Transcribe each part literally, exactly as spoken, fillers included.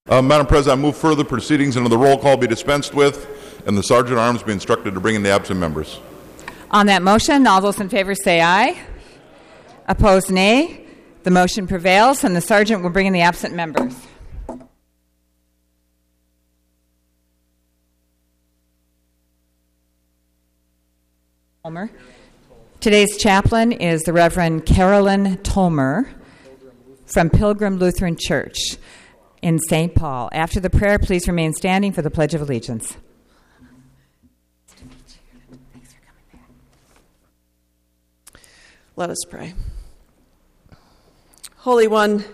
Uh, Madam President, I move further proceedings into the roll call be dispensed with, and the Sergeant at Arms be instructed to bring in the absent members. On that motion, all those in favor say aye. Opposed, nay. The motion prevails, and the Sergeant will bring in the absent members. Tolmer. Today's chaplain is the Reverend Carolyn Tolmer from Pilgrim Lutheran Church in Saint Paul. After the prayer, please remain standing for the Pledge of Allegiance. Let us pray. Holy One,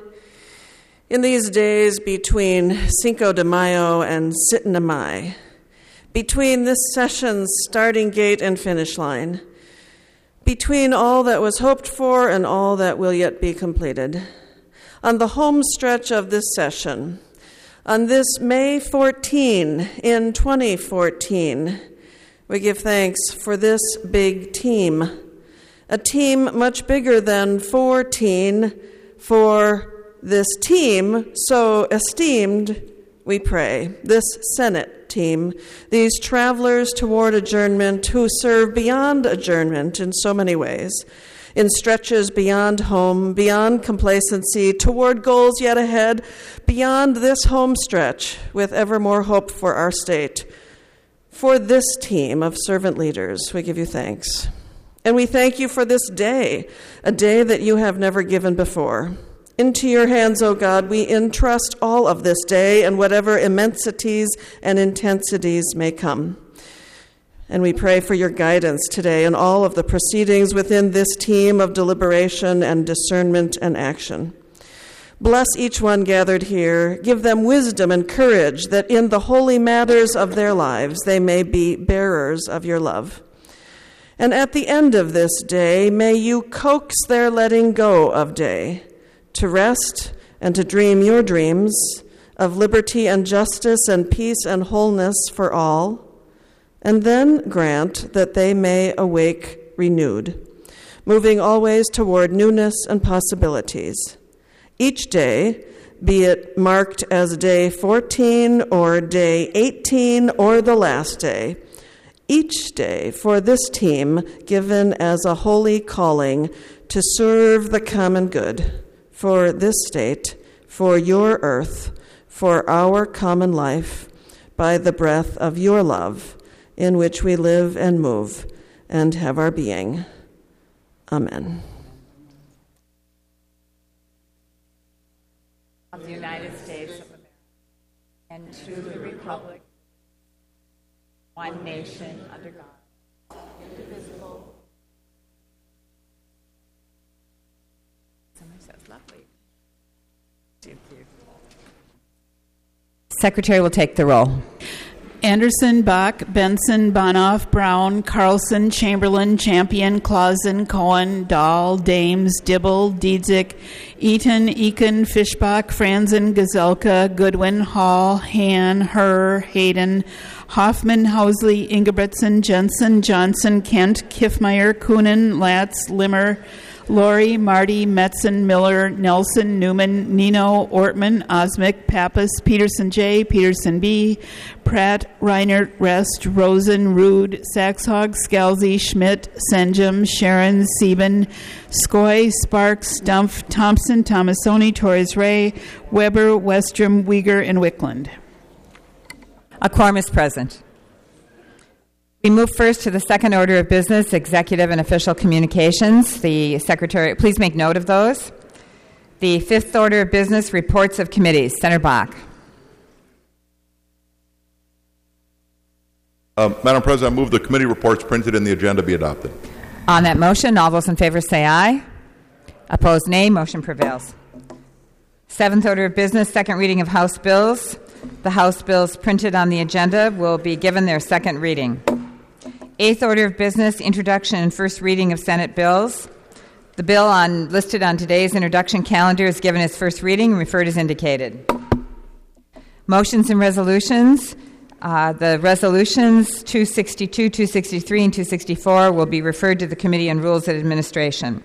in these days between Cinco de Mayo and Sitten de Mayo, between this session's starting gate and finish line, between all that was hoped for and all that will yet be completed, on the home stretch of this session, on this May fourteenth in twenty fourteen, we give thanks for this big team, a team much bigger than fourteen, for this team so esteemed, we pray, this Senate team, these travelers toward adjournment who serve beyond adjournment in so many ways, in stretches beyond home, beyond complacency, toward goals yet ahead, beyond this home stretch, with ever more hope for our state. For this team of servant leaders, we give you thanks. And we thank you for this day, a day that you have never given before. Into your hands, O God, we entrust all of this day and whatever immensities and intensities may come. And we pray for your guidance today in all of the proceedings within this team of deliberation and discernment and action. Bless each one gathered here. Give them wisdom and courage that in the holy matters of their lives they may be bearers of your love. And at the end of this day, may you coax their letting go of day to rest and to dream your dreams of liberty and justice and peace and wholeness for all, and then grant that they may awake renewed, moving always toward newness and possibilities. Each day, be it marked as day fourteen or day eighteen or the last day, each day for this team given as a holy calling to serve the common good, for this state, for your earth, for our common life, by the breath of your love, in which we live and move and have our being. Amen. Of the United States of America, and to the republic, one nation under God, indivisible. Somebody says lovely. Thank you. Secretary will take the roll. Anderson, Bach, Benson, Bonoff, Brown, Carlson, Chamberlain, Champion, Clausen, Cohen, Dahl, Dames, Dibble, Diedzik, Eaton, Eakin, Fischbach, Franzen, Gazelka, Goodwin, Hall, Han, Herr, Hayden, Hoffman, Housley, Ingebretson, Jensen, Johnson, Kent, Kiffmeyer, Coonan, Latz, Limmer, Lori, Marty, Metzen, Miller, Nelson, Newman, Nino, Ortman, Osmick, Pappas, Peterson J, Peterson B, Pratt, Reinert, Rest, Rosen, Rude, Saxhog, Scalzi, Schmidt, Senjum, Sharon, Sieben, Skoy, Sparks, Stumpf, Thompson, Tomasoni, Torres Ray, Weber, Westrom, Uyghur, and Wickland. A quorum is present. We move first to the second order of business, executive and official communications. The Secretary, please make note of those. The fifth order of business, reports of committees. Senator Bach. Uh, Madam President, I move the committee reports printed in the agenda be adopted. On that motion, all those in favor say aye. Opposed, nay. Motion prevails. Seventh order of business, second reading of House bills. The House bills printed on the agenda will be given their second reading. Eighth order of business, introduction and first reading of Senate bills. The bill on, listed on today's introduction calendar is given its first reading and referred as indicated. Motions and resolutions. Uh, the resolutions two sixty-two, two sixty-three, and two sixty-four will be referred to the Committee on Rules and Administration.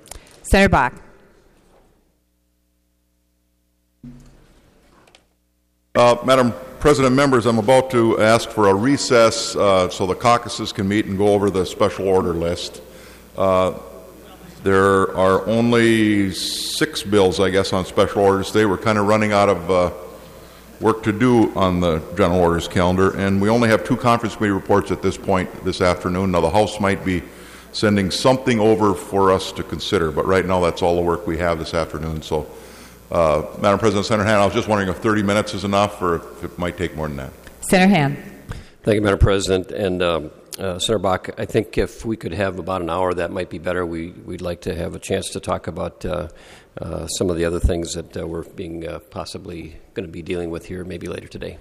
Senator Bach. Uh, Madam President, members, I'm about to ask for a recess uh, so the caucuses can meet and go over the special order list. Uh, there are only six bills, I guess, on special orders today. We're kind of running out of uh, work to do on the general orders calendar, and we only have two conference committee reports at this point this afternoon. Now, the House might be sending something over for us to consider, but right now that's all the work we have this afternoon. So, uh, Madam President, Senator Han, I was just wondering if thirty minutes is enough or if it might take more than that. Senator Han. Thank you, Madam President. And um, uh, Senator Bach, I think if we could have about an hour, that might be better. We, we'd like to have a chance to talk about uh, uh, some of the other things that uh, we're being uh, possibly going to be dealing with here maybe later today.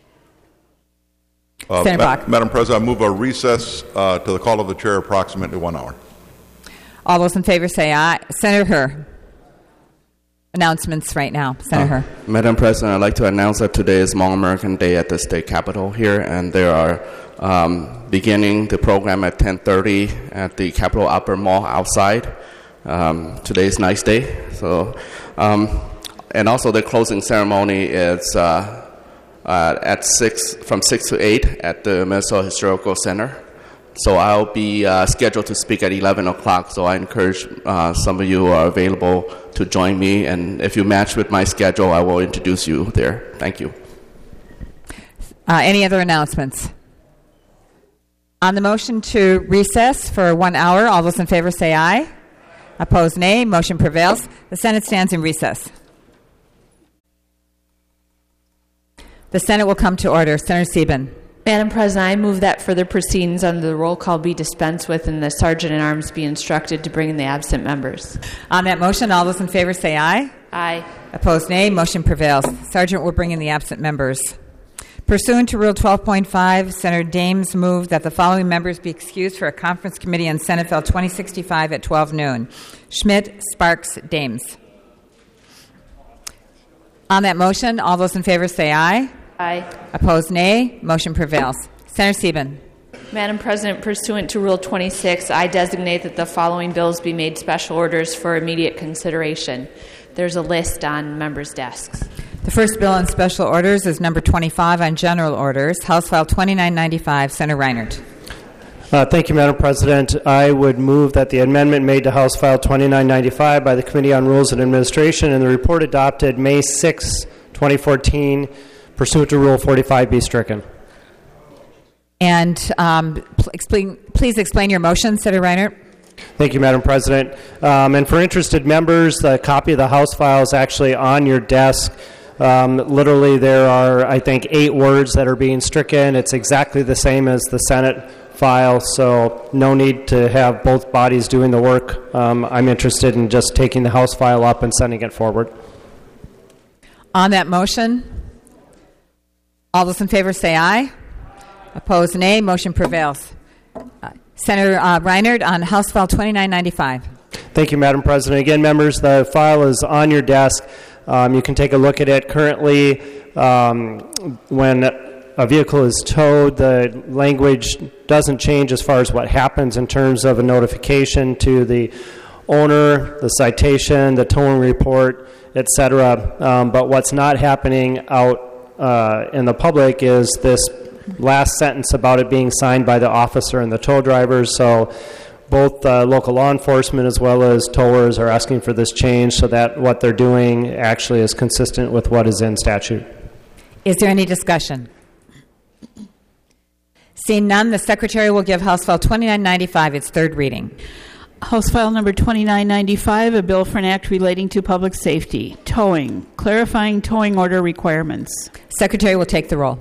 Uh, Senator Ma- Bach. Madam President, I move a recess uh, to the call of the chair approximately one hour. All those in favor say aye. Senator Herr. Announcements right now. Senator Uh, Herr. Madam President, I'd like to announce that today is Hmong American Day at the State Capitol here, and they are um, beginning the program at ten thirty at the Capitol Upper Mall outside. Um, today is nice day. So, um, and also the closing ceremony is uh, uh, at six from six to eight at the Minnesota Historical Center. So I'll be uh, scheduled to speak at eleven o'clock, so I encourage uh, some of you who are available to join me, and if you match with my schedule, I will introduce you there. Thank you. Uh, any other announcements? On the motion to recess for one hour, all those in favor say aye. Opposed, nay. Motion prevails. The Senate stands in recess. The Senate will come to order. Senator Sieben. Madam President, I move that further proceedings under the roll call be dispensed with and the Sergeant-at-Arms be instructed to bring in the absent members. On that motion, all those in favor say aye. Aye. Opposed, nay. Motion prevails. Sergeant will bring in the absent members. Pursuant to Rule twelve point five, Senator Dames moved that the following members be excused for a conference committee on Senate Bill twenty sixty-five at twelve noon. Schmidt, Sparks, Dames. On that motion, all those in favor say aye. Aye. Opposed, nay. Motion prevails. Senator Sieben. Madam President, pursuant to Rule twenty-six, I designate that the following bills be made special orders for immediate consideration. There's a list on members' desks. The first bill on special orders is number twenty-five on general orders, House File twenty-nine ninety-five. Senator Reinert. Uh, thank you, Madam President. I would move that the amendment made to House File twenty-nine ninety-five by the Committee on Rules and Administration and the report adopted May sixth, twenty fourteen, pursuant to Rule forty-five, be stricken. And um, pl- explain, please explain your motion, Senator Reinert. Thank you, Madam President. Um, and for interested members, a copy of the House file is actually on your desk. Um, literally, there are, I think, eight words that are being stricken. It's exactly the same as the Senate file, so no need to have both bodies doing the work. Um, I'm interested in just taking the House file up and sending it forward. On that motion, all those in favor say aye. Opposed, nay. Motion prevails. Uh, Senator uh, Reinert on House File twenty-nine ninety-five. Thank you, Madam President. Again, members, the file is on your desk. Um, you can take a look at it. Currently, um, when a vehicle is towed, the language doesn't change as far as what happens in terms of a notification to the owner, the citation, the towing report, et cetera. Um, but what's not happening out uh, in the public is this last sentence about it being signed by the officer and the tow drivers. So both uh, local law enforcement as well as towers are asking for this change so that what they're doing actually is consistent with what is in statute. Is there any discussion? Seeing none, the Secretary will give House File twenty-nine ninety-five its third reading. House File Number twenty-nine ninety-five, a bill for an act relating to public safety, towing, clarifying towing order requirements. Secretary will take the roll.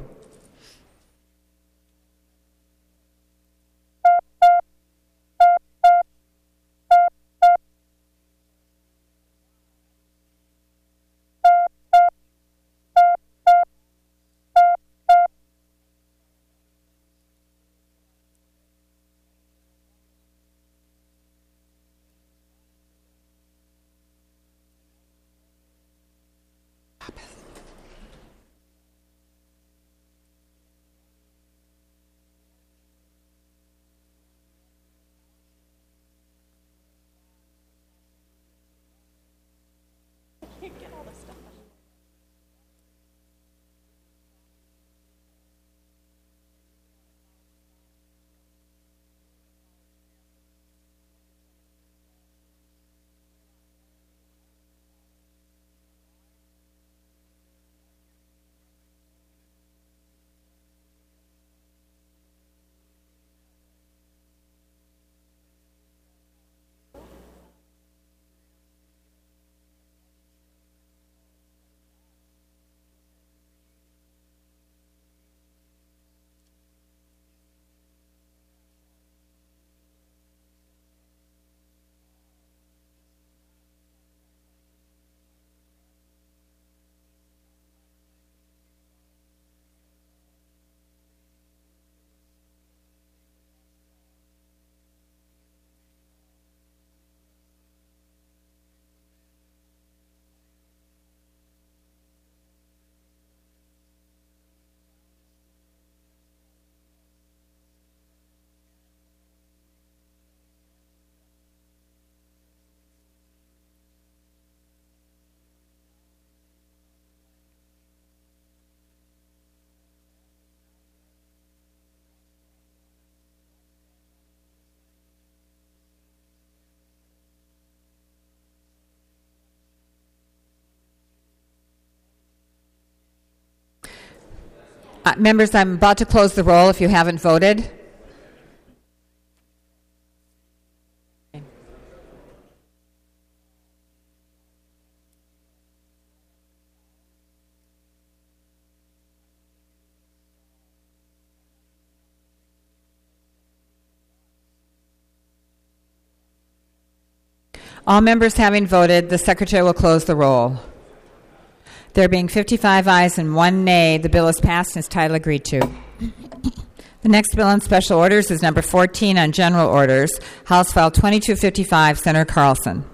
Uh, members, I'm about to close the roll if you haven't voted. All members having voted, the Secretary will close the roll. There being fifty-five ayes and one nay, the bill is passed and its title agreed to. The next bill on special orders is number fourteen on general orders, House File twenty-two fifty-five, Senator Carlson.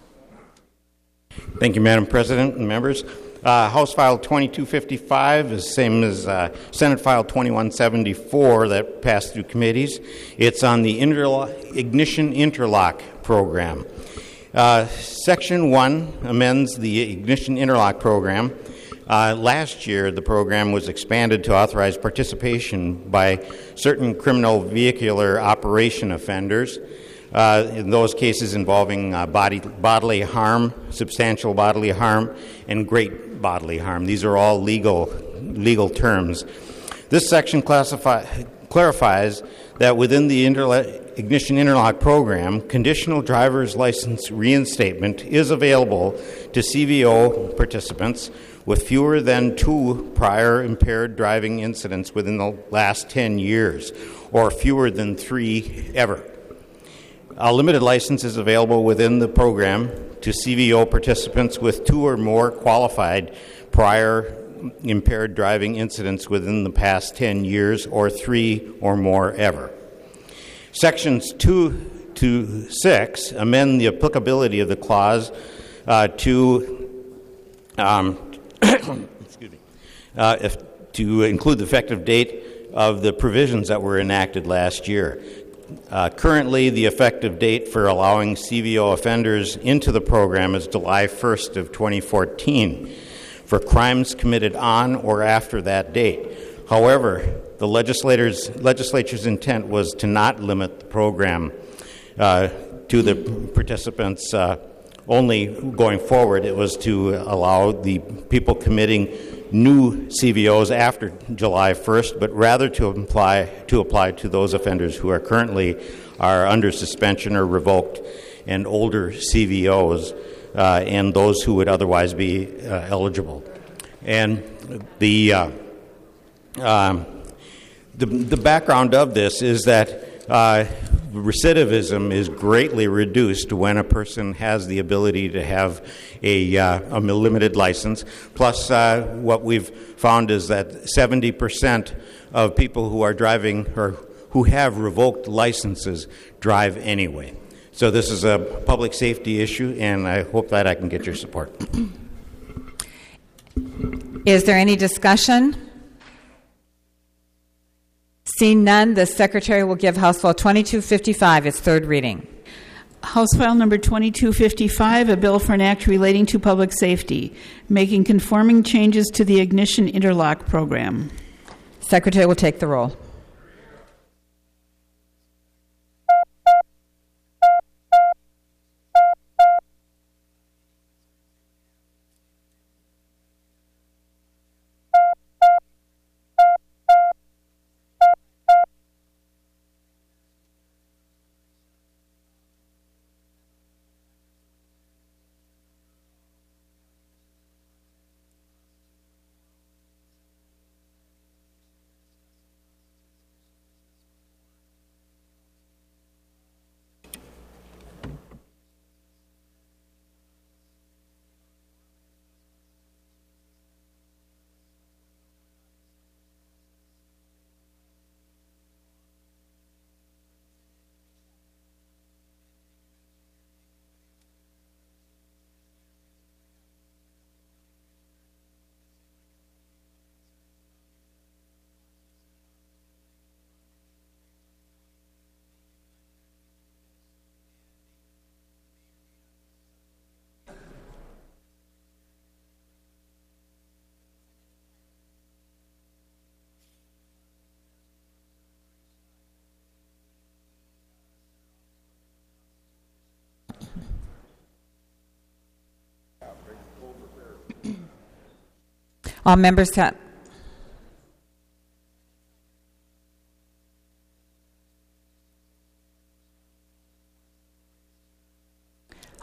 Thank you, Madam President and members. Uh, House File twenty-two fifty-five is the same as uh, Senate File twenty-one seventy-four that passed through committees. It's on the interlo- Ignition Interlock Program. Uh, Section one amends the Ignition Interlock Program. Uh, last year, the program was expanded to authorize participation by certain criminal vehicular operation offenders, uh, in those cases involving uh, body, bodily harm, substantial bodily harm, and great bodily harm. These are all legal, legal terms. This section classify, clarifies that within the interla- Ignition Interlock Program, conditional driver's license reinstatement is available to C V O participants with fewer than two prior impaired driving incidents within the last ten years, or fewer than three ever. A limited license is available within the program to C V O participants with two or more qualified prior impaired driving incidents within the past ten years, or three or more ever. Sections two to six amend the applicability of the clause uh, to um, excuse me, uh, if, to include the effective date of the provisions that were enacted last year. Uh, currently, the effective date for allowing C V O offenders into the program is July first of twenty fourteen for crimes committed on or after that date. However, the legislators, legislature's intent was to not limit the program uh, to the participants uh, only going forward. It was to allow the people committing new C V Os after July first, but rather to apply to apply to those offenders who are currently are under suspension or revoked, and older C V Os, uh, and those who would otherwise be uh, eligible. And the uh, um, The, the background of this is that uh, recidivism is greatly reduced when a person has the ability to have a, uh, a limited license. Plus, uh, what we've found is that seventy percent of people who are driving or who have revoked licenses drive anyway. So this is a public safety issue, and I hope that I can get your support. Is there any discussion? Seeing none, the Secretary will give House File twenty-two fifty-five its third reading. House File Number twenty-two fifty-five, a bill for an act relating to public safety, making conforming changes to the Ignition Interlock Program. Secretary will take the roll. All members have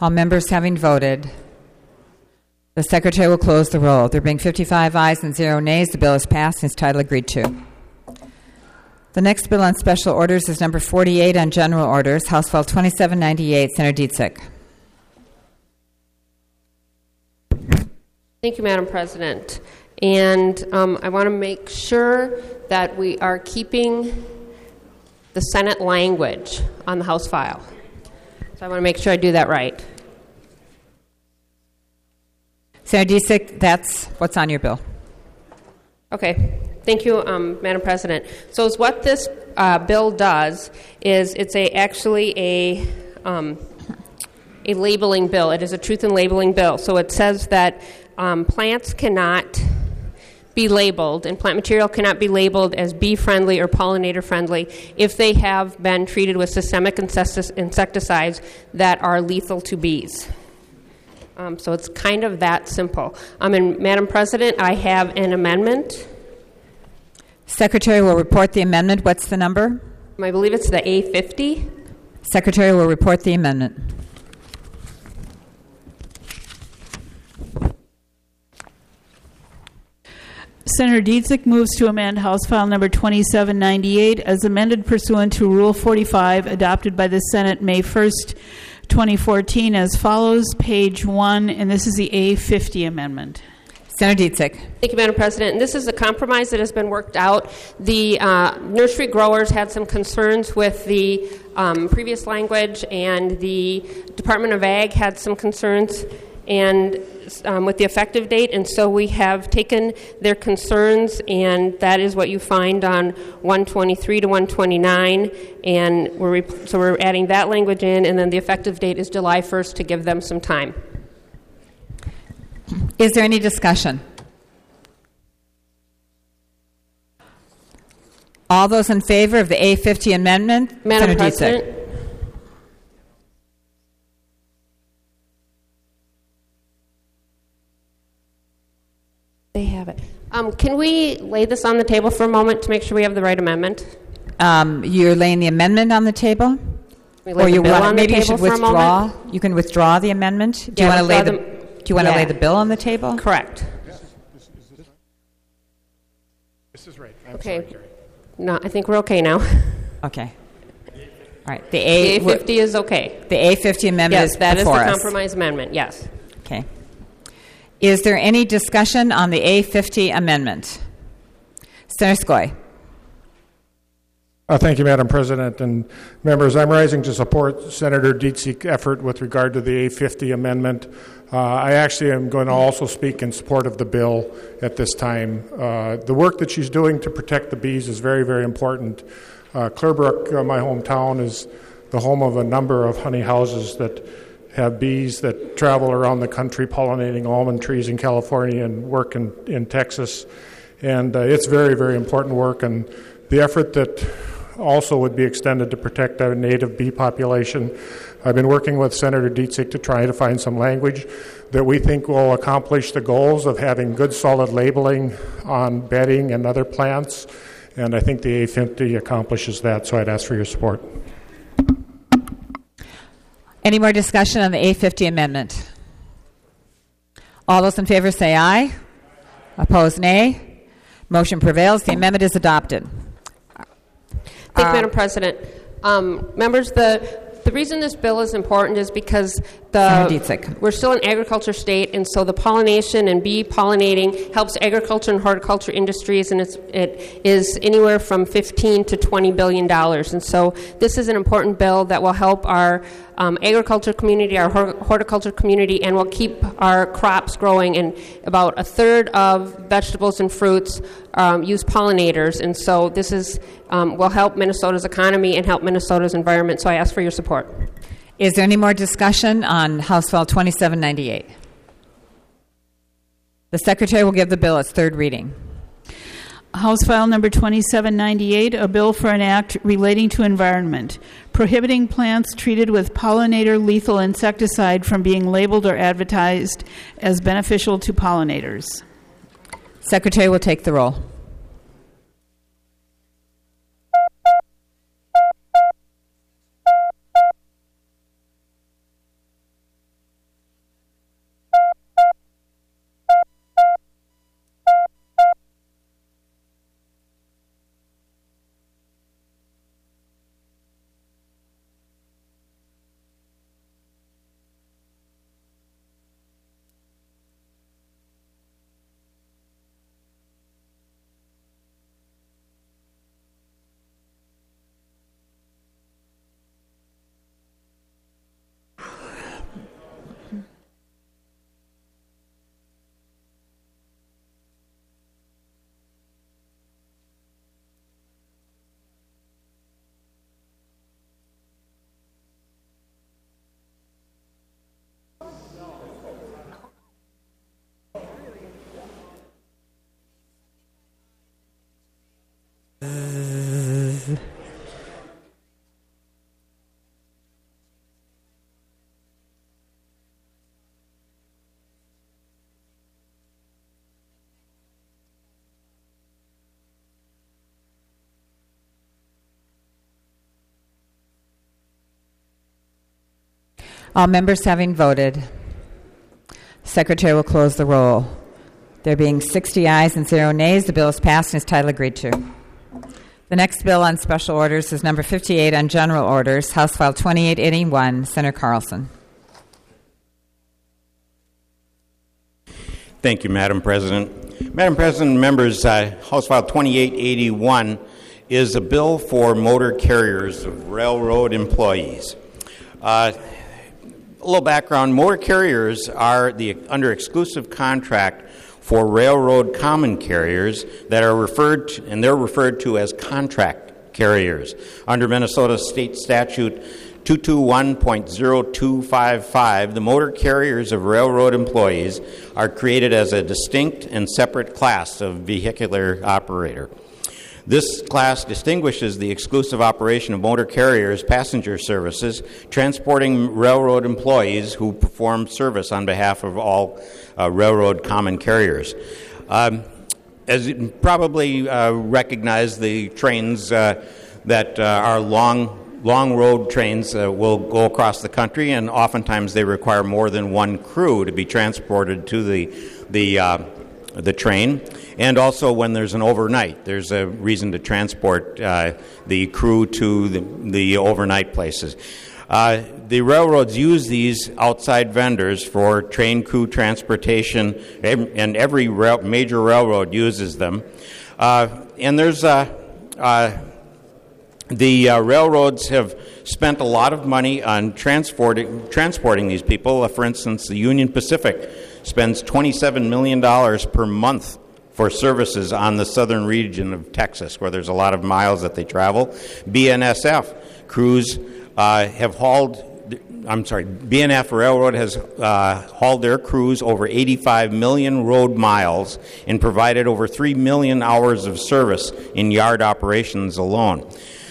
All members having voted, the Secretary will close the roll. There being fifty-five ayes and zero nays, the bill is passed and its title agreed to. The next bill on special orders is number forty-eight on general orders, House File twenty-seven ninety-eight. Senator Dietzick. Thank you, Madam President. And um, I want to make sure that we are keeping the Senate language on the House file. So I want to make sure I do that right. Senator Dietzick, that's what's on your bill. Okay. Thank you, um, Madam President. So is what this uh, bill does is it's a actually a um, a labeling bill. It is a truth in labeling bill. So it says that um, plants cannot be labeled, and plant material cannot be labeled as bee-friendly or pollinator-friendly if they have been treated with systemic insecticides that are lethal to bees. Um, so it's kind of that simple. Um, and Madam President, I have an amendment. Secretary will report the amendment. What's the number? I believe it's the A fifty. Secretary will report the amendment. Senator Dietzick moves to amend House File Number twenty-seven ninety-eight as amended pursuant to Rule forty-five adopted by the Senate May first, twenty fourteen as follows, page one, and this is the A fifty amendment. Senator Dietzick. Thank you, Madam President. And this is a compromise that has been worked out. The uh, nursery growers had some concerns with the um, previous language, and the Department of Ag had some concerns and um, with the effective date, and so we have taken their concerns, and that is what you find on one twenty-three to one twenty-nine, and we're rep- so we're adding that language in, and then the effective date is July first to give them some time. Is there any discussion? All those in favor of the A fifty amendment? Madam Senator President. Dietzick. They have it. Um, can we lay this on the table for a moment to make sure we have the right amendment? Um, you're laying the amendment on the table? We lay or the you bill want, on maybe the you table should for withdraw. a moment? You can withdraw the amendment. Do Yeah, you want to lay the? withdraw Do you want to yeah. lay the bill on the table? Correct. This is right. I'm Okay. sorry, Carrie. No, I think we're okay now. Okay. All right. The A, The A fifty is okay. The A fifty amendment Yes, is that is before the us. compromise amendment. Yes. Okay. Is there any discussion on the A fifty amendment? Senator Skoye. Uh, thank you, Madam President. And members, I'm rising to support Senator Dietzick's effort with regard to the A fifty amendment. Uh, I actually am going to also speak in support of the bill at this time. Uh, the work that she's doing to protect the bees is very, very important. Uh, Clearbrook, uh, my hometown, is the home of a number of honey houses that have bees that travel around the country pollinating almond trees in California and work in, in Texas. And uh, it's very, very important work. And the effort that also would be extended to protect our native bee population. I've been working with Senator Dietzick to try to find some language that we think will accomplish the goals of having good solid labeling on bedding and other plants, and I think the A fifty accomplishes that, so I'd ask for your support. Any more discussion on the A fifty amendment? All those in favor say aye. Opposed, nay. Motion prevails. The amendment is adopted. Thank you, Uh, Madam President. Um, members, the the reason this bill is important is because Senator the Dietzick. we're still an agriculture state, and so the pollination and bee pollinating helps agriculture and horticulture industries, and it's, it is anywhere from fifteen to twenty billion dollars. And so this is an important bill that will help our um, agriculture community, our hor- horticulture community, and will keep our crops growing. And about a third of vegetables and fruits um, use pollinators, and so this is um, will help Minnesota's economy and help Minnesota's environment. So I ask for your support. Is there any more discussion on House File twenty-seven ninety-eight? The Secretary will give the bill its third reading. House File Number twenty-seven ninety-eight, a bill for an act relating to environment, prohibiting plants treated with pollinator lethal insecticide from being labeled or advertised as beneficial to pollinators. Secretary will take the roll. All members having voted, Secretary will close the roll. There being sixty ayes and zero nays, the bill is passed and is title agreed to. The next bill on special orders is number fifty-eight on general orders, House File twenty-eight eighty-one. Senator Carlson. Thank you, Madam President. Madam President, members, uh, House File twenty-eight eighty-one is a bill for motor carriers of railroad employees. Uh, A little background, motor carriers are the under exclusive contract for railroad common carriers that are referred to, and they're referred to as contract carriers. Under Minnesota State Statute two twenty-one point oh two five five, the motor carriers of railroad employees are created as a distinct and separate class of vehicular operator. This class distinguishes the exclusive operation of motor carriers passenger services, transporting railroad employees who perform service on behalf of all uh, railroad common carriers. Um, as you probably uh, recognize, the trains uh, that uh, are long, long road trains uh, will go across the country, and oftentimes they require more than one crew to be transported to the the uh, the train. And also when there's an overnight, there's a reason to transport uh, the crew to the, the overnight places. Uh, the railroads use these outside vendors for train crew transportation, and every rail, major railroad uses them. Uh, and there's uh, uh, the uh, railroads have spent a lot of money on transporting transporting these people. Uh, for instance, the Union Pacific spends twenty-seven million dollars per month for services on the southern region of Texas, where there's a lot of miles that they travel. B N S F crews uh, have hauled, I'm sorry, B N F Railroad has uh, hauled their crews over eighty-five million road miles and provided over three million hours of service in yard operations alone.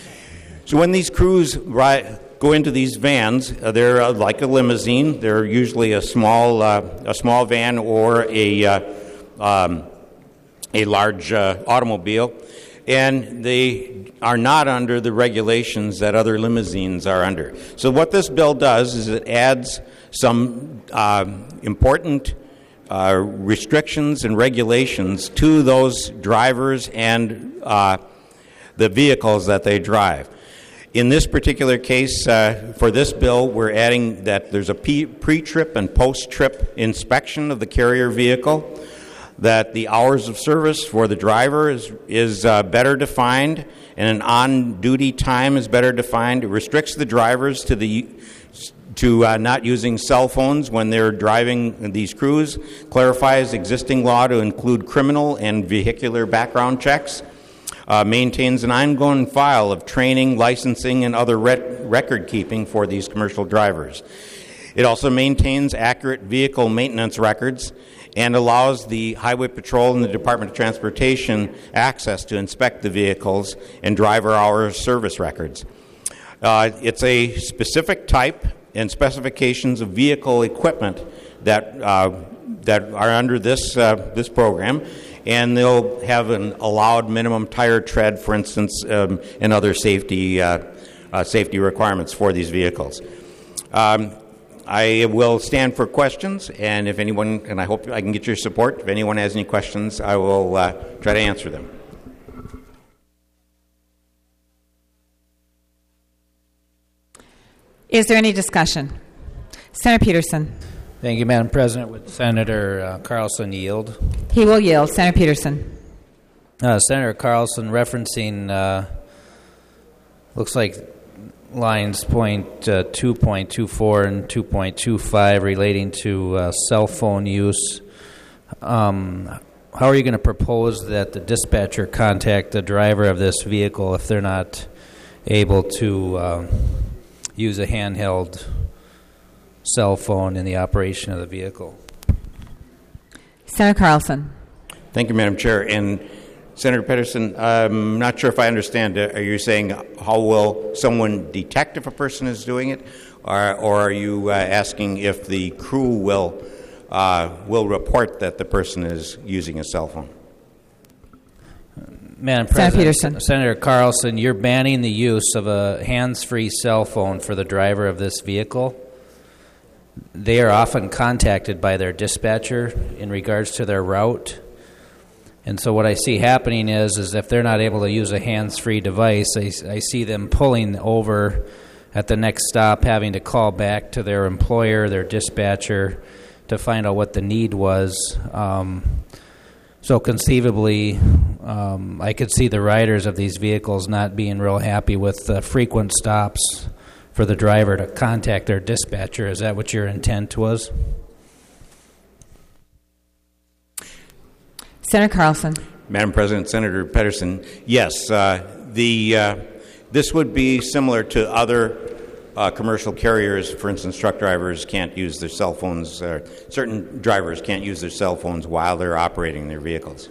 So when these crews ri- go into these vans, uh, they're uh, like a limousine. They're usually a small, uh, a small van or a uh, um, a large uh, automobile, and they are not under the regulations that other limousines are under. So what this bill does is it adds some uh, important uh, restrictions and regulations to those drivers and uh, the vehicles that they drive. In this particular case, uh, for this bill, we're adding that there's a pre-trip and post-trip inspection of the carrier vehicle, that the hours of service for the driver is is uh, better defined, and an on-duty time is better defined. It restricts the drivers to the to uh, not using cell phones when they're driving these crews, clarifies existing law to include criminal and vehicular background checks, uh, maintains an ongoing file of training, licensing, and other re- record keeping for these commercial drivers. It also maintains accurate vehicle maintenance records and allows the Highway Patrol and the Department of Transportation access to inspect the vehicles and driver hour service records. Uh, it's a specific type and specifications of vehicle equipment that uh, that are under this uh, this program, and they'll have an allowed minimum tire tread, for instance, um, and other safety uh, uh, safety requirements for these vehicles. Um, I will stand for questions, and if anyone, and I hope I can get your support, if anyone has any questions, I will uh, try to answer them. Is there any discussion? Senator Peterson. Thank you, Madam President. Would Senator uh, Carlson yield? He will yield. Senator Peterson. Uh, Senator Carlson, referencing, uh, looks like lines point uh, two point two four and two point two five relating to uh, cell phone use. Um, how are you going to propose that the dispatcher contact the driver of this vehicle if they're not able to uh, use a handheld cell phone in the operation of the vehicle? Senator Carlson. Thank you, Madam Chair. And Senator Pedersen, I'm not sure if I understand. Are you saying how will someone detect if a person is doing it, or, or are you uh, asking if the crew will uh, will report that the person is using a cell phone? Madam Senator President, Peterson. Senator Carlson, you're banning the use of a hands-free cell phone for the driver of this vehicle. They are often contacted by their dispatcher in regards to their route. And so what I see happening is, is if they're not able to use a hands-free device, I, I see them pulling over at the next stop, having to call back to their employer, their dispatcher, to find out what the need was. Um, so conceivably, um, I could see the riders of these vehicles not being real happy with uh, frequent stops for the driver to contact their dispatcher. Is that what your intent was? Senator Carlson. Madam President, Senator Pedersen, yes, uh, the uh, this would be similar to other uh, commercial carriers. For instance, truck drivers can't use their cell phones. Uh, certain drivers can't use their cell phones while they're operating their vehicles.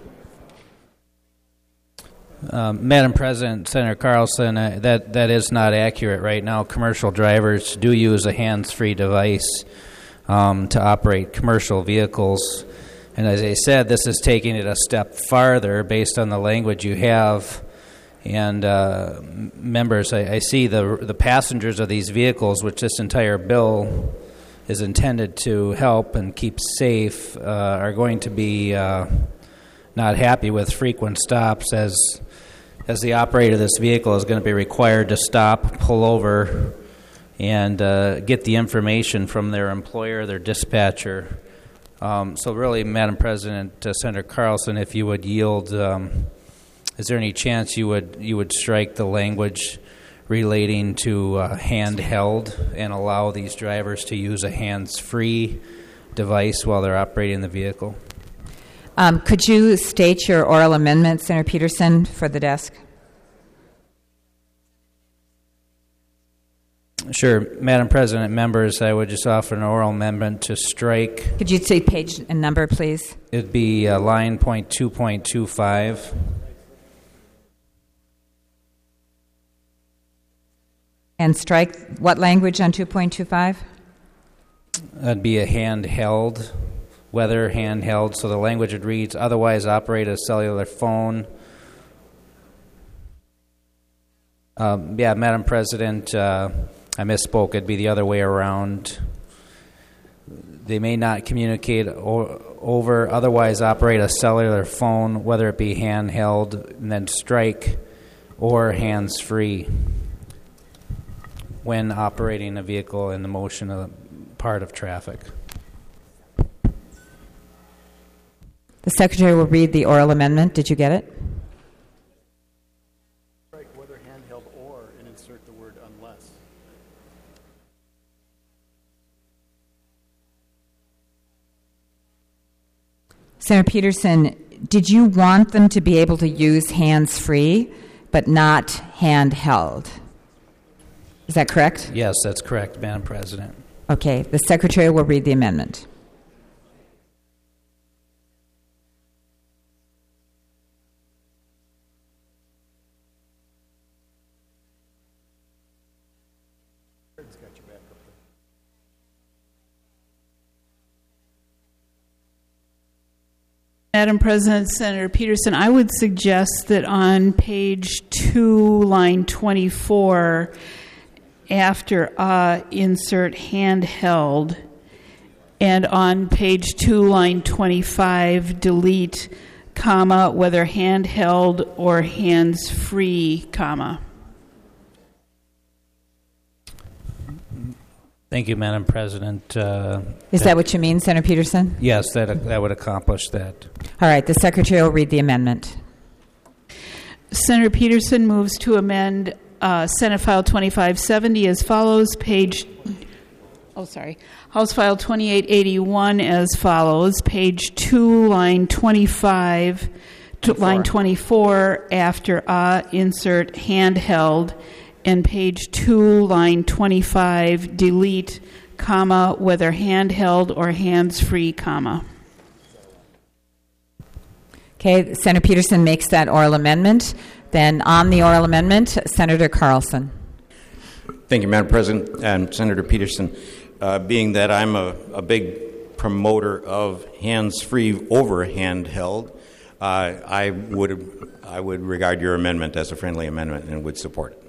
Um, Madam President, Senator Carlson, uh, that, that is not accurate. Right now, commercial drivers do use a hands-free device um, to operate commercial vehicles. And as I said, this is taking it a step farther based on the language you have. And uh, members, I, I see the the passengers of these vehicles, which this entire bill is intended to help and keep safe, uh, are going to be uh, not happy with frequent stops, as as the operator of this vehicle is going to be required to stop, pull over, and uh, get the information from their employer, their dispatcher. Um, so really, Madam President, uh, Senator Carlson, if you would yield, um, is there any chance you would you would strike the language relating to uh, handheld and allow these drivers to use a hands-free device while they're operating the vehicle? Um, could you state your oral amendment, Senator Peterson, for the desk? Sure. Madam President, members, I would just offer an oral amendment to strike. Could you say page and number, please? It'd be uh, line point two point two five. And strike what language on two point two five? That'd be a handheld, whether handheld. So the language it reads, otherwise operate a cellular phone. Um, yeah, Madam President, uh, I misspoke. It'd be the other way around. They may not communicate o- over, otherwise operate a cellular phone, whether it be handheld, and then strike, or hands-free when operating a vehicle in the motion of part of traffic. The Secretary will read the oral amendment. Did you get it? Strike whether handheld or and insert the word unless. Senator Peterson, did you want them to be able to use hands-free but not handheld? Is that correct? Yes, that's correct, Madam President. Okay. The Secretary will read the amendment. Madam President, Senator Peterson, I would suggest that on page two, line twenty-four, after uh, insert handheld, and on page two, line twenty-five, delete, comma, whether handheld or hands-free, comma. Thank you, Madam President. Uh, Is that, that what you mean, Senator Peterson? Yes, that that would accomplish that. All right. The Secretary will read the amendment. Senator Peterson moves to amend uh, Senate File twenty-five seventy as follows. Page, oh, sorry, House File twenty-eight eighty-one as follows. Page two, line twenty-five, to line twenty-four, after uh, insert handheld. And page two, line twenty-five, delete, comma, whether handheld or hands-free, comma. Okay, Senator Peterson makes that oral amendment. Then on the oral amendment, Senator Carlson. Thank you, Madam President. And Senator Peterson, uh, being that I'm a, a big promoter of hands-free over handheld, uh, I would I would regard your amendment as a friendly amendment and would support it.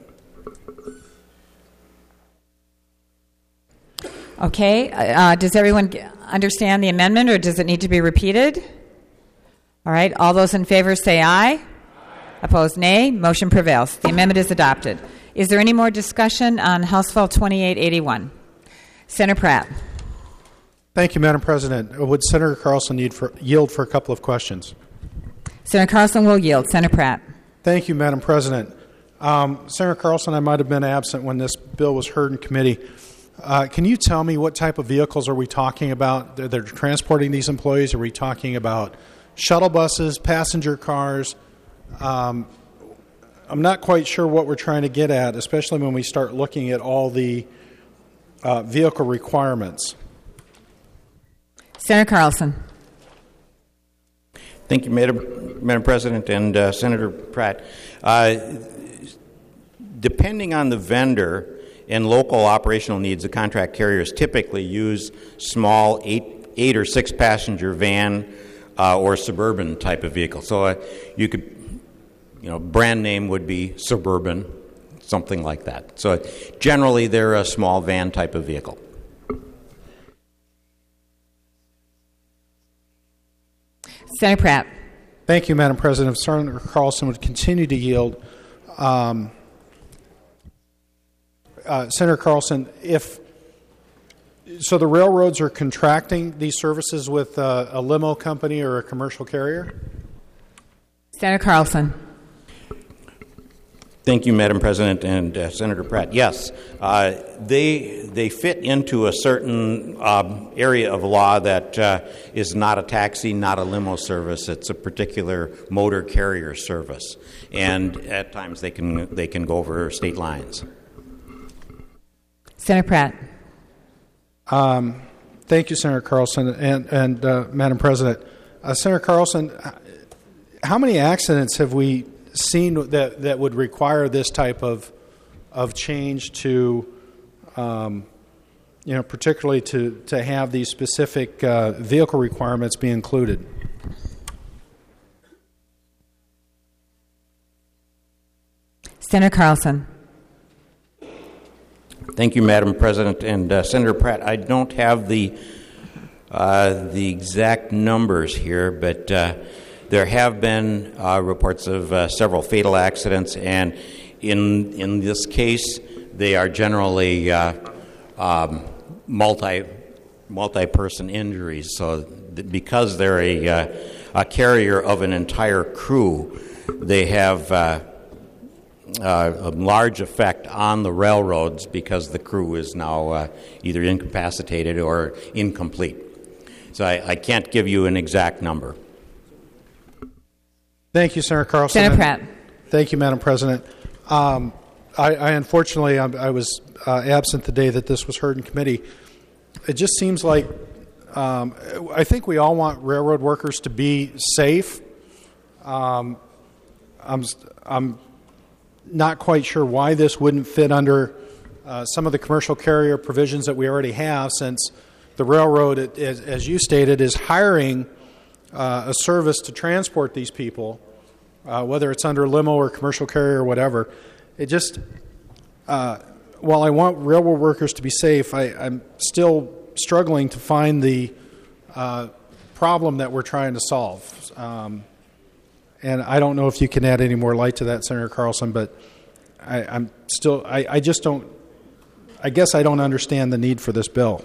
Okay, uh, does everyone understand the amendment, or does it need to be repeated? All right, all those in favor say aye. Aye. Opposed, nay. Motion prevails. The amendment is adopted. Is there any more discussion on House File twenty-eight eighty-one? Senator Pratt. Thank you, Madam President. Would Senator Carlson need for, yield for a couple of questions? Senator Carlson will yield. Senator Pratt. Thank you, Madam President. Um, Senator Carlson, I might have been absent when this bill was heard in committee. Uh, can you tell me what type of vehicles are we talking about that are transporting these employees? Are we talking about shuttle buses, passenger cars? Um, I'm not quite sure what we're trying to get at, especially when we start looking at all the uh, vehicle requirements. Senator Carlson. Thank you, Madam, Madam President and uh, Senator Pratt. Uh, depending on the vendor and local operational needs, the contract carriers typically use small eight, eight or six passenger van uh, or suburban type of vehicle. So uh, you could, you know, brand name would be Suburban, something like that. So generally, they're a small van type of vehicle. Senator Pratt. Thank you, Madam President. If Senator Carlson would continue to yield, um, uh, Senator Carlson, if so, the railroads are contracting these services with uh, a limo company or a commercial carrier? Senator Carlson. Thank you, Madam President and uh, Senator Pratt. Yes, uh, they they fit into a certain um, area of law that uh, is not a taxi, not a limo service. It's a particular motor carrier service, and at times they can they can go over state lines. Senator Pratt. Um, thank you, Senator Carlson and and uh, Madam President. Uh, Senator Carlson, how many accidents have we seen that that would require this type of of change to, um, you know, particularly to, to have these specific uh, vehicle requirements be included? Senator Carlson. Thank you, Madam President and uh, Senator Pratt. I don't have the uh, the exact numbers here, but uh, there have been uh, reports of uh, several fatal accidents, and in in this case, they are generally uh, um, multi multi-person injuries. So, th- because they're a uh, a carrier of an entire crew, they have uh, uh, a large effect on the railroads because the crew is now uh, either incapacitated or incomplete. So, I, I can't give you an exact number. Thank you, Senator Carlson. Senator Pratt. Thank you, Madam President. Um, I, I unfortunately I, I was uh, absent the day that this was heard in committee. It just seems like um, I think we all want railroad workers to be safe. Um, I'm I'm not quite sure why this wouldn't fit under uh, some of the commercial carrier provisions that we already have, since the railroad, it, as, as you stated, is hiring Uh, a service to transport these people, uh, whether it's under limo or commercial carrier or whatever. It just, uh, while I want railroad workers to be safe, I, I'm still struggling to find the uh, problem that we're trying to solve. Um, and I don't know if you can add any more light to that, Senator Carlson, but I, I'm still, I, I just don't, I guess I don't understand the need for this bill.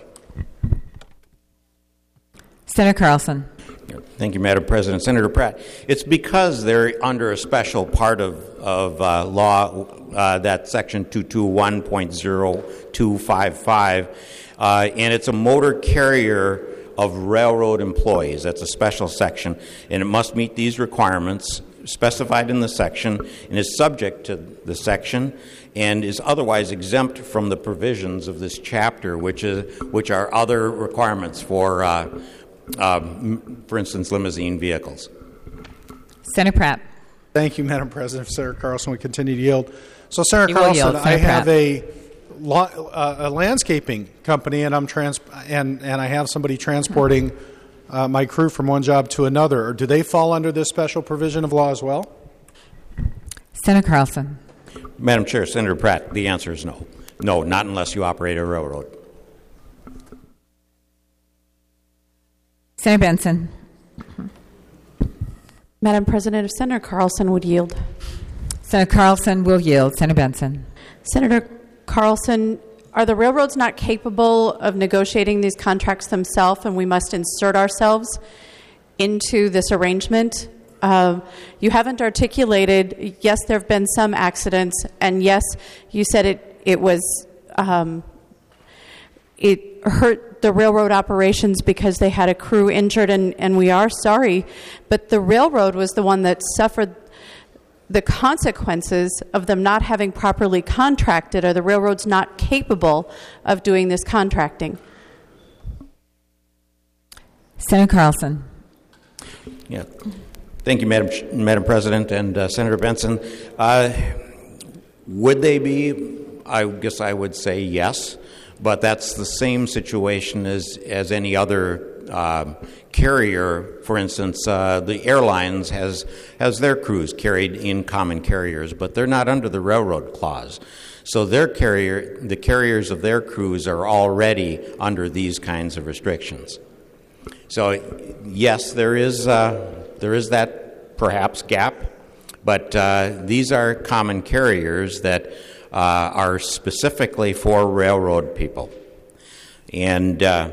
Senator Carlson. Thank you, Madam President. Senator Pratt, it's because they're under a special part of, of uh, law, uh, that Section two twenty-one point oh two five five, uh, and it's a motor carrier of railroad employees. That's a special section, and it must meet these requirements specified in the section and is subject to the section and is otherwise exempt from the provisions of this chapter, which is which are other requirements for uh, Uh, for instance, limousine vehicles. Senator Pratt. Thank you, Madam President. If Senator Carlson would continue to yield. So, Senator You will Carlson, yield, I Senator have Pratt. a, lo- uh, a landscaping company, and I'm trans- and and I have somebody transporting uh, my crew from one job to another. Do they fall under this special provision of law as well? Senator Carlson. Madam Chair, Senator Pratt, the answer is no. No, not unless you operate a railroad. Senator Benson. Madam President, if Senator Carlson would yield. Senator Carlson will yield. Senator Benson. Senator Carlson, are the railroads not capable of negotiating these contracts themselves, and we must insert ourselves into this arrangement? Uh, you haven't articulated, yes, there have been some accidents, and yes, you said it, it was, um, it hurt the railroad operations because they had a crew injured, and, and we are sorry, but the railroad was the one that suffered the consequences of them not having properly contracted. Are the railroads not capable of doing this contracting? Senator Carlson. Yeah. Thank you, Madam Madam President and uh, Senator Benson. Uh, would they be? I guess I would say yes, but that's the same situation as as any other uh, carrier. For instance, uh, the airlines has has their crews carried in common carriers, but they're not under the railroad clause. So their carrier, the carriers of their crews are already under these kinds of restrictions. So yes, there is. Uh, There is that perhaps gap, but uh, these are common carriers that uh, are specifically for railroad people. And uh,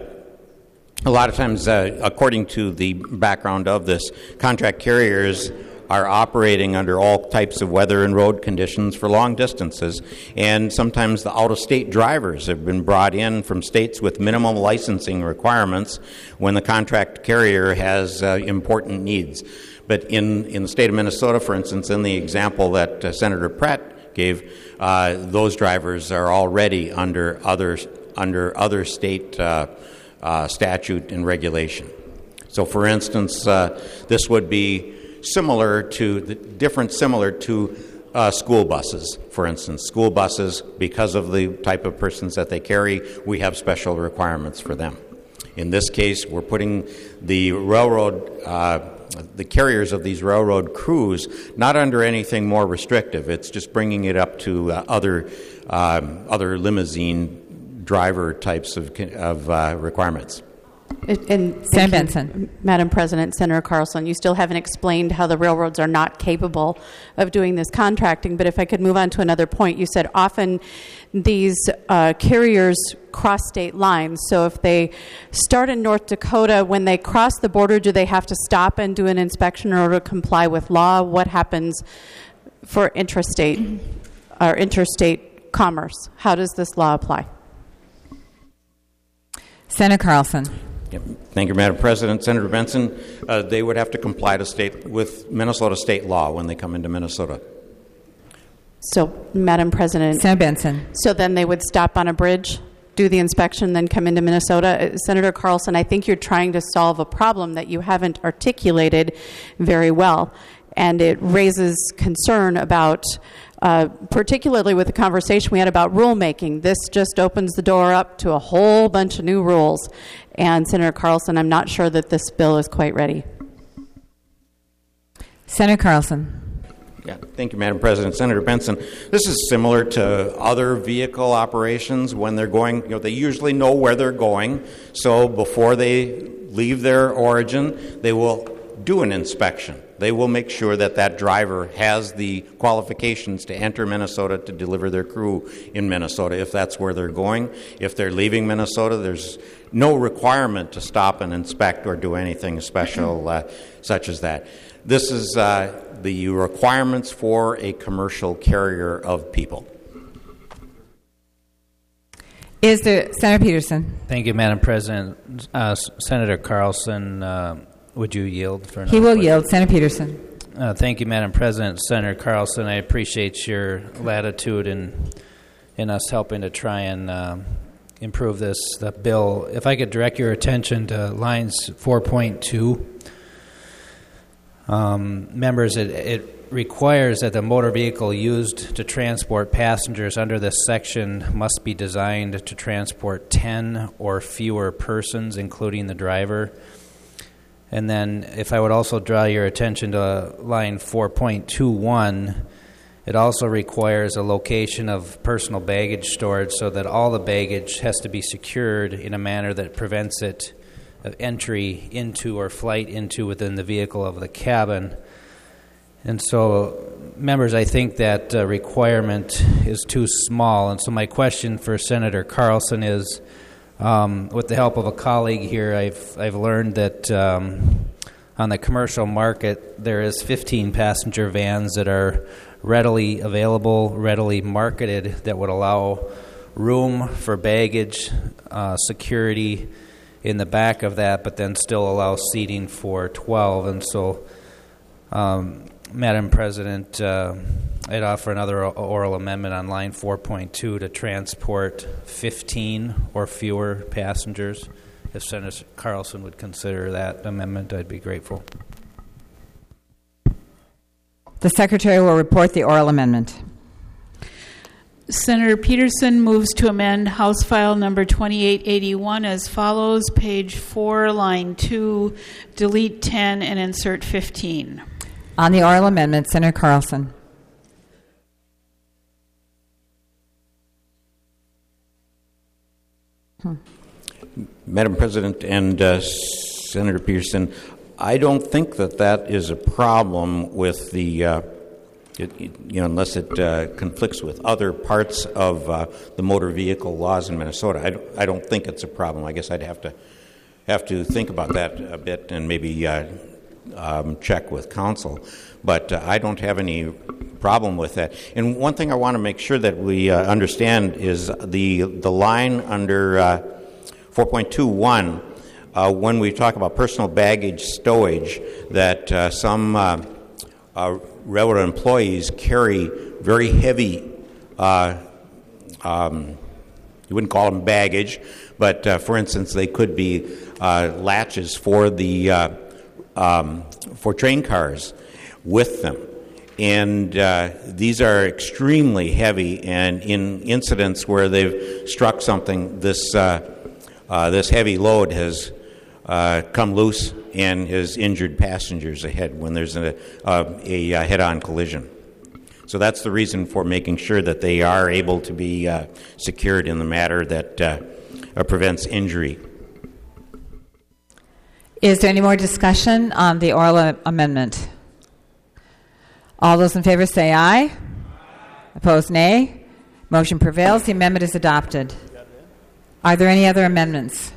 a lot of times, uh, according to the background of this, contract carriers are operating under all types of weather and road conditions for long distances, and sometimes the out-of-state drivers have been brought in from states with minimum licensing requirements when the contract carrier has uh, important needs. But in, in the state of Minnesota, for instance, in the example that uh, Senator Pratt gave, uh, those drivers are already under other, under other state uh, uh, statute and regulation. So, for instance, uh, this would be similar to the different similar to uh, school buses. For instance, school buses, because of the type of persons that they carry, we have special requirements for them. In this case, we're putting the railroad, uh, the carriers of these railroad crews, not under anything more restrictive. It's just bringing it up to uh, other um, other limousine driver types of of uh, requirements. And Senator Benson. Madam President, Senator Carlson, you still haven't explained how the railroads are not capable of doing this contracting, but if I could move on to another point, you said often these uh, carriers cross state lines. So if they start in North Dakota, when they cross the border, do they have to stop and do an inspection in order to comply with law? What happens for intrastate or interstate commerce? How does this law apply? Senator Carlson. Yep. Thank you, Madam President. Senator Benson, uh, they would have to comply to state with Minnesota state law when they come into Minnesota. So, Madam President. Senator Benson. So then they would stop on a bridge, do the inspection, then come into Minnesota. Uh, Senator Carlson, I think you're trying to solve a problem that you haven't articulated very well. And it raises concern about, uh, particularly with the conversation we had about rulemaking. This just opens the door up to a whole bunch of new rules. And Senator Carlson, I'm not sure that this bill is quite ready. Senator Carlson. Yeah, thank you, Madam President. Senator Benson, this is similar to other vehicle operations when they're going, you know, they usually know where they're going. So before they leave their origin, they will do an inspection. They will make sure that that driver has the qualifications to enter Minnesota to deliver their crew in Minnesota if that's where they're going. If they're leaving Minnesota, there's no requirement to stop and inspect or do anything special uh, such as that. This is uh, the requirements for a commercial carrier of people. Is there Senator Peterson? Thank you, Madam President. Uh, Senator Carlson, uh, would you yield for another He will question? yield. Senator Peterson. Uh, thank you, Madam President. Senator Carlson, I appreciate your latitude in in us helping to try and um, improve this the bill. If I could direct your attention to lines four point two. Um, members, it, it requires that the motor vehicle used to transport passengers under this section must be designed to transport ten or fewer persons, including the driver. And then if I would also draw your attention to line four point two one, it also requires a location of personal baggage storage so that all the baggage has to be secured in a manner that prevents it of entry into or flight into within the vehicle of the cabin. And so, members, I think that uh, requirement is too small. And so my question for Senator Carlson is, um, with the help of a colleague here, I've I've learned that um, on the commercial market there is fifteen passenger vans that are readily available, readily marketed, that would allow room for baggage, uh, security in the back of that, but then still allow seating for twelve. And so, um, Madam President, uh, I'd offer another oral amendment on line four point two to transport fifteen or fewer passengers. If Senator Carlson would consider that amendment, I'd be grateful. The Secretary will report the oral amendment. Senator Peterson moves to amend House File number twenty-eight eighty-one as follows: page four, line two, delete ten and insert fifteen. On the oral amendment, Senator Carlson. Hmm. Madam President and uh, Senator Peterson, I don't think that that is a problem with the, uh, it, you know, unless it uh, conflicts with other parts of uh, the motor vehicle laws in Minnesota. I don't, I don't think it's a problem. I guess I'd have to have to think about that a bit and maybe uh, um, check with counsel. But uh, I don't have any problem with that. And one thing I want to make sure that we uh, understand is the the line under uh, four point two one, uh, when we talk about personal baggage stowage, that uh, some uh, uh, railroad employees carry very heavy, uh, um, you wouldn't call them baggage, but uh, for instance, they could be uh, latches for the uh, um, for train cars with them. And uh, these are extremely heavy, and in incidents where they've struck something, this uh, uh, this heavy load has uh, come loose and has injured passengers ahead when there's a, a, a head-on collision. So that's the reason for making sure that they are able to be uh, secured in the manner that uh, prevents injury. Is there any more discussion on the oral a- amendment? All those in favor say aye. Aye. Opposed, nay. Motion prevails. The amendment is adopted. Are there any other amendments?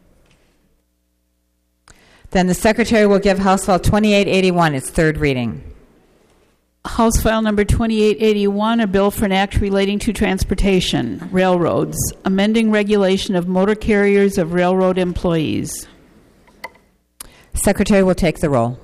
Then the Secretary will give House File twenty-eight eighty-one its third reading. House File number twenty-eight eighty-one, a bill for an act relating to transportation, railroads, amending regulation of motor carriers of railroad employees. Secretary will take the roll.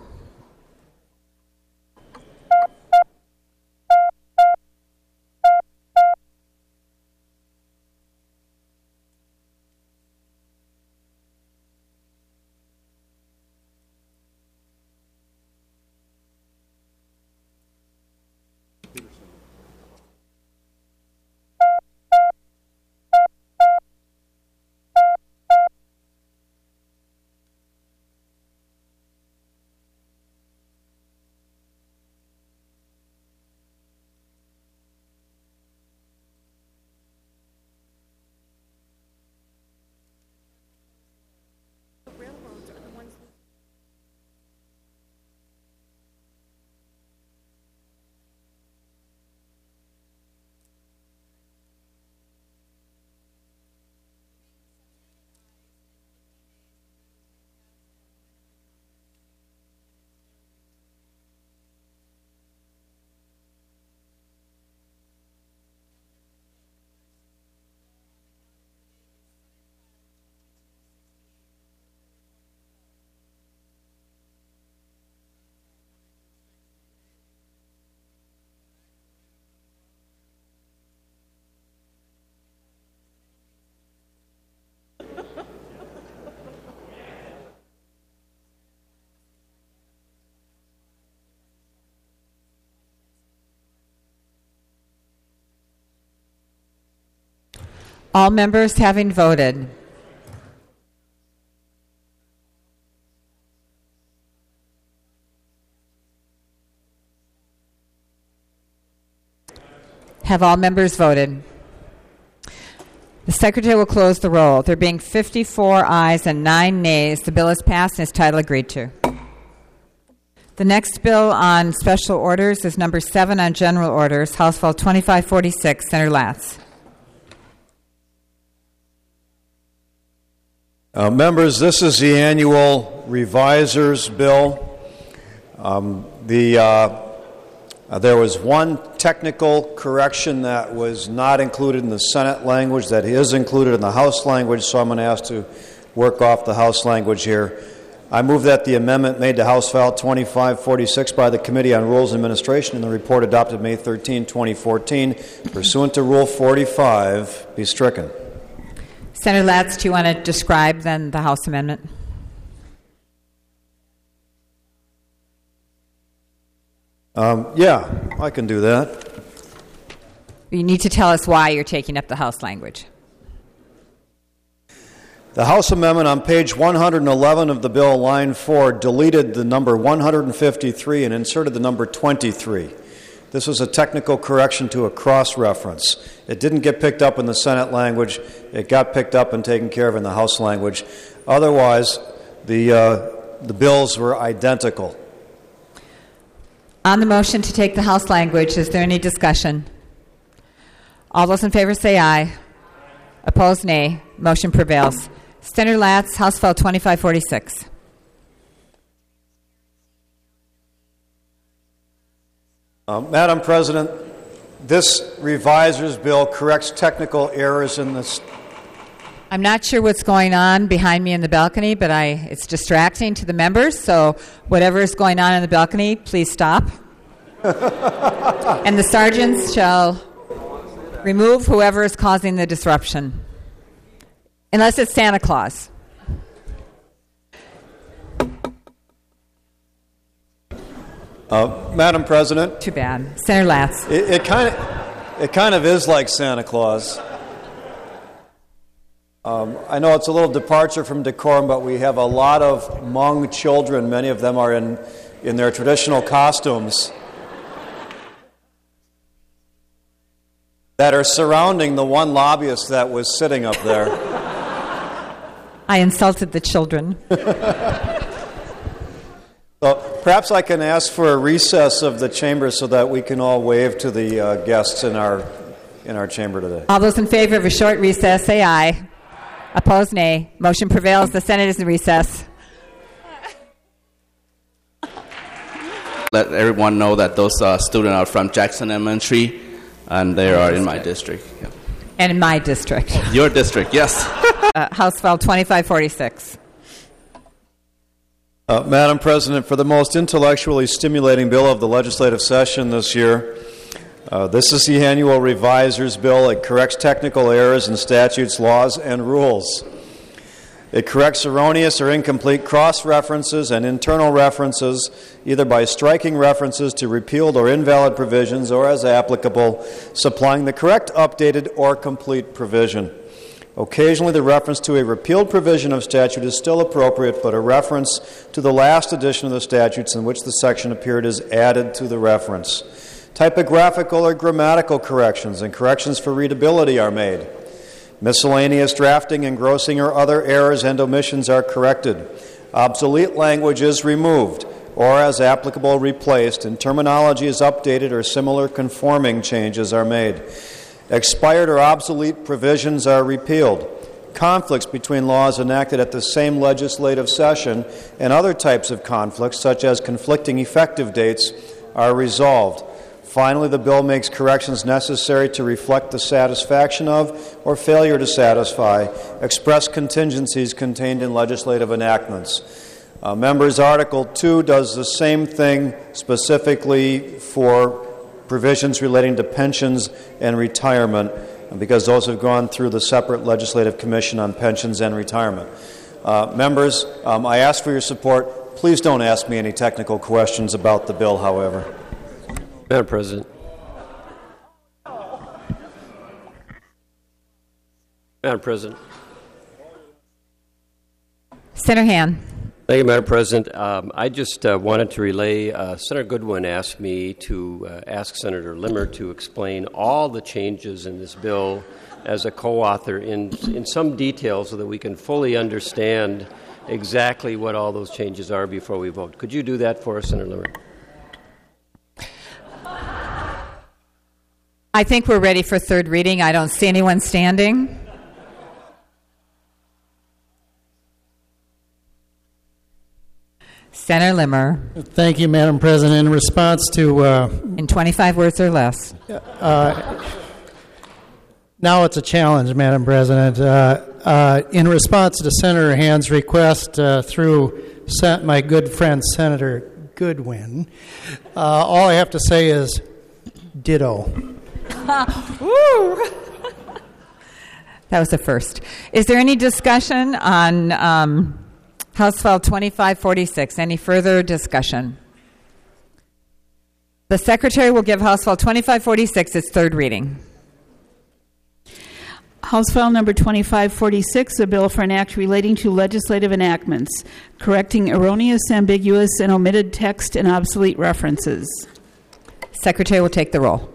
All members having voted. Have all members voted? The Secretary will close the roll. There being fifty-four ayes and nine nays, the bill is passed and its title agreed to. The next bill on special orders is number seven on general orders, House File twenty-five forty-six. Senator Latz. Uh, members, this is the annual revisers bill. Um, the uh, uh, there was one technical correction that was not included in the Senate language that is included in the House language, so I'm going to ask to work off the House language here. I move that the amendment made to House File twenty-five forty-six by the Committee on Rules and Administration in the report adopted May thirteenth, twenty fourteen, pursuant to Rule forty-five, be stricken. Senator Latz, do you want to describe then the House amendment? Um, yeah, I can do that. You need to tell us why you're taking up the House language. The House amendment on page one hundred eleven of the bill, line four, deleted the number one hundred fifty-three and inserted the number twenty-three. This was a technical correction to a cross-reference. It didn't get picked up in the Senate language. It got picked up and taken care of in the House language. Otherwise, the, uh, the bills were identical. On the motion to take the House language, is there any discussion? All those in favor say aye. Opposed, nay. Motion prevails. Senator Latz, House File twenty-five forty-six. Uh, Madam President, this reviser's bill corrects technical errors in this. I'm not sure what's going on behind me in the balcony, but I, it's distracting to the members, so whatever is going on in the balcony, please stop. And the sergeants shall remove whoever is causing the disruption, unless it's Santa Claus. Uh, Madam President. Too bad. Senator Latz. It, it kind of, it kind of is like Santa Claus. Um, I know it's a little departure from decorum, but we have a lot of Hmong children. Many of them are in, in their traditional costumes that are surrounding the one lobbyist that was sitting up there. I insulted the children. So perhaps I can ask for a recess of the chamber so that we can all wave to the uh, guests in our in our chamber today. All those in favor of a short recess, say aye. Opposed, nay. Motion prevails. The Senate is in recess. Let everyone know that those uh, students are from Jackson Elementary, and they are in my district. Yeah. And in my district. Your district, yes. uh, House File twenty-five forty-six. Uh, Madam President, for the most intellectually stimulating bill of the legislative session this year, uh, this is the annual reviser's bill. It corrects technical errors in statutes, laws, and rules. It corrects erroneous or incomplete cross-references and internal references, either by striking references to repealed or invalid provisions, or as applicable, supplying the correct, updated, or complete provision. Occasionally, the reference to a repealed provision of statute is still appropriate, but a reference to the last edition of the statutes in which the section appeared is added to the reference. Typographical or grammatical corrections and corrections for readability are made. Miscellaneous drafting, engrossing, or other errors and omissions are corrected. Obsolete language is removed, or as applicable, replaced, and terminology is updated or similar conforming changes are made. Expired or obsolete provisions are repealed. Conflicts between laws enacted at the same legislative session and other types of conflicts, such as conflicting effective dates, are resolved. Finally, the bill makes corrections necessary to reflect the satisfaction of or failure to satisfy express contingencies contained in legislative enactments. Uh, members, Article two does the same thing specifically for provisions relating to pensions and retirement, because those have gone through the separate Legislative Commission on Pensions and Retirement. Uh, members, um, I ask for your support. Please don't ask me any technical questions about the bill, however. Madam President. Madam President. Senator Han. Thank you, Madam President. Um, I just uh, wanted to relay, uh, Senator Goodwin asked me to uh, ask Senator Limmer to explain all the changes in this bill as a co-author in, in some detail so that we can fully understand exactly what all those changes are before we vote. Could you do that for us, Senator Limmer? I think we're ready for third reading. I don't see anyone standing. Senator Limmer. Thank you, Madam President. In response to... Uh, in twenty-five words or less. Uh, now it's a challenge, Madam President. Uh, uh, in response to Senator Hand's request uh, through Sen- my good friend Senator Goodwin, uh, all I have to say is ditto. Woo! That was the first. Is there any discussion on... Um, House File twenty-five forty-six. Any further discussion? The Secretary will give House File twenty-five forty-six its third reading. House File Number twenty-five forty-six, a bill for an act relating to legislative enactments, correcting erroneous, ambiguous, and omitted text and obsolete references. Secretary will take the roll.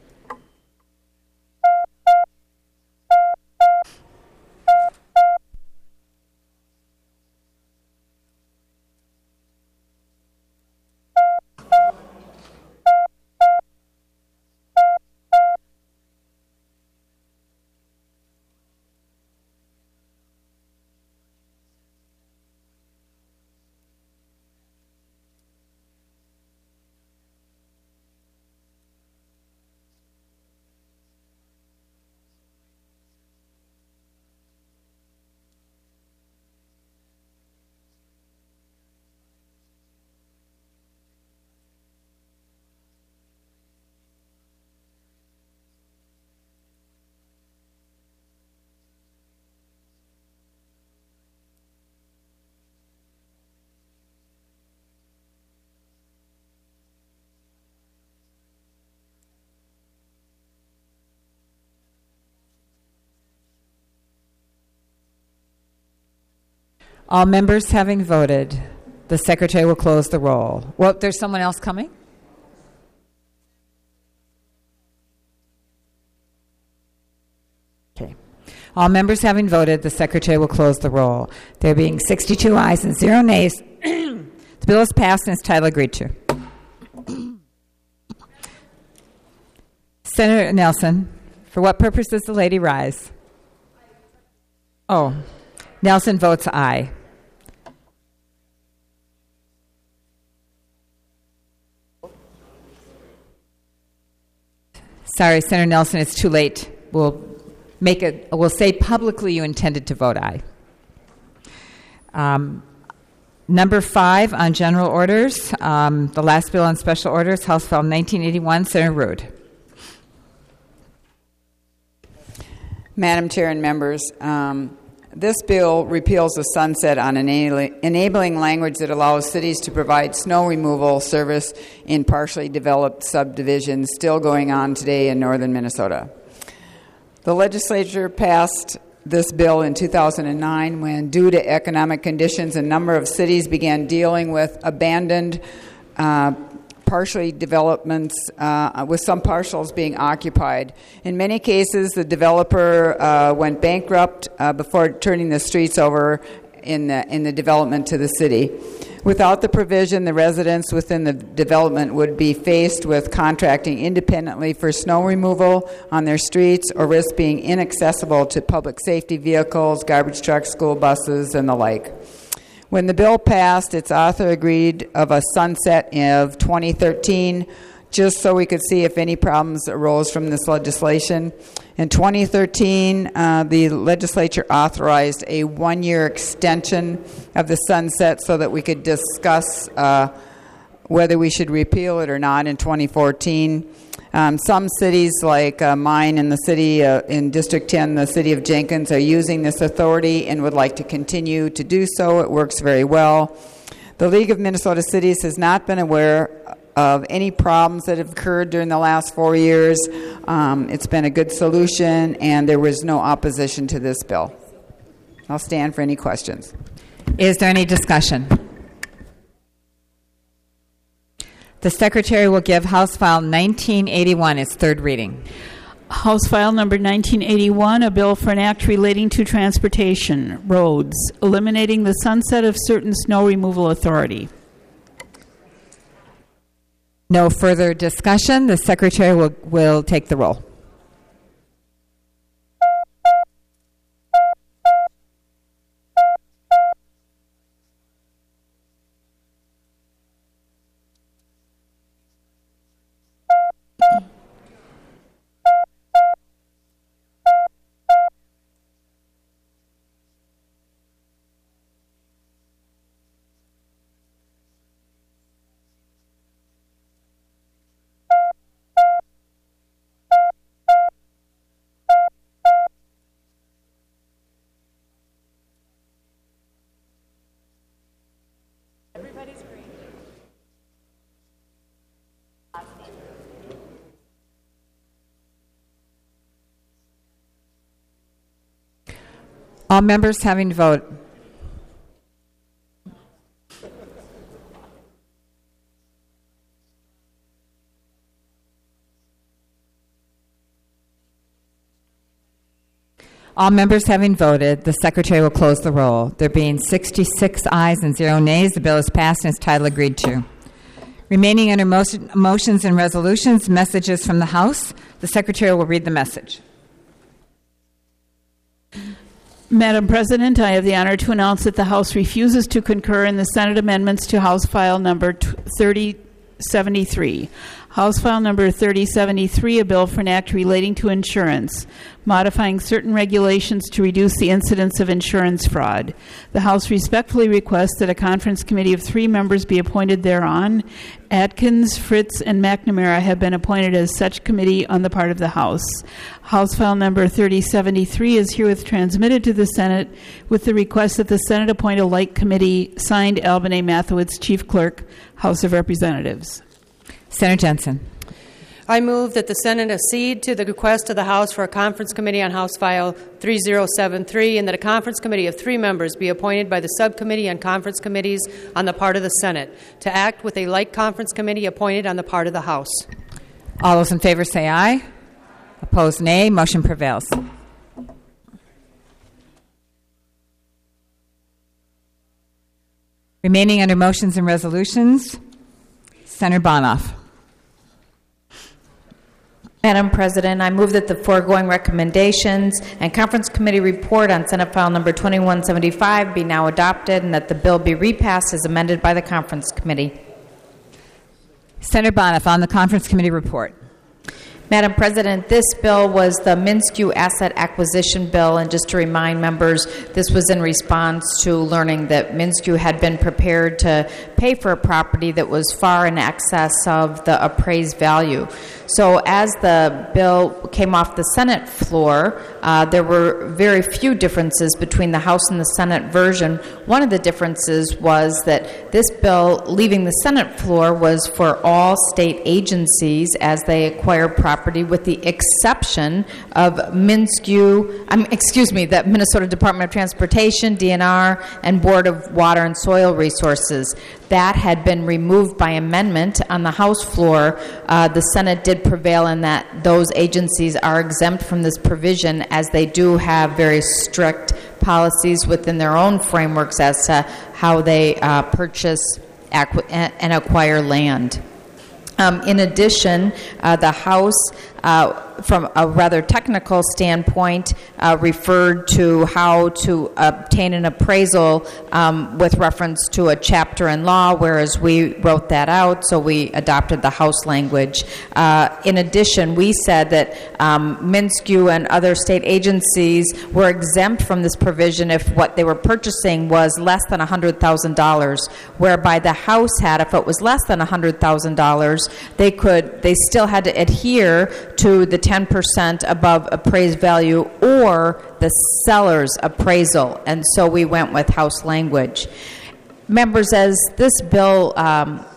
All members having voted, the Secretary will close the roll. Well, there's someone else coming? Okay. All members having voted, the Secretary will close the roll. There being sixty-two ayes and zero nays, the bill is passed and its title agreed to. Senator Nelson, for what purpose does the lady rise? Oh. Nelson votes aye. Sorry, Senator Nelson, it's too late. We'll make it. We'll say publicly you intended to vote aye. Um, number five on general orders. Um, the last bill on special orders, House File nineteen eighty-one. Senator Rood. Madam Chair and members. Um, This bill repeals the sunset on enabling language that allows cities to provide snow removal service in partially developed subdivisions still going on today in northern Minnesota. The legislature passed this bill in two thousand nine when, due to economic conditions, a number of cities began dealing with abandoned uh, partially developments, uh, with some parcels being occupied. In many cases, the developer uh, went bankrupt uh, before turning the streets over in the, in the development to the city. Without the provision, the residents within the development would be faced with contracting independently for snow removal on their streets or risk being inaccessible to public safety vehicles, garbage trucks, school buses, and the like. When the bill passed, its author agreed of a sunset of twenty thirteen, just so we could see if any problems arose from this legislation. In twenty thirteen, uh, the legislature authorized a one-year extension of the sunset so that we could discuss uh, whether we should repeal it or not in twenty fourteen. Um, some cities, like uh, mine in the city, uh, in District ten, the city of Jenkins, are using this authority and would like to continue to do so. It works very well. The League of Minnesota Cities has not been aware of any problems that have occurred during the last four years. Um, it's been a good solution, and there was no opposition to this bill. I'll stand for any questions. Is there any discussion? The Secretary will give House File nineteen eighty-one its third reading. House File Number nineteen eighty-one, a bill for an act relating to transportation, roads, eliminating the sunset of certain snow removal authority. No further discussion. The Secretary will, will take the roll. All members having to vote. All members having voted, the Secretary will close the roll. There being sixty-six ayes and zero nays, the bill is passed and its title agreed to. Remaining under motion, motions and resolutions, messages from the House. The Secretary will read the message. Madam President, I have the honor to announce that the House refuses to concur in the Senate amendments to House File Number thirty seventy-three. House File Number thirty seventy-three, a bill for an act relating to insurance, modifying certain regulations to reduce the incidence of insurance fraud. The House respectfully requests that a conference committee of three members be appointed thereon. Atkins, Fritz, and McNamara have been appointed as such committee on the part of the House. House File Number thirty seventy-three is herewith transmitted to the Senate with the request that the Senate appoint a like committee, signed Alvin A. Mathewitz, Chief Clerk, House of Representatives. Senator Jensen. I move that the Senate accede to the request of the House for a conference committee on House File thirty seventy-three and that a conference committee of three members be appointed by the Subcommittee on Conference Committees on the part of the Senate to act with a like conference committee appointed on the part of the House. All those in favor say aye. Opposed, nay. Motion prevails. Remaining under motions and resolutions, Senator Bonoff. Madam President, I move that the foregoing recommendations and conference committee report on Senate File Number twenty-one seventy-five be now adopted and that the bill be repassed as amended by the conference committee. Senator Bonoff on the conference committee report. Madam President, this bill was the MnSCU Asset Acquisition Bill, and just to remind members, this was in response to learning that MnSCU had been prepared to pay for a property that was far in excess of the appraised value. So as the bill came off the Senate floor, uh, there were very few differences between the House and the Senate version. One of the differences was that this bill, leaving the Senate floor, was for all state agencies as they acquire property, with the exception of MnSCU, um, excuse me, the Minnesota Department of Transportation, D N R, and Board of Water and Soil Resources. That had been removed by amendment on the House floor. Uh, the Senate did prevail in that those agencies are exempt from this provision, as they do have very strict policies within their own frameworks as to how they uh, purchase acqu- and acquire land. Um, in addition, uh, the House, uh, from a rather technical standpoint, uh, referred to how to obtain an appraisal um, with reference to a chapter in law, whereas we wrote that out, so we adopted the House language. Uh, in addition, we said that um, MnSCU and other state agencies were exempt from this provision if what they were purchasing was less than one hundred thousand dollars, whereby the House had, if it was less than one hundred thousand dollars, they could, they still had to adhere to the ten percent above appraised value or the seller's appraisal, and so we went with House language. Members, as this bill um,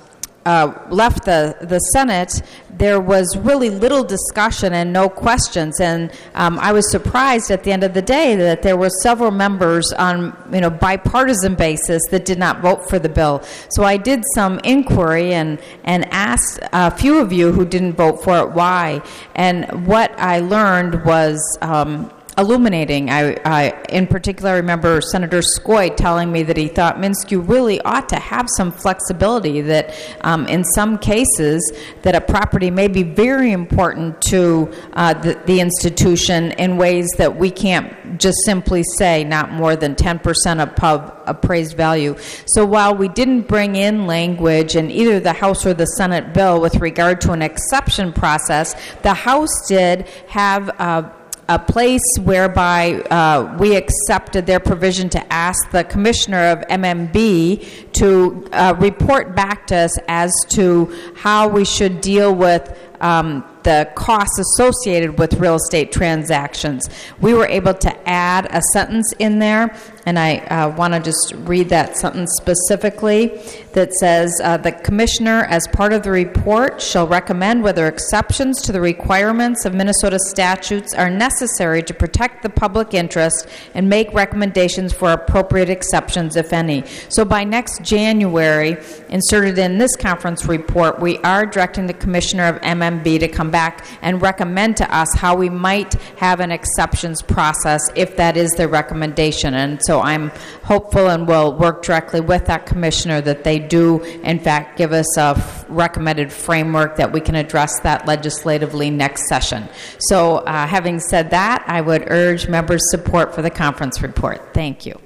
uh, left the, the Senate, there was really little discussion and no questions. And um, I was surprised at the end of the day that there were several members on you know bipartisan basis that did not vote for the bill. So I did some inquiry and, and asked a few of you who didn't vote for it why. And what I learned was um, illuminating. I, I, in particular, I remember Senator Skoye telling me that he thought MnSCU really ought to have some flexibility, that um, in some cases that a property may be very important to uh, the, the institution in ways that we can't just simply say not more than ten percent of pub appraised value. So while we didn't bring in language in either the House or the Senate bill with regard to an exception process, the House did have uh, a place whereby uh, we accepted their provision to ask the commissioner of M M B to uh, report back to us as to how we should deal with um, the costs associated with real estate transactions. We were able to add a sentence in there, and I uh, want to just read that sentence specifically, that says, uh, the commissioner, as part of the report, shall recommend whether exceptions to the requirements of Minnesota statutes are necessary to protect the public interest and make recommendations for appropriate exceptions, if any. So by next January, inserted in this conference report, we are directing the commissioner of M M B to come back and recommend to us how we might have an exceptions process if that is their recommendation. And so I'm hopeful and will work directly with that commissioner that they do, in fact, give us a f- recommended framework that we can address that legislatively next session. So uh, having said that, I would urge members' support for the conference report. Thank you.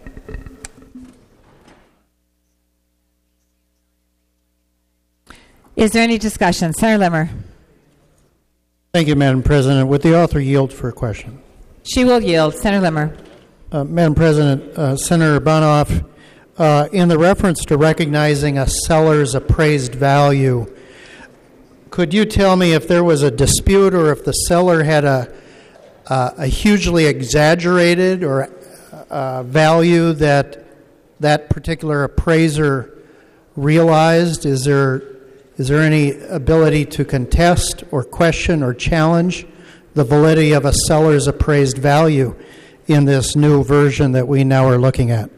Is there any discussion? Senator Limmer. Thank you, Madam President. Would the author yield for a question? She will yield. Senator Limmer. Uh, Madam President, uh, Senator Bonoff, uh, in the reference to recognizing a seller's appraised value, could you tell me if there was a dispute or if the seller had a, uh, a hugely exaggerated or uh, value that that particular appraiser realized? Is there is there any ability to contest or question or challenge the validity of a seller's appraised value in this new version that we now are looking at?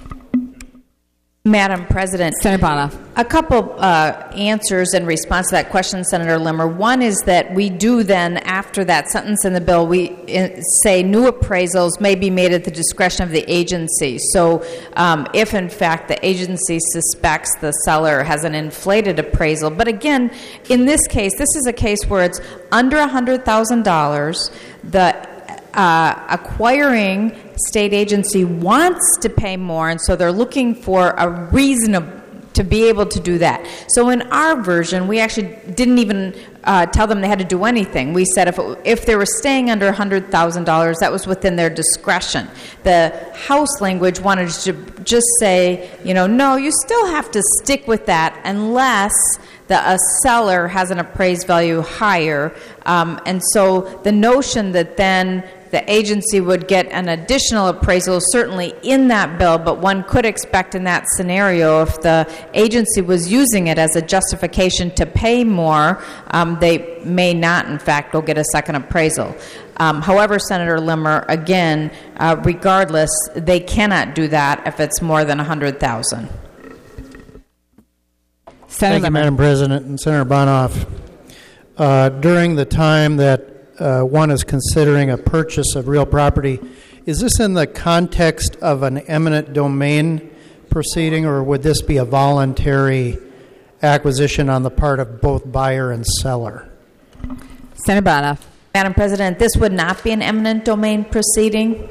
Madam President, Senator Bonoff. A couple uh, answers in response to that question, Senator Limmer. One is that we do then, after that sentence in the bill, we in, say new appraisals may be made at the discretion of the agency. So um, if, in fact, the agency suspects the seller has an inflated appraisal. But again, in this case, this is a case where it's under one hundred thousand dollars. The Uh, acquiring state agency wants to pay more, and so they're looking for a reason to be able to do that. So in our version, we actually didn't even uh, tell them they had to do anything. We said if it, if they were staying under one hundred thousand dollars, that was within their discretion. The House language wanted to just say, you know, no, you still have to stick with that unless the a seller has an appraised value higher. Um, and so the notion that then the agency would get an additional appraisal is certainly in that bill, but one could expect in that scenario if the agency was using it as a justification to pay more, um, they may not, in fact, go get a second appraisal. Um, however, Senator Limmer, again, uh, regardless, they cannot do that if it's more than one hundred thousand dollars. Thank you, Madam President. And Senator Bonoff, uh, during the time that uh, one is considering a purchase of real property, is this in the context of an eminent domain proceeding, or would this be a voluntary acquisition on the part of both buyer and seller? Senator Bonoff. Madam President, this would not be an eminent domain proceeding.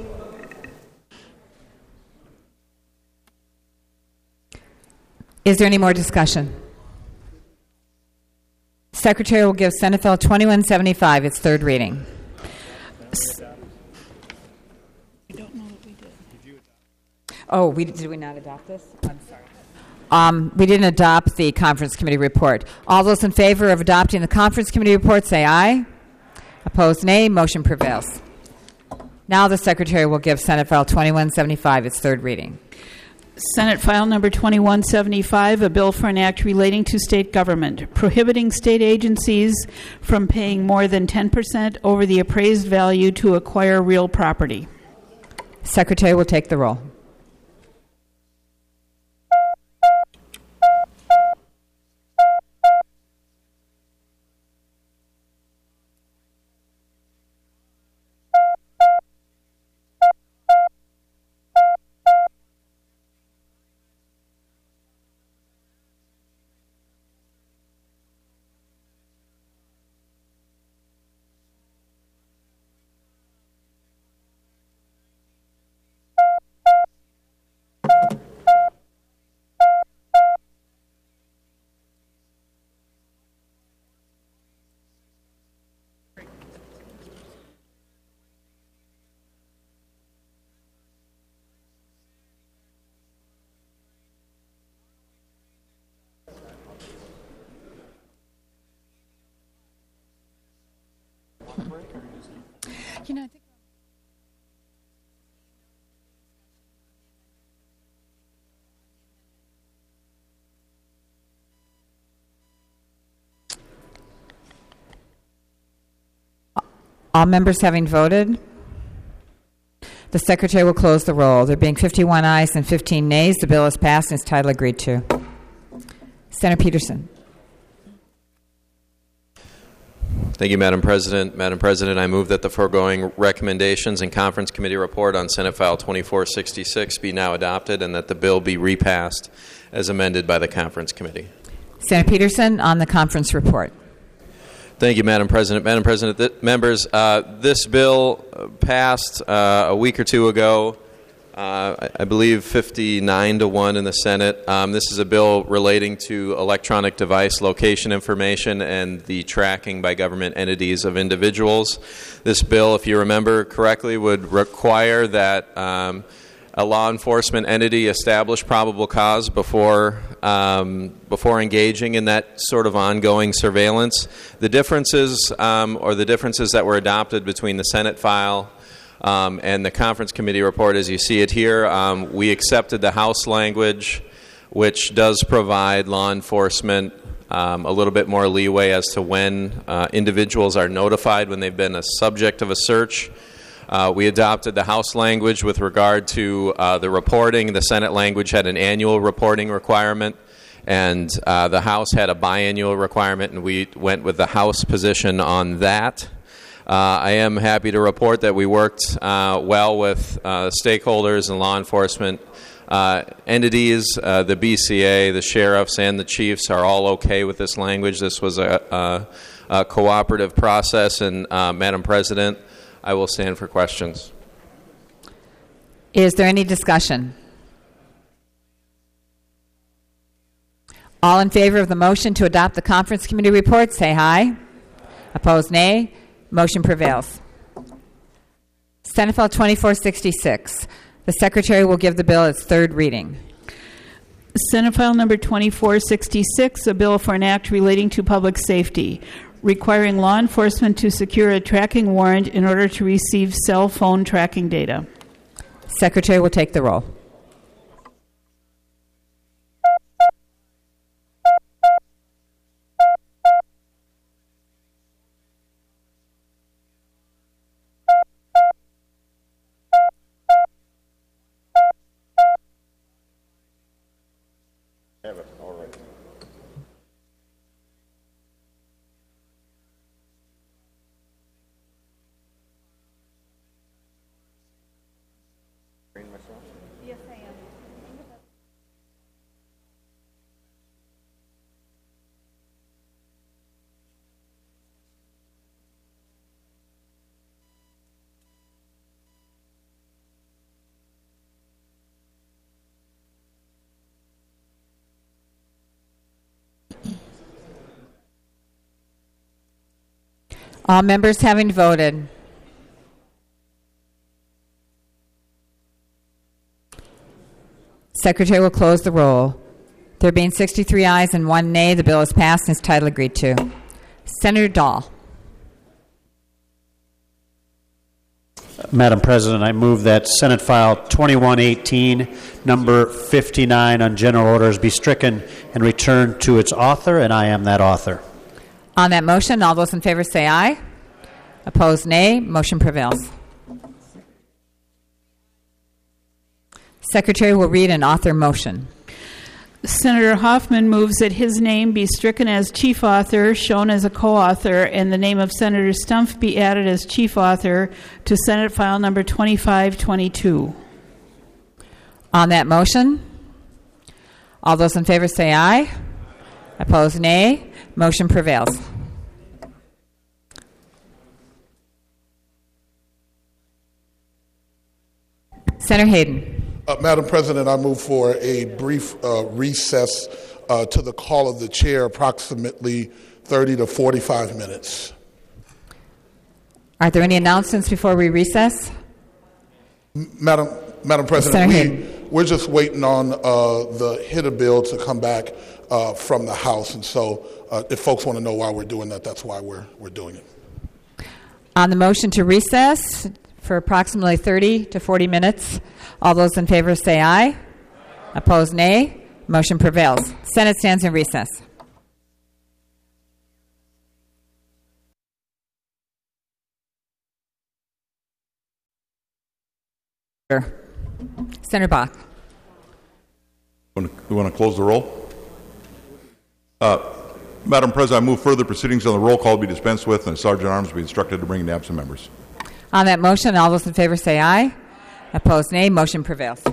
Is there any more discussion? Secretary will give Senate Bill twenty-one seventy-five its third reading. Oh, we did we not adopt this? I'm sorry. Um, we didn't adopt the conference committee report. All those in favor of adopting the conference committee report say aye. Opposed, nay. Motion prevails. Now the Secretary will give Senate Bill twenty-one seventy-five its third reading. Senate File Number twenty-one seventy-five, a bill for an act relating to state government, prohibiting state agencies from paying more than ten percent over the appraised value to acquire real property. Secretary will take the roll. You know, I think all members having voted, the Secretary will close the roll. There being fifty-one ayes and fifteen nays, the bill is passed and its title agreed to. Senator Peterson. Thank you, Madam President. Madam President, I move that the foregoing recommendations and conference committee report on Senate File twenty-four sixty-six be now adopted and that the bill be repassed as amended by the conference committee. Senator Peterson on the conference report. Thank you, Madam President. Madam President, th- members, uh, this bill passed uh, a week or two ago. Uh, I, I believe fifty-nine to one in the Senate. Um, this is a bill relating to electronic device location information and the tracking by government entities of individuals. This bill, if you remember correctly, would require that um, a law enforcement entity establish probable cause before um, before engaging in that sort of ongoing surveillance. The differences um, or the differences that were adopted between the Senate file Um, and the conference committee report, as you see it here, um, we accepted the House language, which does provide law enforcement um, a little bit more leeway as to when uh, individuals are notified when they've been a subject of a search. Uh, we adopted the House language with regard to uh, the reporting. The Senate language had an annual reporting requirement, and uh, the House had a biannual requirement, and we went with the House position on that. Uh, I am happy to report that we worked uh, well with uh, stakeholders and law enforcement uh, entities. Uh, the B C A, the sheriffs, and the chiefs are all okay with this language. This was a, a, a cooperative process, and uh, Madam President, I will stand for questions. Is there any discussion? All in favor of the motion to adopt the conference committee report, say aye. Opposed, nay. Motion prevails. Senate File twenty-four sixty-six. The Secretary will give the bill its third reading. Senate File Number twenty-four sixty-six, a bill for an act relating to public safety, requiring law enforcement to secure a tracking warrant in order to receive cell phone tracking data. Secretary will take the roll. All members having voted. Secretary will close the roll. There being sixty-three ayes and one nay, the bill is passed and its title agreed to. Senator Dahl. Madam President, I move that Senate File twenty-one eighteen, number fifty-nine on general orders, be stricken and returned to its author, and I am that author. On that motion, all those in favor say aye. Opposed, nay. Motion prevails. Secretary will read an author motion. Senator Hoffman moves that his name be stricken as chief author, shown as a co-author, and the name of Senator Stumpf be added as chief author to Senate File number twenty-five twenty-two. On that motion, all those in favor say aye. Opposed, nay. Motion prevails. Senator Hayden. Uh, Madam President, I move for a brief uh, recess uh, to the call of the chair, approximately thirty to forty-five minutes. Are there any announcements before we recess? M- Madam Madam President, we, we're just waiting on uh, the H I D A bill to come back uh, from the House, and so uh, if folks want to know why we're doing that, that's why we're we're doing it. On the motion to recess for approximately thirty to forty minutes, all those in favor say aye. Opposed, nay. Motion prevails. Senate stands in recess. Senator Bach. We want to close the roll? Uh, Madam President, I move further proceedings on the roll call be dispensed with and Sergeant Arms be instructed to bring in absent members. On that motion, all those in favor say aye. Opposed, nay. Motion prevails.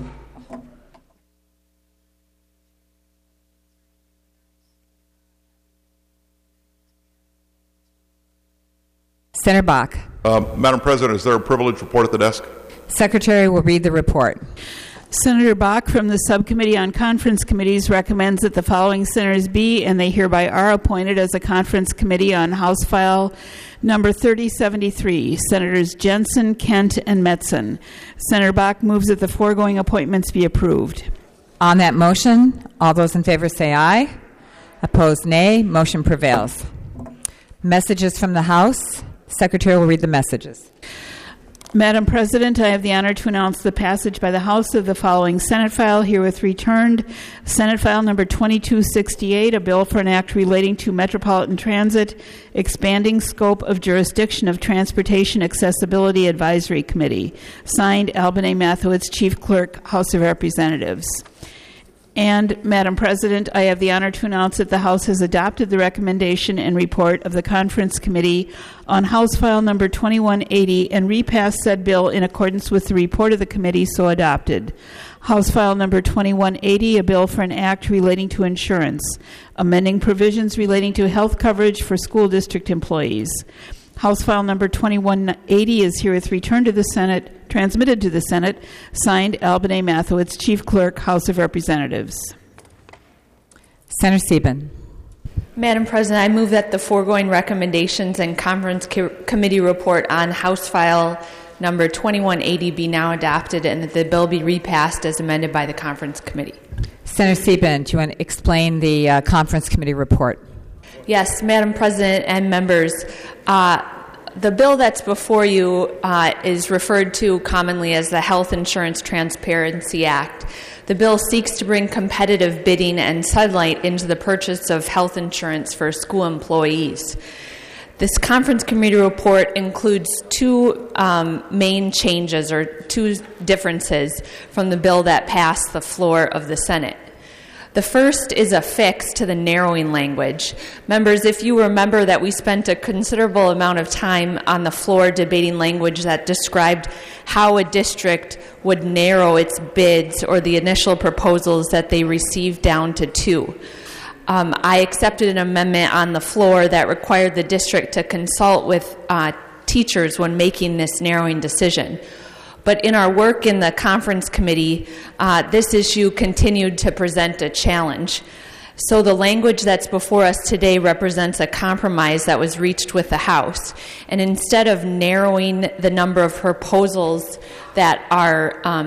Senator Bach. Uh, Madam President, is there a privileged report at the desk? Secretary will read the report. Senator Bach from the Subcommittee on Conference Committees recommends that the following senators be, and they hereby are, appointed as a conference committee on House File number thirty seventy-three, Senators Jensen, Kent, and Metzen. Senator Bach moves that the foregoing appointments be approved. On that motion, all those in favor say aye. Opposed, nay. Motion prevails. Messages from the House. Secretary will read the messages. Madam President, I have the honor to announce the passage by the House of the following Senate file herewith returned. Senate File number twenty-two sixty-eight, a bill for an act relating to metropolitan transit, expanding scope of jurisdiction of Transportation Accessibility Advisory Committee. Signed, Alban A. Mathowitz, Chief Clerk, House of Representatives. And, Madam President, I have the honor to announce that the House has adopted the recommendation and report of the Conference Committee on House File number twenty-one eighty and repassed said bill in accordance with the report of the committee so adopted. House File number twenty-one eighty, a bill for an act relating to insurance, amending provisions relating to health coverage for school district employees. House File number twenty-one eighty is herewith returned to the Senate, transmitted to the Senate, signed Alban A. Mathowitz, Chief Clerk, House of Representatives. Senator Sieben. Madam President, I move that the foregoing recommendations and Conference co- Committee report on House File number twenty-one eighty be now adopted and that the bill be repassed as amended by the Conference Committee. Senator Sieben, do you want to explain the uh, Conference Committee report? Yes, Madam President and members, uh, the bill that's before you uh, is referred to commonly as the Health Insurance Transparency Act. The bill seeks to bring competitive bidding and sunlight into the purchase of health insurance for school employees. This Conference Committee report includes two um, main changes or two differences from the bill that passed the floor of the Senate. The first is a fix to the narrowing language. Members, if you remember that we spent a considerable amount of time on the floor debating language that described how a district would narrow its bids or the initial proposals that they received down to two. Um, I accepted an amendment on the floor that required the district to consult with uh, teachers when making this narrowing decision. But in our work in the Conference Committee, uh, this issue continued to present a challenge. So the language that's before us today represents a compromise that was reached with the House. And instead of narrowing the number of proposals that are um,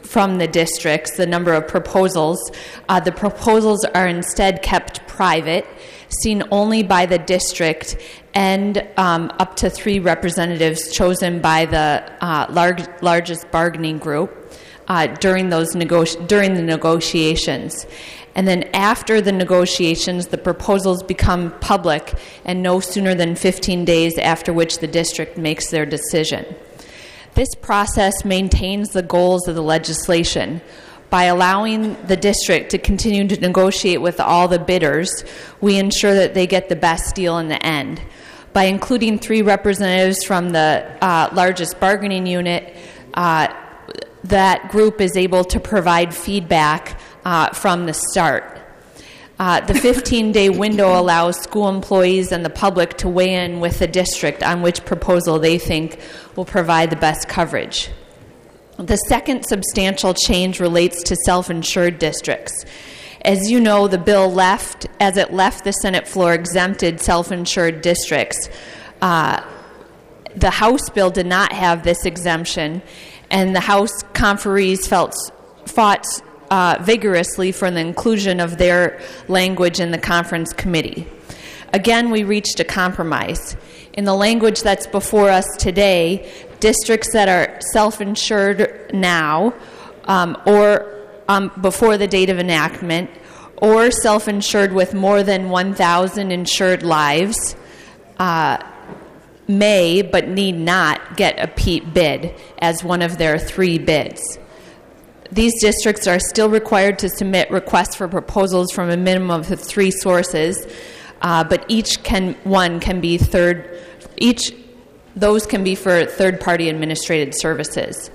from the districts, the number of proposals. Uh, the proposals are instead kept private, seen only by the district, and um, up to three representatives chosen by the uh, large, largest bargaining group uh, during those negoti- during the negotiations. And then after the negotiations, the proposals become public, and no sooner than fifteen days after which the district makes their decision. This process maintains the goals of the legislation. By allowing the district to continue to negotiate with all the bidders, we ensure that they get the best deal in the end. By including three representatives from the uh, largest bargaining unit, uh, that group is able to provide feedback uh, from the start. Uh, the fifteen-day window allows school employees and the public to weigh in with the district on which proposal they think will provide the best coverage. The second substantial change relates to self-insured districts. As you know, the bill left, as it left the Senate floor, exempted self-insured districts. Uh, the House bill did not have this exemption, and the House conferees felt, fought uh, vigorously for the inclusion of their language in the conference committee. Again, we reached a compromise. In the language that's before us today, districts that are self-insured now um, or um, before the date of enactment, or self-insured with more than one thousand insured lives uh, may, but need not, get a P E A T bid as one of their three bids. These districts are still required to submit requests for proposals from a minimum of three sources, uh, but each can one can be third. Each those can be for third-party administrated services.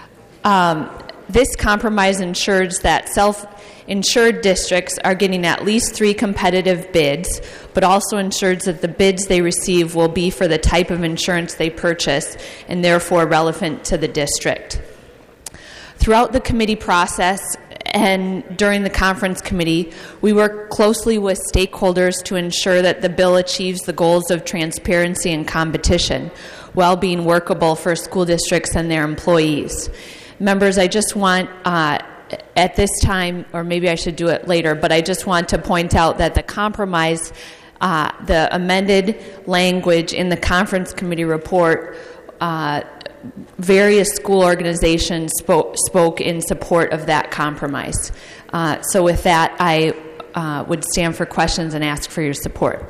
Um, this compromise ensures that self-insured districts are getting at least three competitive bids, but also ensures that the bids they receive will be for the type of insurance they purchase and therefore relevant to the district. Throughout the committee process and during the conference committee, we work closely with stakeholders to ensure that the bill achieves the goals of transparency and competition while being workable for school districts and their employees. Members, I just want, uh, at this time, or maybe I should do it later, but I just want to point out that the compromise, uh, the amended language in the conference committee report, uh, various school organizations spoke, spoke in support of that compromise. Uh, so with that, I uh, would stand for questions and ask for your support.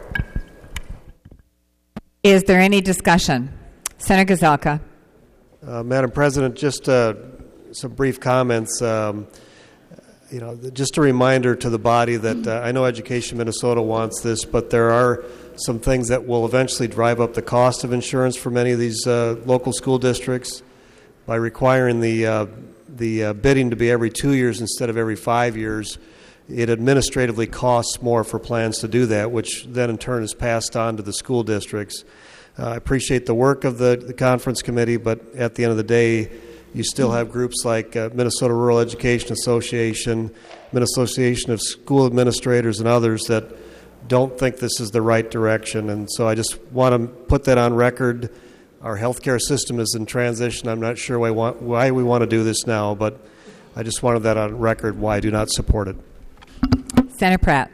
Is there any discussion? Senator Gazelka. Uh, Madam President, just uh, some brief comments. Um, you know, just a reminder to the body that uh, I know Education Minnesota wants this, but there are some things that will eventually drive up the cost of insurance for many of these uh, local school districts by requiring the uh, the uh, bidding to be every two years instead of every five years. It administratively costs more for plans to do that, which then in turn is passed on to the school districts. Uh, I appreciate the work of the, the conference committee, but at the end of the day, you still have groups like uh, Minnesota Rural Education Association, Minnesota Association of School Administrators, and others that don't think this is the right direction. And so I just want to put that on record. Our healthcare system is in transition. I'm not sure why, want, why we want to do this now, but I just wanted that on record why I do not support it. Senator Pratt.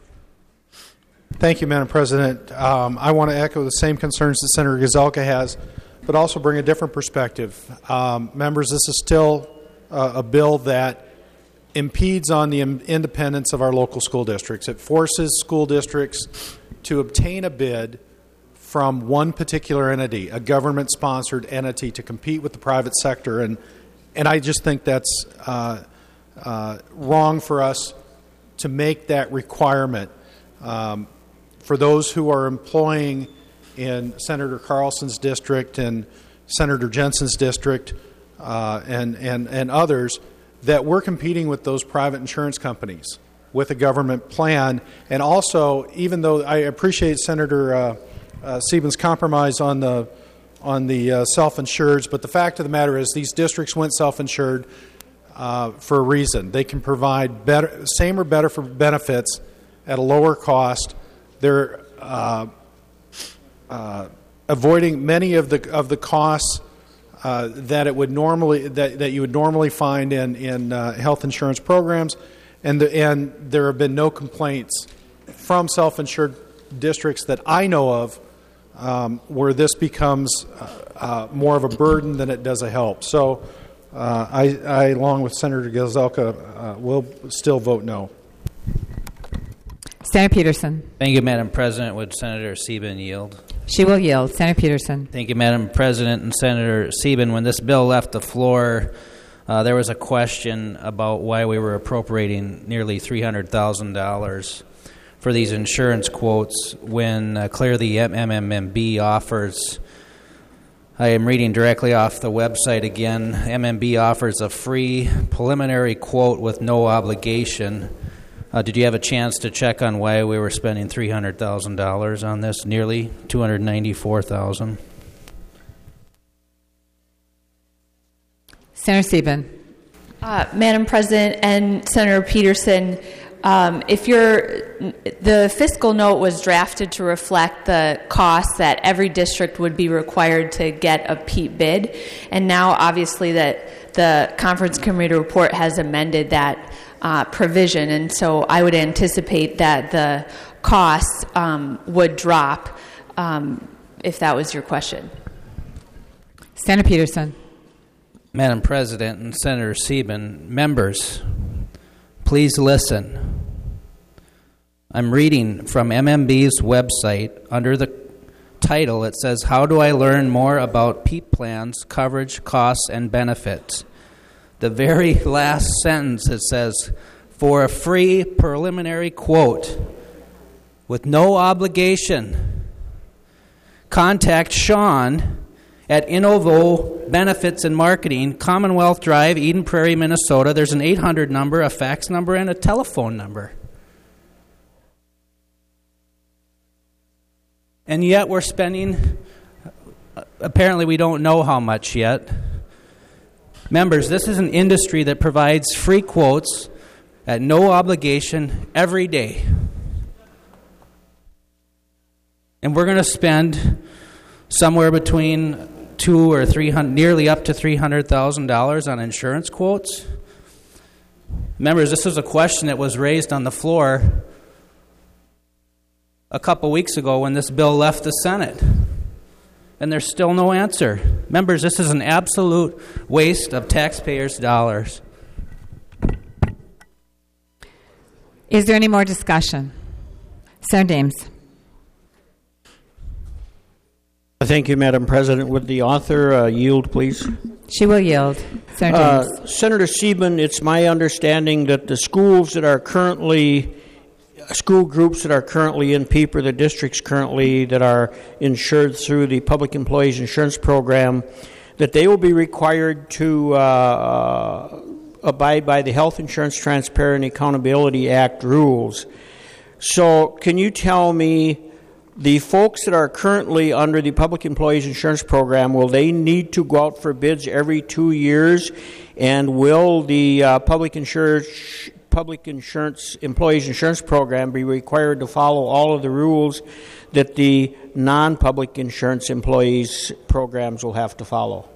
Thank you, Madam President. Um, I want to echo the same concerns that Senator Gazelka has, but also bring a different perspective. Um, members, this is still uh, a bill that impedes on the independence of our local school districts. It forces school districts to obtain a bid from one particular entity, a government-sponsored entity, to compete with the private sector. And, and I just think that's uh, uh, wrong for us to make that requirement. Um, for those who are employing in Senator Carlson's district and Senator Jensen's district uh, and, and, and others, that we're competing with those private insurance companies with a government plan. And also, even though I appreciate Senator uh, uh, Siebens' compromise on the on the uh, self-insureds, but the fact of the matter is these districts went self-insured uh, for a reason. They can provide better, same or better for benefits at a lower cost. They're uh, uh, avoiding many of the of the costs uh, that it would normally that, that you would normally find in in uh, health insurance programs, and the, and there have been no complaints from self-insured districts that I know of um, where this becomes uh, uh, more of a burden than it does a help. So uh, I, I, along with Senator Gazelka, uh, will still vote no. Senator Peterson. Thank you, Madam President. Would Senator Sieben yield? She will yield. Senator Peterson. Thank you, Madam President. And Senator Sieben, when this bill left the floor, uh, there was a question about why we were appropriating nearly three hundred thousand dollars for these insurance quotes when uh, clearly M M M B offers, I am reading directly off the website again, M M B offers a free preliminary quote with no obligation. Uh, did you have a chance to check on why we were spending three hundred thousand dollars on this, nearly two hundred ninety-four thousand dollars? Senator Sieben. Uh, Madam President and Senator Peterson, um, if you're, the fiscal note was drafted to reflect the costs that every district would be required to get a P E P bid, and now obviously that the conference committee report has amended that Uh, provision, and so I would anticipate that the costs um, would drop um, if that was your question. Senator Peterson. Madam President and Senator Sieben, members, please listen. I'm reading from M M B's website under the title. It says, "How do I learn more about P E P plans, coverage, costs, and benefits?" The very last sentence, it says, "For a free preliminary quote with no obligation, contact Sean at Innovo Benefits and Marketing, Commonwealth Drive, Eden Prairie, Minnesota." There's an eight hundred number, a fax number, and a telephone number. And yet we're spending, apparently we don't know how much yet. Members, this is an industry that provides free quotes at no obligation every day. And we're going to spend somewhere between two or three hundred, nearly up to three hundred thousand dollars on insurance quotes. Members, this was a question that was raised on the floor a couple weeks ago when this bill left the Senate. And there's still no answer. Members, this is an absolute waste of taxpayers' dollars. Is there any more discussion? Senator Dames. Thank you, Madam President. Would the author uh, yield, please? She will yield. Senator uh, Dames. Senator Sieben, it's my understanding that the schools that are currently school groups that are currently in P E P, or the districts currently that are insured through the Public Employees Insurance Program, that they will be required to uh, abide by the Health Insurance Transparency and Accountability Act rules. So can you tell me, the folks that are currently under the Public Employees Insurance Program, will they need to go out for bids every two years? And will the uh, Public Insurance Public Insurance Employees Insurance Program be required to follow all of the rules that the non-public insurance employees programs will have to follow?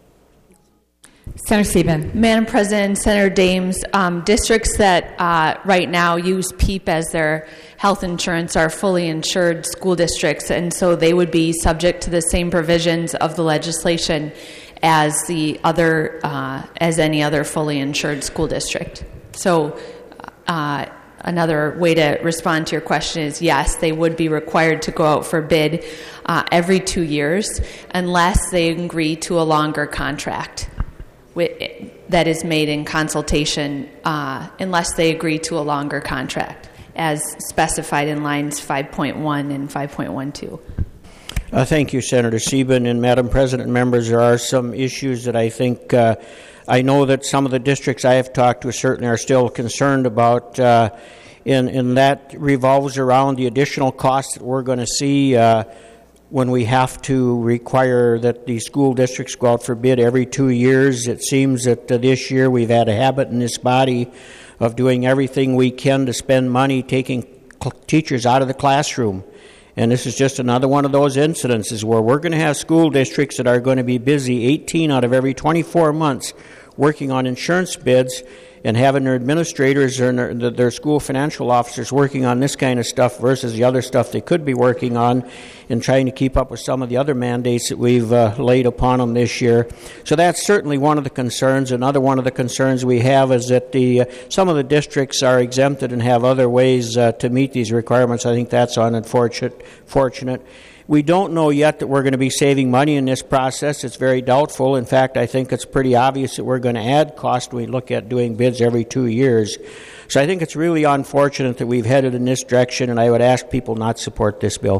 Senator Sieben. Madam President, Senator Dames, um, districts that uh, right now use P E P as their health insurance are fully insured school districts, and so they would be subject to the same provisions of the legislation as the other, uh, as any other fully insured school district. So uh, another way to respond to your question is yes, they would be required to go out for bid uh, every two years unless they agree to a longer contract with, that is made in consultation, uh, unless they agree to a longer contract as specified in lines five point one and five point twelve. Uh, thank you, Senator Sieben. And Madam President, members, there are some issues that I think uh, I know that some of the districts I have talked to certainly are still concerned about, uh, and, and that revolves around the additional costs that we're going to see uh, when we have to require that the school districts go out for bid every two years. It seems that uh, this year we've had a habit in this body of doing everything we can to spend money taking cl- teachers out of the classroom. And this is just another one of those incidences where we're going to have school districts that are going to be busy eighteen out of every twenty-four months working on insurance bids and having their administrators and their, their school financial officers working on this kind of stuff versus the other stuff they could be working on and trying to keep up with some of the other mandates that we've uh, laid upon them this year. So that's certainly one of the concerns. Another one of the concerns we have is that the uh, some of the districts are exempted and have other ways uh, to meet these requirements. I think that's unfortunate. Fortunate. We don't know yet that we're going to be saving money in this process. It's very doubtful. In fact, I think it's pretty obvious that we're going to add cost when we look at doing bids every two years. So I think it's really unfortunate that we've headed in this direction, and I would ask people not support this bill.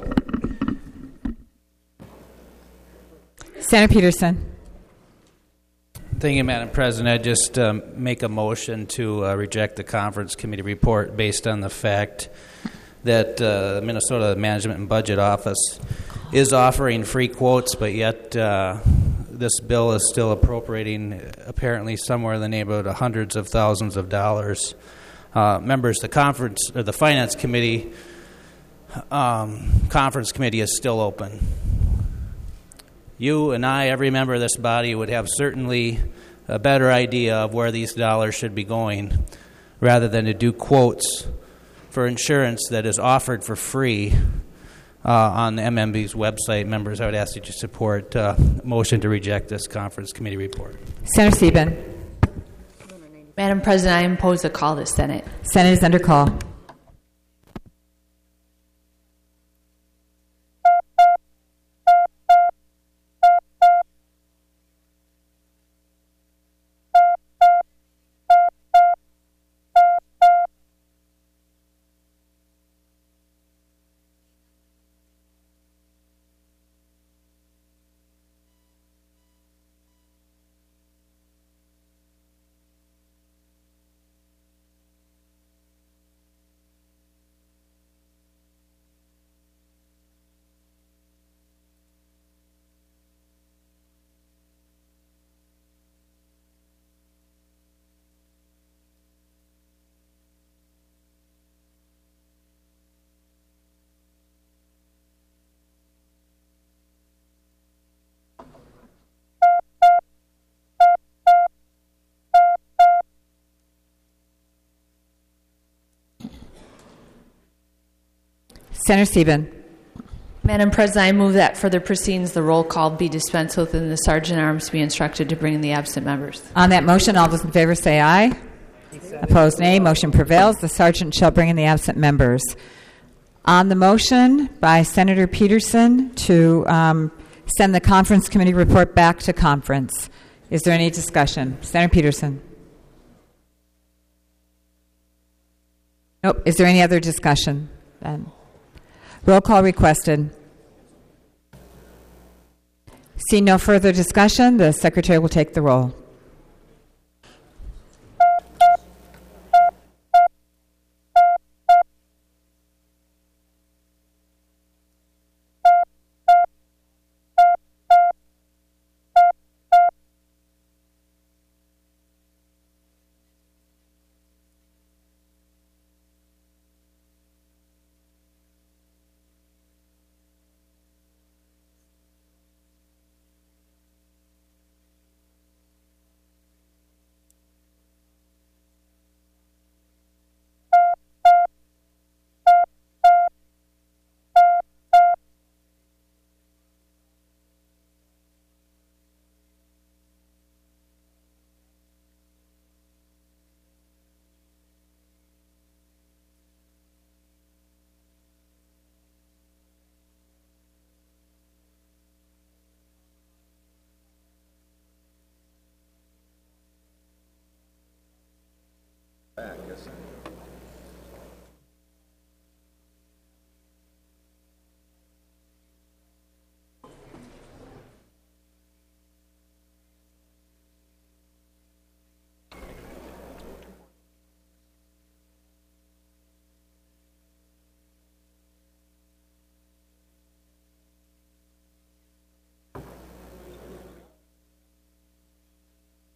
Senator Peterson. Thank you, Madam President. I just um, make a motion to uh, reject the conference committee report based on the fact that uh, Minnesota Management and Budget Office is offering free quotes, but yet uh, this bill is still appropriating apparently somewhere in the neighborhood of hundreds of thousands of dollars. Uh, members, the conference or the Finance Committee um, conference committee is still open. You and I, every member of this body, would have certainly a better idea of where these dollars should be going, rather than to do quotes for insurance that is offered for free uh, on the M M B's website. Members, I would ask that you support uh, motion to reject this conference committee report. Senator Sieben. Madam President, I impose a call to Senate. Senate is under call. Senator Sieben. Madam President, I move that further proceedings, the roll call be dispensed with and the Sergeant at Arms be instructed to bring in the absent members. On that motion, all those in favor say aye. Opposed, nay. Motion prevails. The Sergeant shall bring in the absent members. On the motion by Senator Peterson to um, send the conference committee report back to conference, is there any discussion? Senator Peterson. Nope. Is there any other discussion? Then roll call requested. See no further discussion, the Secretary will take the roll.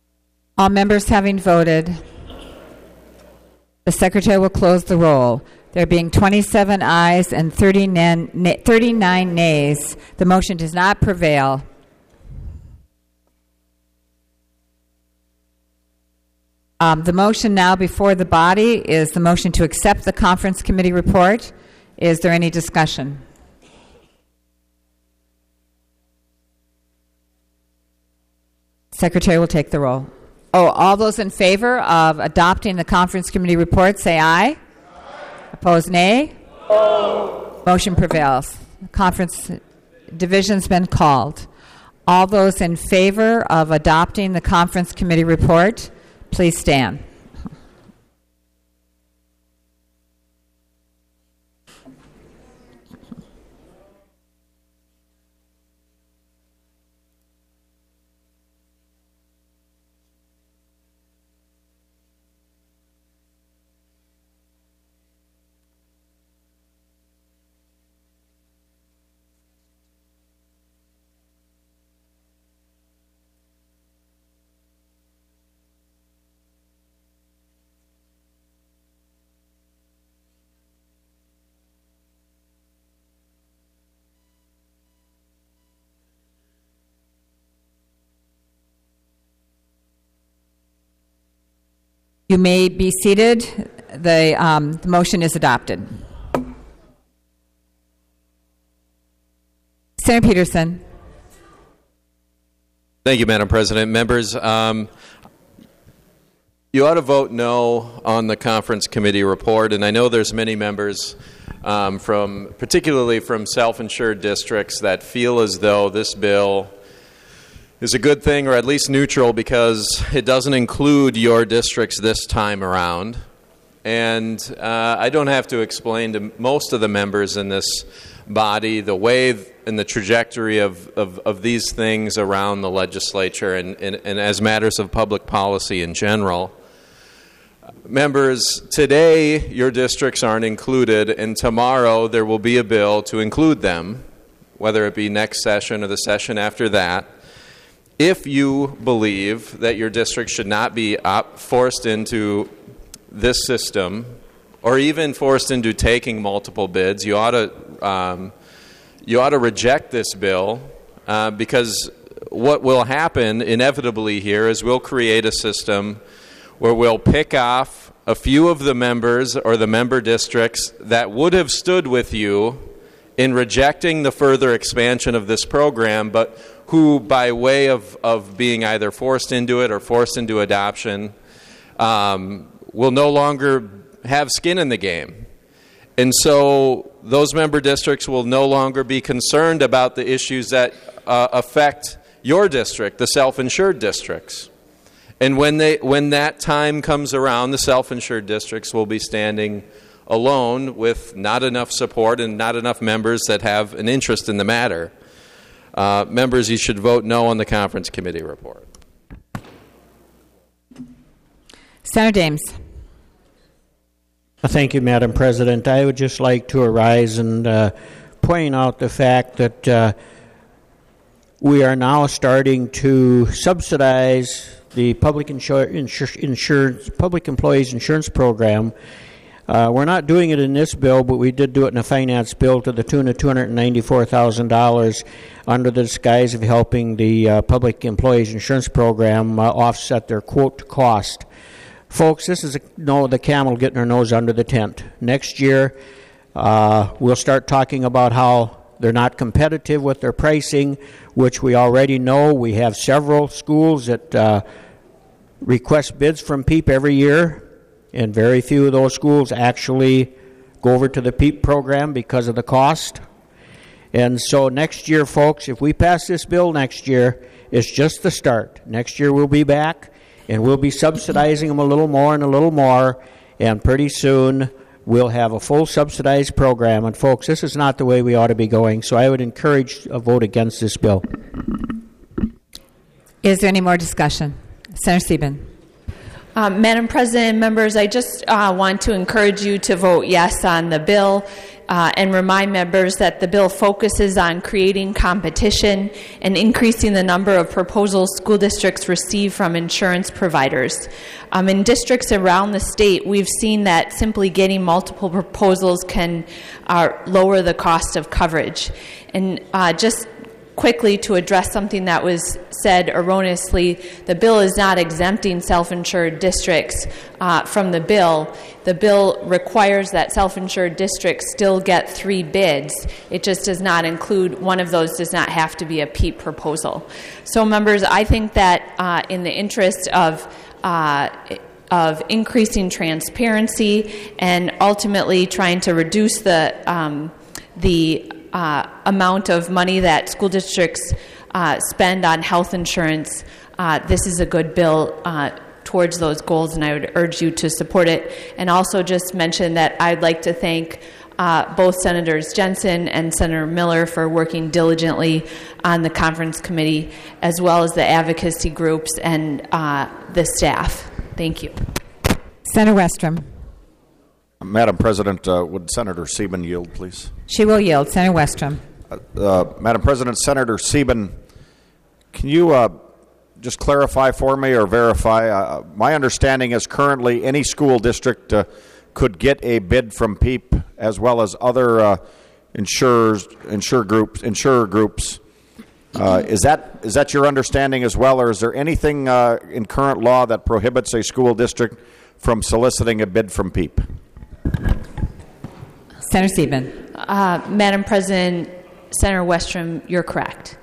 All members having voted, the Secretary will close the roll. There being twenty-seven ayes and thirty-nine nays, the motion does not prevail. Um, the motion now before the body is the motion to accept the conference committee report. Is there any discussion? Secretary will take the roll. Oh, all those in favor of adopting the conference committee report, say aye. Aye. Opposed, nay. Oh. Motion prevails. The conference division's been called. All those in favor of adopting the conference committee report, please stand. You may be seated. The, um, the motion is adopted. Senator Peterson. Thank you, Madam President. Members, um, you ought to vote no on the conference committee report, and I know there's many members um, from, particularly from self-insured districts, that feel as though this bill is a good thing, or at least neutral, because it doesn't include your districts this time around. And uh, I don't have to explain to most of the members in this body the way and the trajectory of, of, of these things around the legislature and, and, and as matters of public policy in general. Members, today your districts aren't included, and tomorrow there will be a bill to include them, whether it be next session or the session after that. If you believe that your district should not be op- forced into this system, or even forced into taking multiple bids, you ought to um, you ought to reject this bill, uh, because what will happen inevitably here is we'll create a system where we'll pick off a few of the members or the member districts that would have stood with you in rejecting the further expansion of this program, but who, by way of, of being either forced into it or forced into adoption, um, will no longer have skin in the game. And so those member districts will no longer be concerned about the issues that uh, affect your district, the self-insured districts. And when they when that time comes around, the self-insured districts will be standing alone with not enough support and not enough members that have an interest in the matter. Uh, members, you should vote no on the conference committee report. Senator Dames. Thank you, Madam President. I would just like to arise and uh, point out the fact that uh, we are now starting to subsidize the public insur- insur- insurance, public employees insurance program. Uh, we're not doing it in this bill, but we did do it in a finance bill to the tune of two hundred ninety-four thousand dollars under the disguise of helping the uh, public employees insurance program uh, offset their quote cost. Folks, this is a, no, the camel getting their nose under the tent. Next year, uh, we'll start talking about how they're not competitive with their pricing, which we already know. We have several schools that uh, request bids from P E P every year, and very few of those schools actually go over to the P E P program because of the cost. And so next year, folks, if we pass this bill next year, it's just the start. Next year we'll be back, and we'll be subsidizing them a little more and a little more, and pretty soon we'll have a full subsidized program. And folks, this is not the way we ought to be going, so I would encourage a vote against this bill. Is there any more discussion? Senator Sieben. Uh, Madam President, members, I just uh, want to encourage you to vote yes on the bill. uh, and remind members that the bill focuses on creating competition and increasing the number of proposals school districts receive from insurance providers. Um, in districts around the state, we've seen that simply getting multiple proposals can uh, lower the cost of coverage. And uh, just quickly to address something that was said erroneously, the bill is not exempting self-insured districts uh, from the bill. The bill requires that self-insured districts still get three bids. It just does not include, one of those does not have to be a P E A P proposal. So members, I think that uh, in the interest of uh, of increasing transparency and ultimately trying to reduce the um, the Uh, amount of money that school districts uh, spend on health insurance, uh, this is a good bill uh, towards those goals, and I would urge you to support it. And also just mention that I'd like to thank uh, both Senators Jensen and Senator Miller for working diligently on the conference committee, as well as the advocacy groups and uh, the staff. Thank you. Senator Westrom. Madam President, uh, would Senator Sieben yield, please? She will yield. Senator Westrom. Uh, uh, Madam President, Senator Sieben, can you uh, just clarify for me or verify? Uh, my understanding is currently any school district uh, could get a bid from P E A P as well as other uh, insurers, insure groups, insurer groups. Uh, is that is that your understanding as well, or is there anything uh, in current law that prohibits a school district from soliciting a bid from P E A P? Senator Sieben. Uh, Madam President, Senator Westrom, you're correct.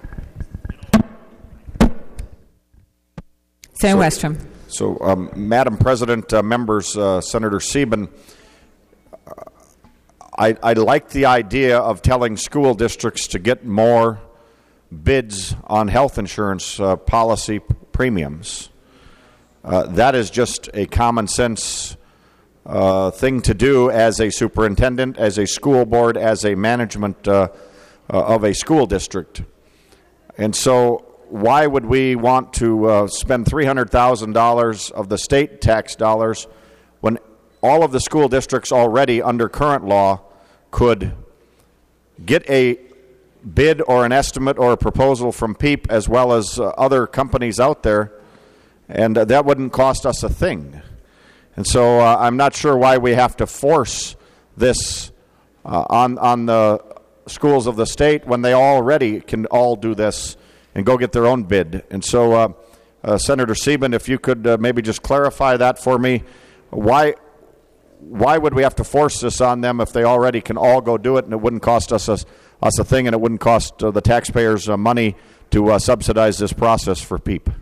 Senator so, Westrom. So, um, Madam President, uh, members, uh, Senator Sieben, uh, I, I like the idea of telling school districts to get more bids on health insurance uh, policy premiums. Uh, that is just a common sense Uh, thing to do as a superintendent, as a school board, as a management uh, uh, of a school district. And so why would we want to uh, spend three hundred thousand dollars of the state tax dollars when all of the school districts already under current law could get a bid or an estimate or a proposal from P E A P as well as uh, other companies out there, and uh, that wouldn't cost us a thing. And so uh, I'm not sure why we have to force this uh, on on the schools of the state when they already can all do this and go get their own bid. And so, uh, uh, Senator Sieben, if you could uh, maybe just clarify that for me, why why would we have to force this on them if they already can all go do it and it wouldn't cost us a, us a thing and it wouldn't cost uh, the taxpayers uh, money to uh, subsidize this process for P E A P?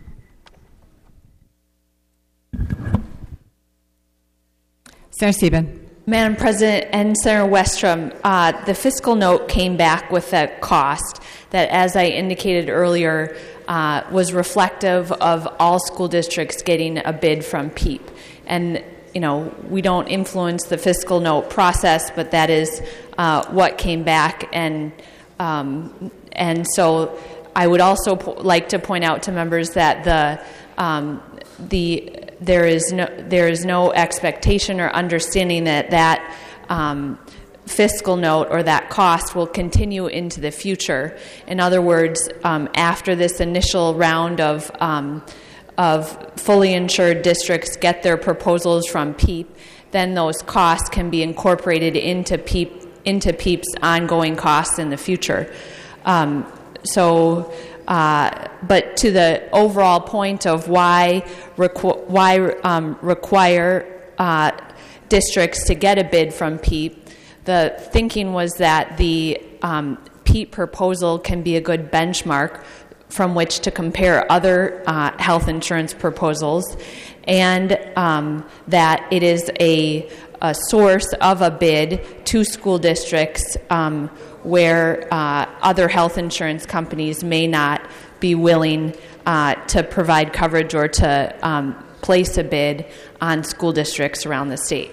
Senator Sieben. Madam President and Senator Westrom, uh, the fiscal note came back with a cost that, as I indicated earlier, uh, was reflective of all school districts getting a bid from P E A P. And, you know, we don't influence the fiscal note process, but that is uh, what came back. And, um, and so I would also po- like to point out to members that the um, the there is no there is no expectation or understanding that that um, fiscal note or that cost will continue into the future. In other words, um, after this initial round of um, of fully insured districts get their proposals from P E A P, then those costs can be incorporated into P E A P, into P E A P's ongoing costs in the future. Um, so. Uh, but to the overall point of why requ- why um, require uh, districts to get a bid from P E A P, the thinking was that the um, P E A P proposal can be a good benchmark from which to compare other uh, health insurance proposals, and um, that it is a, a source of a bid to school districts um, where uh, other health insurance companies may not be willing uh, to provide coverage or to um, place a bid on school districts around the state.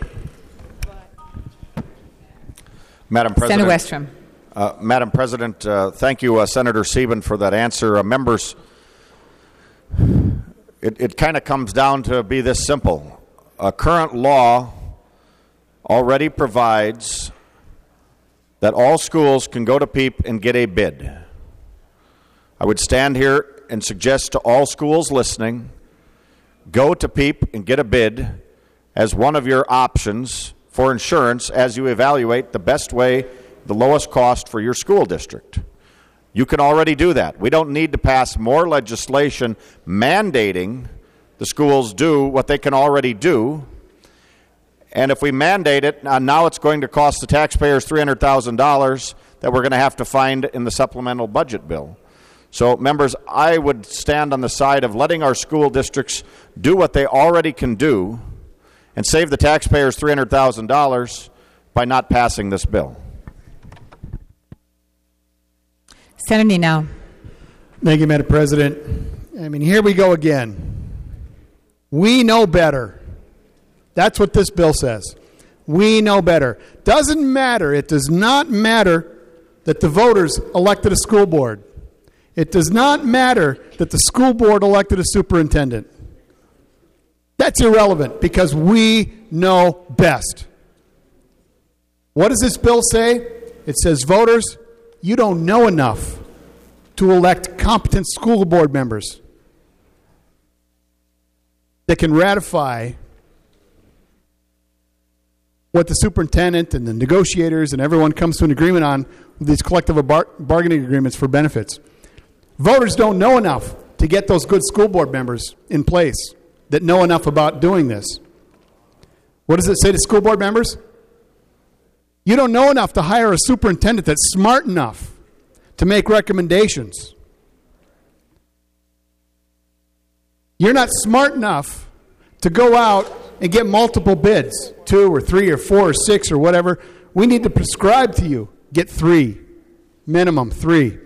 Madam President. Senator Westrom. Uh, Madam President, uh, thank you, uh, Senator Sieben, for that answer. Uh, members, it, it kind of comes down to be this simple. Uh, current law already provides that all schools can go to PEEP and get a bid. I would stand here and suggest to all schools listening, go to PEEP and get a bid as one of your options for insurance as you evaluate the best way, the lowest cost for your school district. You can already do that. We don't need to pass more legislation mandating the schools do what they can already do. And if we mandate it, now it's going to cost the taxpayers three hundred thousand dollars that we're going to have to find in the supplemental budget bill. So, members, I would stand on the side of letting our school districts do what they already can do and save the taxpayers three hundred thousand dollars by not passing this bill. Senator Nino. Thank you, Madam President. I mean, here we go again. We know better. That's what this bill says. We know better. Doesn't matter. It does not matter that the voters elected a school board. It does not matter that the school board elected a superintendent. That's irrelevant because we know best. What does this bill say? It says, voters, you don't know enough to elect competent school board members that can ratify what the superintendent and the negotiators and everyone comes to an agreement on with these collective bar- bargaining agreements for benefits. Voters don't know enough to get those good school board members in place that know enough about doing this. What does it say to school board members? You don't know enough to hire a superintendent that's smart enough to make recommendations. You're not smart enough to go out and get multiple bids, two or three or four or six or whatever. We need to prescribe to you, get three, minimum three.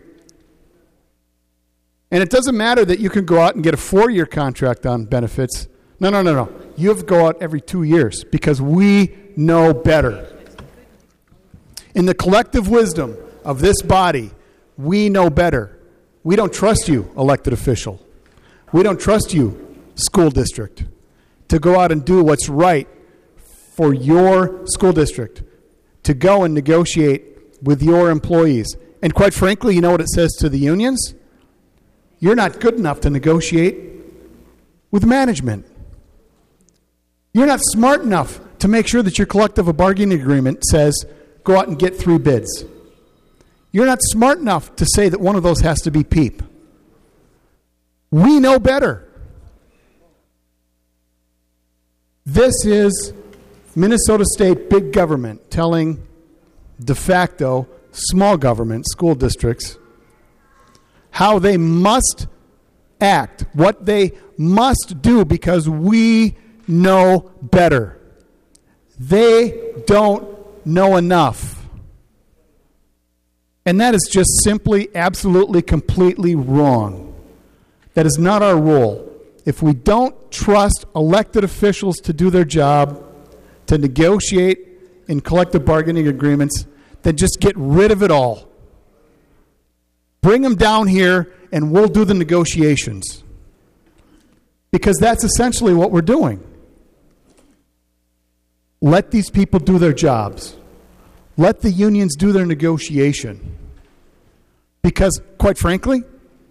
And it doesn't matter that you can go out and get a four-year contract on benefits. No, no, no, no. You have to go out every two years because we know better. In the collective wisdom of this body, we know better. We don't trust you, elected official. We don't trust you, school district, to go out and do what's right for your school district, to go and negotiate with your employees. And quite frankly, you know what it says to the unions? You're not good enough to negotiate with management. You're not smart enough to make sure that your collective bargaining agreement says, go out and get three bids. You're not smart enough to say that one of those has to be PEEP. We know better. This is Minnesota State big government telling de facto small government school districts how they must act, what they must do, because we know better. They don't know enough. And that is just simply, absolutely, completely wrong. That is not our role. If we don't trust elected officials to do their job, to negotiate in collective bargaining agreements, then just get rid of it all. Bring them down here and we'll do the negotiations. Because that's essentially what we're doing. Let these people do their jobs. Let the unions do their negotiation. Because, quite frankly,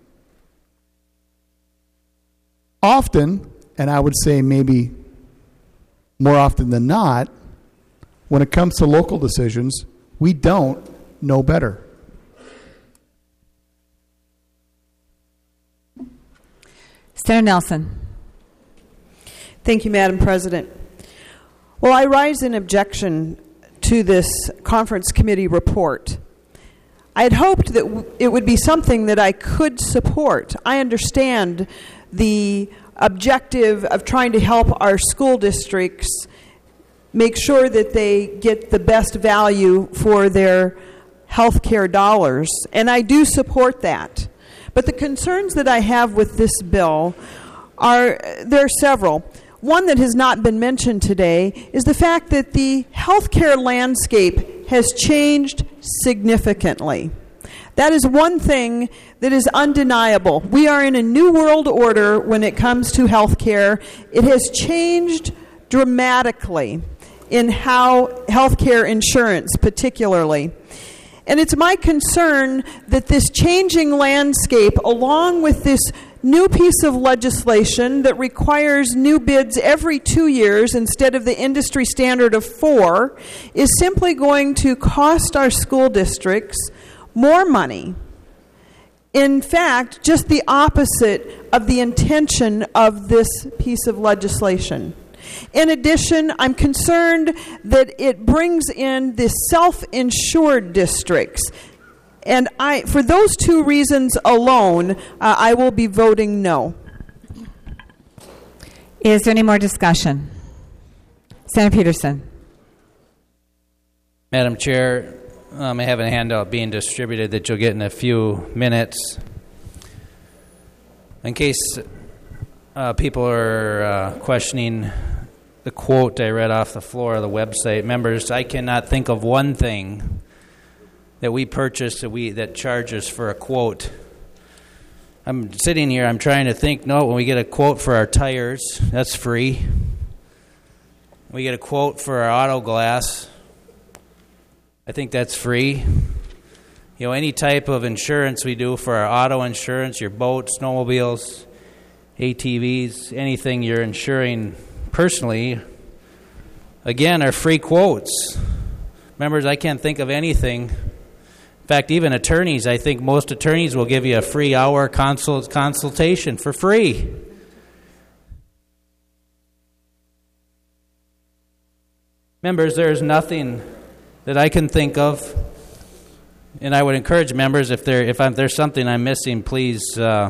often, and I would say maybe more often than not, when it comes to local decisions, we don't know better. Senator Nelson. Thank you, Madam President. Well, I rise in objection to this conference committee report. I had hoped that w- it would be something that I could support. I understand the objective of trying to help our school districts make sure that they get the best value for their health care dollars, and I do support that. But the concerns that I have with this bill are, there are several. One that has not been mentioned today is the fact that the healthcare landscape has changed significantly. That is one thing that is undeniable. We are in a new world order when it comes to healthcare. It has changed dramatically in how healthcare insurance particularly. And it's my concern that this changing landscape, along with this new piece of legislation that requires new bids every two years instead of the industry standard of four, is simply going to cost our school districts more money. In fact, just the opposite of the intention of this piece of legislation. In addition, I'm concerned that it brings in the self-insured districts. And I, for those two reasons alone, uh, I will be voting no. Is there any more discussion? Senator Peterson. Madam Chair, um, I have a handout being distributed that you'll get in a few minutes. In case uh, people are uh, questioning the quote I read off the floor of the website, members, I cannot think of one thing that we purchase that we that charges for a quote. I'm sitting here, I'm trying to think, no, when we get a quote for our tires, that's free. We get a quote for our auto glass, I think that's free. You know, any type of insurance we do for our auto insurance, your boat, snowmobiles, A T Vs, anything you're insuring personally, again, are free quotes. Members, I can't think of anything. In fact, even attorneys, I think most attorneys will give you a free hour consult, consultation for free. Members, there's nothing that I can think of, and I would encourage members, if there if I'm, there's something I'm missing, please uh,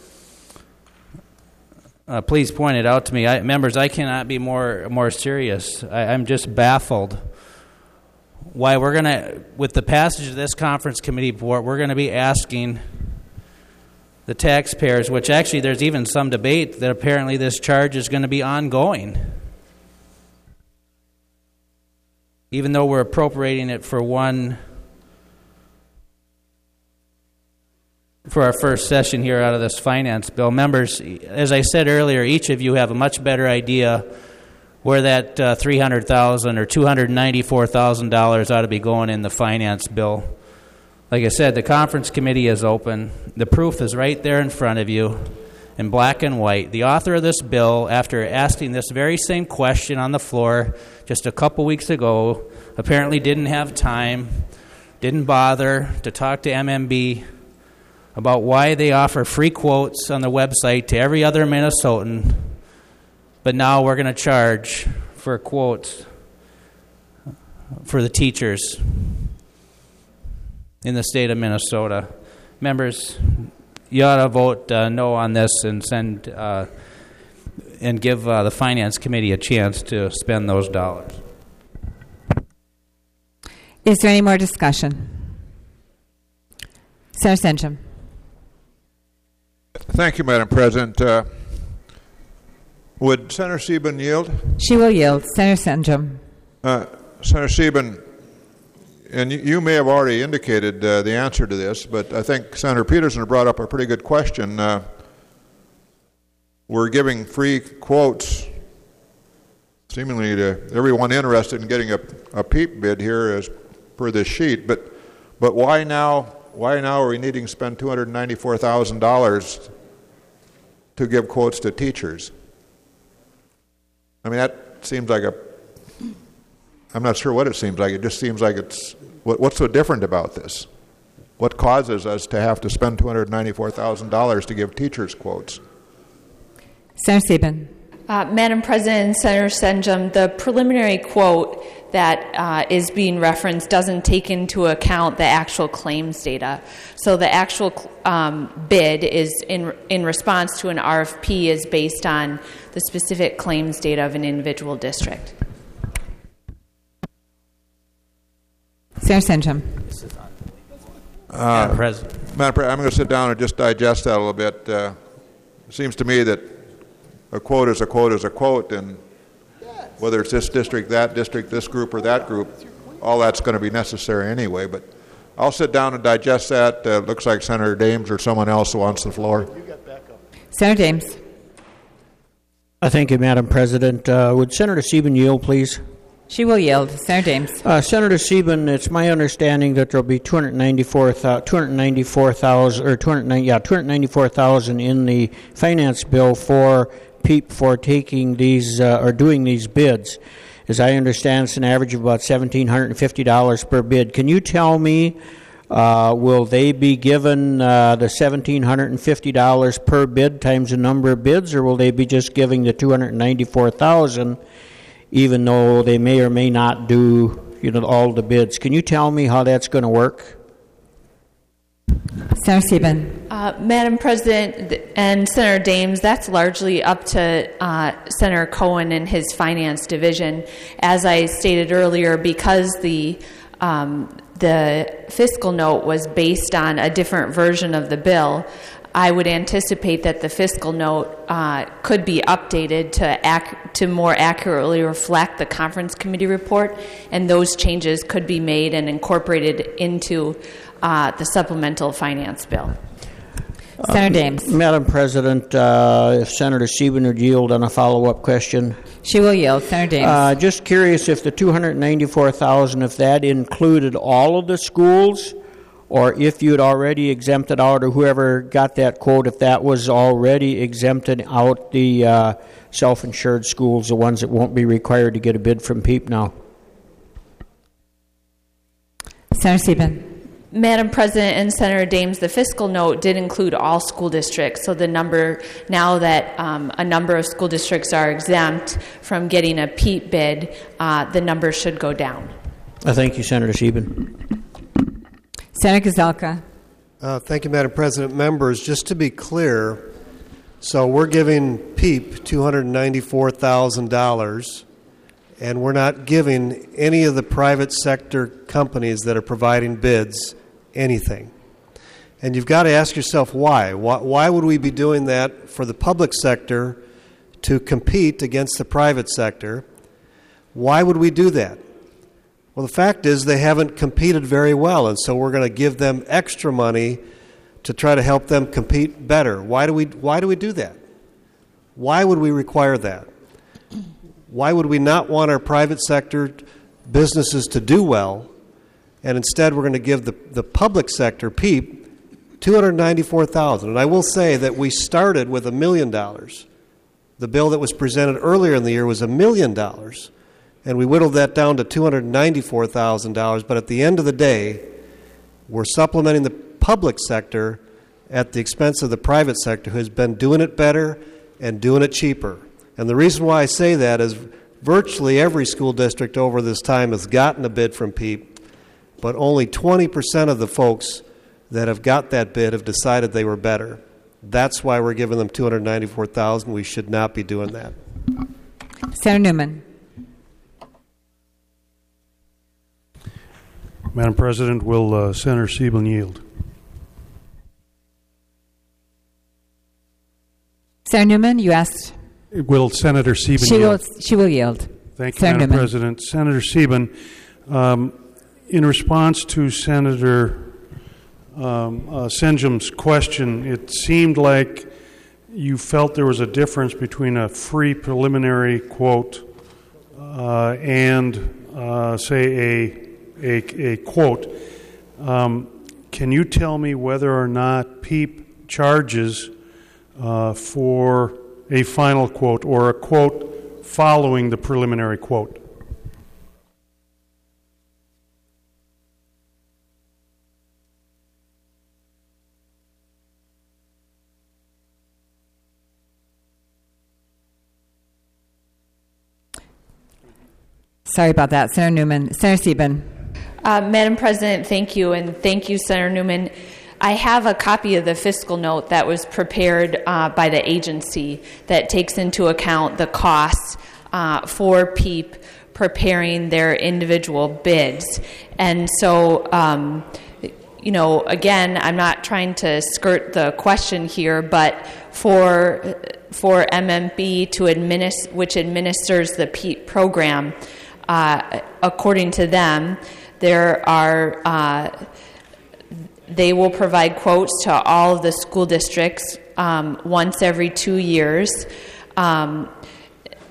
uh, please point it out to me. I, members, I cannot be more more serious. I, I'm just baffled why we're going to, with the passage of this conference committee report, we're going to be asking the taxpayers, which actually there's even some debate that apparently this charge is going to be ongoing. Even though we're appropriating it for one, for our first session here out of this finance bill. Members, as I said earlier, each of you have a much better idea where that uh, three hundred thousand dollars or two hundred ninety-four thousand dollars ought to be going in the finance bill. Like I said, the conference committee is open. The proof is right there in front of you in black and white. The author of this bill, after asking this very same question on the floor just a couple weeks ago, apparently didn't have time, didn't bother to talk to M M B about why they offer free quotes on the website to every other Minnesotan, but now we're going to charge for quotes for the teachers in the state of Minnesota. Members, you ought to vote uh, no on this and send uh, and give uh, the Finance Committee a chance to spend those dollars. Is there any more discussion? Senator Senchum. Thank you, Madam President. Uh, would Senator Sieben yield? She will yield. Senator Senchum. Uh, Senator Sieben, and you, you may have already indicated uh, the answer to this, but I think Senator Peterson brought up a pretty good question. Uh, we're giving free quotes seemingly to everyone interested in getting a, a PEEP bid here as per this sheet, but but why now why now are we needing to spend two hundred ninety-four thousand dollars to give quotes to teachers? I mean, that seems like a, I'm not sure what it seems like. It just seems like it's, what, what's so different about this? What causes us to have to spend two hundred ninety-four thousand dollars to give teachers quotes? Senator Sieben. Uh, Madam President and Senator Senchum, the preliminary quote that uh, is being referenced doesn't take into account the actual claims data. So the actual um, bid is in in response to an R F P is based on the specific claims data of an individual district. Senator Senchum. Uh, Madam President. Madam President, I'm going to sit down and just digest that a little bit. Uh, it seems to me that a quote is a quote is a quote, and whether it's this district, that district, this group, or that group, all that's going to be necessary anyway. But I'll sit down and digest that. Uh, looks like Senator Dames or someone else wants the floor. Senator Dames. I thank you, Madam President. Uh, would Senator Sieben yield, please? She will yield. Senator Dames. Uh, Senator Sieben, it's my understanding that there will be two hundred ninety-four thousand or two hundred, yeah, two hundred ninety-four thousand in the finance bill for PEEP for taking these uh, or doing these bids. As I understand, it's an average of about one thousand seven hundred fifty dollars per bid. Can you tell me, uh, will they be given uh, the one thousand seven hundred fifty dollars per bid times the number of bids, or will they be just giving the two hundred ninety-four thousand dollars even though they may or may not do, you know, all the bids? Can you tell me how that's going to work? Senator Sieben. Uh, Madam President and Senator Dames, that's largely up to uh, Senator Cohen and his finance division. As I stated earlier, because the um, the fiscal note was based on a different version of the bill, I would anticipate that the fiscal note uh, could be updated to ac- to more accurately reflect the conference committee report, and those changes could be made and incorporated into uh, the supplemental finance bill. Senator Dames. Uh, Madam President, uh, if Senator Sieben would yield on a follow-up question. She will yield. Senator Dames. Uh, just curious if the two hundred ninety-four thousand dollars, if that included all of the schools, or if you'd already exempted out, or whoever got that quote, if that was already exempted out the uh, self-insured schools, the ones that won't be required to get a bid from PEEP now. Senator Sieben. Madam President and Senator Dames, the fiscal note did include all school districts, so the number, now that um, a number of school districts are exempt from getting a PEEP bid, uh, the number should go down. Uh, thank you, Senator Sieben. Senator Gazelka. Uh, thank you, Madam President. Members, just to be clear, so we're giving PEEP two hundred ninety-four thousand dollars, and we're not giving any of the private sector companies that are providing bids anything. And you've got to ask yourself why. Why, why would we be doing that for the public sector to compete against the private sector? Why would we do that? Well, the fact is they haven't competed very well, and so we're going to give them extra money to try to help them compete better. Why do we, why do we do that? Why would we require that? Why would we not want our private sector businesses to do well, and instead we're going to give the, the public sector, PEEP, two hundred ninety-four thousand dollars? And I will say that we started with a million dollars. The bill that was presented earlier in the year was a million dollars. And we whittled that down to two hundred ninety-four thousand dollars. But at the end of the day, we're supplementing the public sector at the expense of the private sector, who has been doing it better and doing it cheaper. And the reason why I say that is virtually every school district over this time has gotten a bid from PEEP, but only twenty percent of the folks that have got that bid have decided they were better. That's why we're giving them two hundred ninety-four thousand dollars. We should not be doing that. Senator Newman. Madam President, will uh, Senator Sieben yield? Senator Newman, you asked. Will Senator Sieben she yield? Will, she will yield. Thank you, Senator Madam Newman. President. Senator Sieben, um, in response to Senator um, uh, Senjum's question, it seemed like you felt there was a difference between a free preliminary quote uh, and, uh, say, a A, a quote. Um, can you tell me whether or not PEEP charges uh, for a final quote or a quote following the preliminary quote? Sorry about that. Senator Newman. Senator Sieben. Uh, Madam President, thank you, and thank you, Senator Newman. I have a copy of the fiscal note that was prepared uh, by the agency that takes into account the costs uh, for PEEP preparing their individual bids. And so, um, you know, again, I'm not trying to skirt the question here, but for for M M B to administer, which administers the PEEP program, uh, according to them, there are, uh, they will provide quotes to all of the school districts um, once every two years. Um,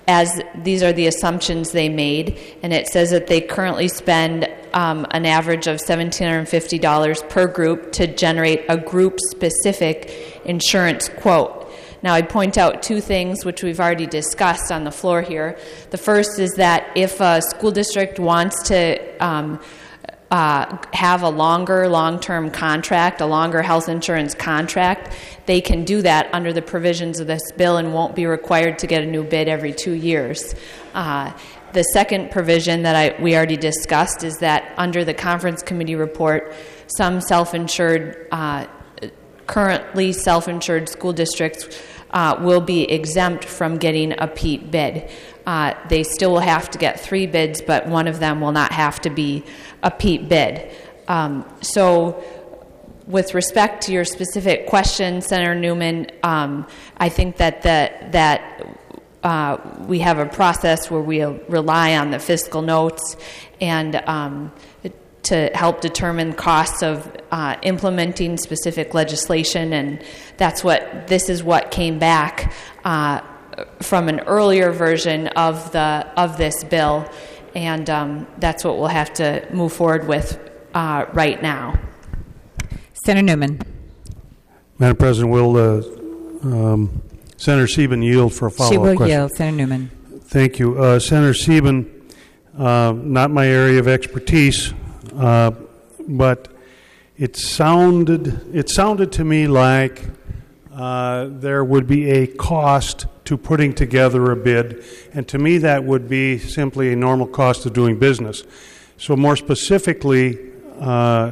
as these are the assumptions they made, and it says that they currently spend um, an average of one thousand seven hundred fifty dollars per group to generate a group-specific insurance quote. Now, I'd point out two things which we've already discussed on the floor here. The first is that if a school district wants to um, uh, have a longer long-term contract, a longer health insurance contract, they can do that under the provisions of this bill and won't be required to get a new bid every two years. Uh, the second provision that I, we already discussed is that under the conference committee report, some self-insured uh, currently self-insured school districts uh, will be exempt from getting a P E P bid. Uh, they still will have to get three bids, but one of them will not have to be a P E P bid. Um, so with respect to your specific question, Senator Newman, um, I think that the, that uh, we have a process where we rely on the fiscal notes and um, to help determine costs of uh, implementing specific legislation, and that's what this is what came back uh, from an earlier version of the of this bill, and um, that's what we'll have to move forward with uh, right now. Senator Newman. Madam President, will uh, um, Senator Sieben yield for a follow-up question? She will question? yield. Senator Newman. Thank you. Uh, Senator Sieben, uh, not my area of expertise, uh, but it sounded it sounded to me like uh, there would be a cost to putting together a bid, and to me that would be simply a normal cost of doing business. So more specifically, uh,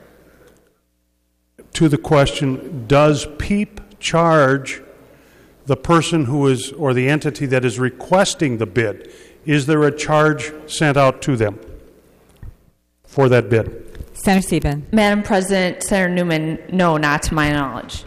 to the question, does P E P charge the person who is, or the entity that is requesting the bid? Is there a charge sent out to them for that bid? Senator Sieben. Madam President, Senator Newman, no, not to my knowledge.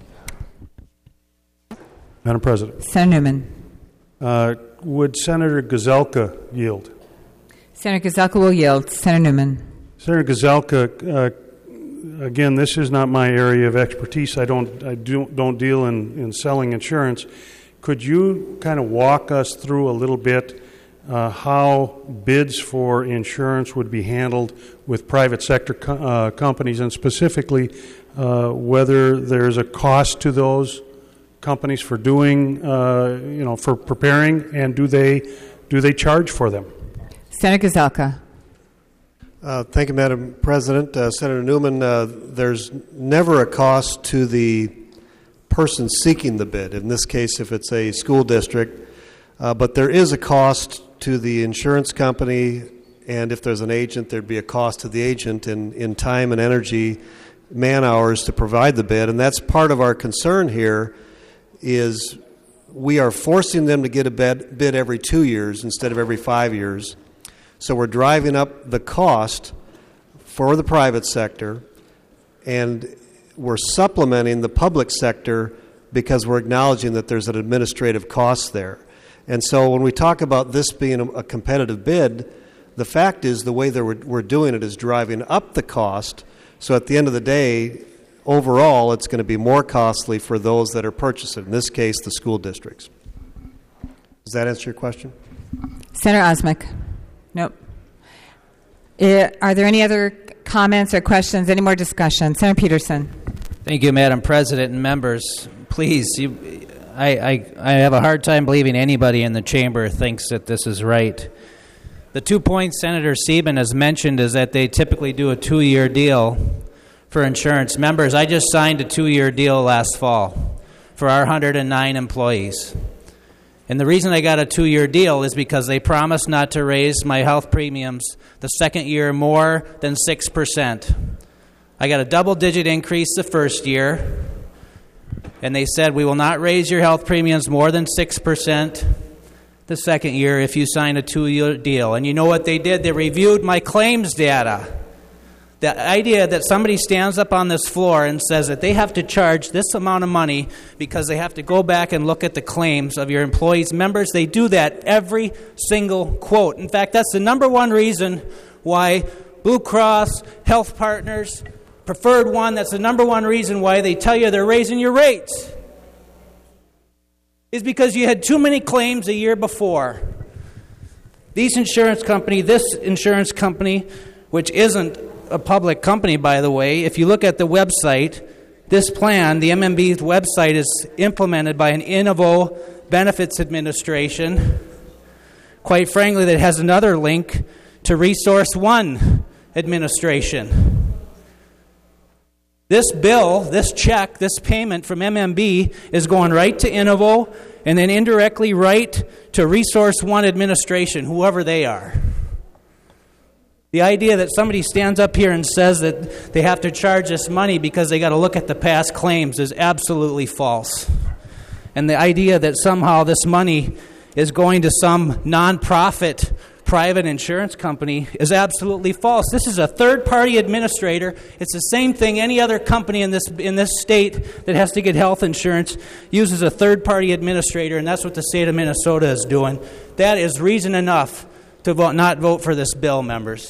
Madam President. Senator Newman. Uh, would Senator Gazelka yield? Senator Gazelka will yield. Senator Newman. Senator Gazelka, uh, again, this is not my area of expertise. I don't, I do, don't deal in, in selling insurance. Could you kind of walk us through a little bit uh, how bids for insurance would be handled with private sector co- uh, companies, and specifically uh, whether there's a cost to those companies for doing, uh, you know, for preparing, and do they do they charge for them? Senator Gazelka. Uh, thank you, Madam President. Uh, Senator Newman, uh, there's never a cost to the person seeking the bid. In this case, if it's a school district, uh, but there is a cost to the insurance company, and if there's an agent, there'd be a cost to the agent in, in time and energy, man hours to provide the bid, and that's part of our concern here. Is we are forcing them to get a bid, bid every two years instead of every five years. So we're driving up the cost for the private sector, and we're supplementing the public sector because we're acknowledging that there's an administrative cost there. And so when we talk about this being a, a competitive bid, the fact is the way that we're, we're doing it is driving up the cost. So at the end of the day, overall, it's going to be more costly for those that are purchasing, in this case, the school districts. Does that answer your question? Senator Osmick. Nope. Uh, are there any other comments or questions? Any more discussion? Senator Peterson. Thank you, Madam President and members. Please, you, I, I, I have a hard time believing anybody in the chamber thinks that this is right. The two points Senator Sieben has mentioned is that they typically do a two-year deal for insurance. Members, I just signed a two-year deal last fall for our one hundred nine employees. And the reason I got a two-year deal is because they promised not to raise my health premiums the second year more than six percent. I got a double-digit increase the first year, and they said we will not raise your health premiums more than six percent the second year if you sign a two-year deal. And you know what they did? They reviewed my claims data. The idea that somebody stands up on this floor and says that they have to charge this amount of money because they have to go back and look at the claims of your employees' members, they do that every single quote. In fact, that's the number one reason why Blue Cross, Health Partners, Preferred One, that's the number one reason why they tell you they're raising your rates. is because you had too many claims a year before. These insurance company, this insurance company, which isn't a public company, by the way, if you look at the website, this plan, the M M B's website, is implemented by an Innovo Benefits Administration. Quite frankly, that has another link to Resource One Administration. This bill, this check, this payment from M M B is going right to Innovo and then indirectly right to Resource One Administration, whoever they are. The idea that somebody stands up here and says that they have to charge this money because they got to look at the past claims is absolutely false. And the idea that somehow this money is going to some nonprofit private insurance company is absolutely false. This is a third-party administrator. It's the same thing any other company in this in this state that has to get health insurance uses a third-party administrator, and that's what the state of Minnesota is doing. That is reason enough to vote, not vote for this bill, members.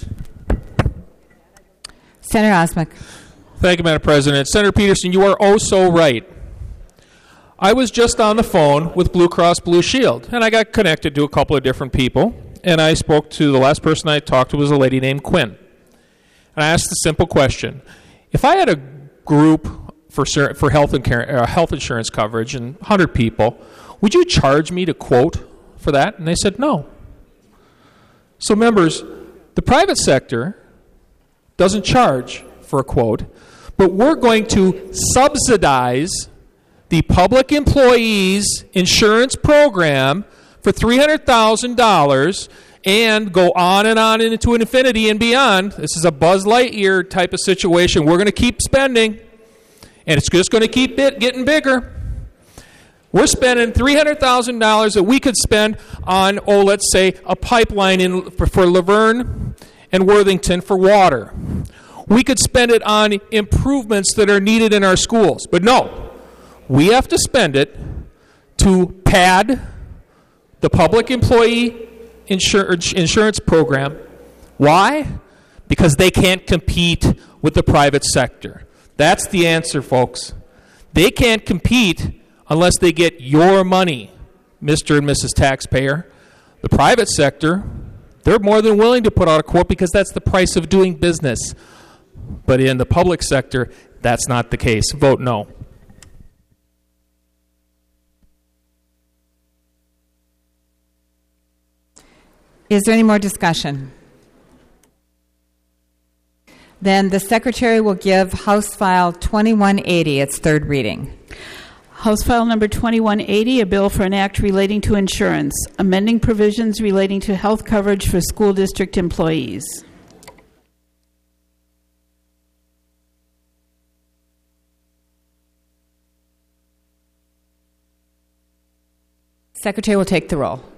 Senator Osmek. Thank you, Madam President. Senator Peterson, you are oh so right. I was just on the phone with Blue Cross Blue Shield, and I got connected to a couple of different people, and I spoke to the last person I talked to was a lady named Quinn. And I asked the simple question: if I had a group for for health and care, uh, health insurance coverage and one hundred people, would you charge me to quote for that? And they said no. So, members, the private sector doesn't charge for a quote, but we're going to subsidize the public employees insurance program for three hundred thousand dollars and go on and on into infinity and beyond. This is a Buzz Lightyear type of situation. We're going to keep spending, and it's just going to keep it getting bigger. We're spending three hundred thousand dollars that we could spend on, oh, let's say, a pipeline in, for, for Laverne and Worthington for water. We could spend it on improvements that are needed in our schools. But no. We have to spend it to pad the public employee insur- insurance program. Why? Because they can't compete with the private sector. That's the answer, folks. They can't compete unless they get your money, Mister and Missus Taxpayer. The private sector, they're more than willing to put out a quote because that's the price of doing business. But in the public sector, that's not the case. Vote no. Is there any more discussion? Then the Secretary will give House File twenty-one eighty its third reading. House File Number twenty-one eighty, a bill for an act relating to insurance, amending provisions relating to health coverage for school district employees. Secretary will take the roll.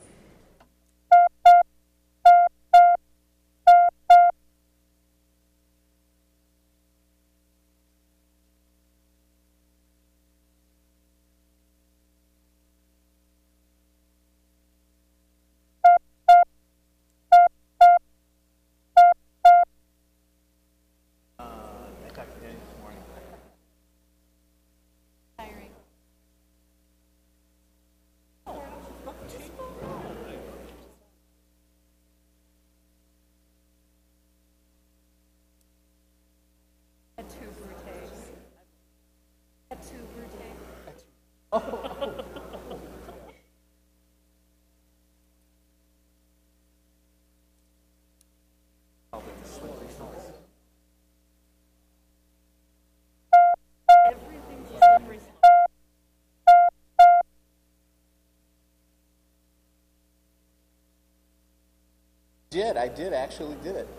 Did I did actually did it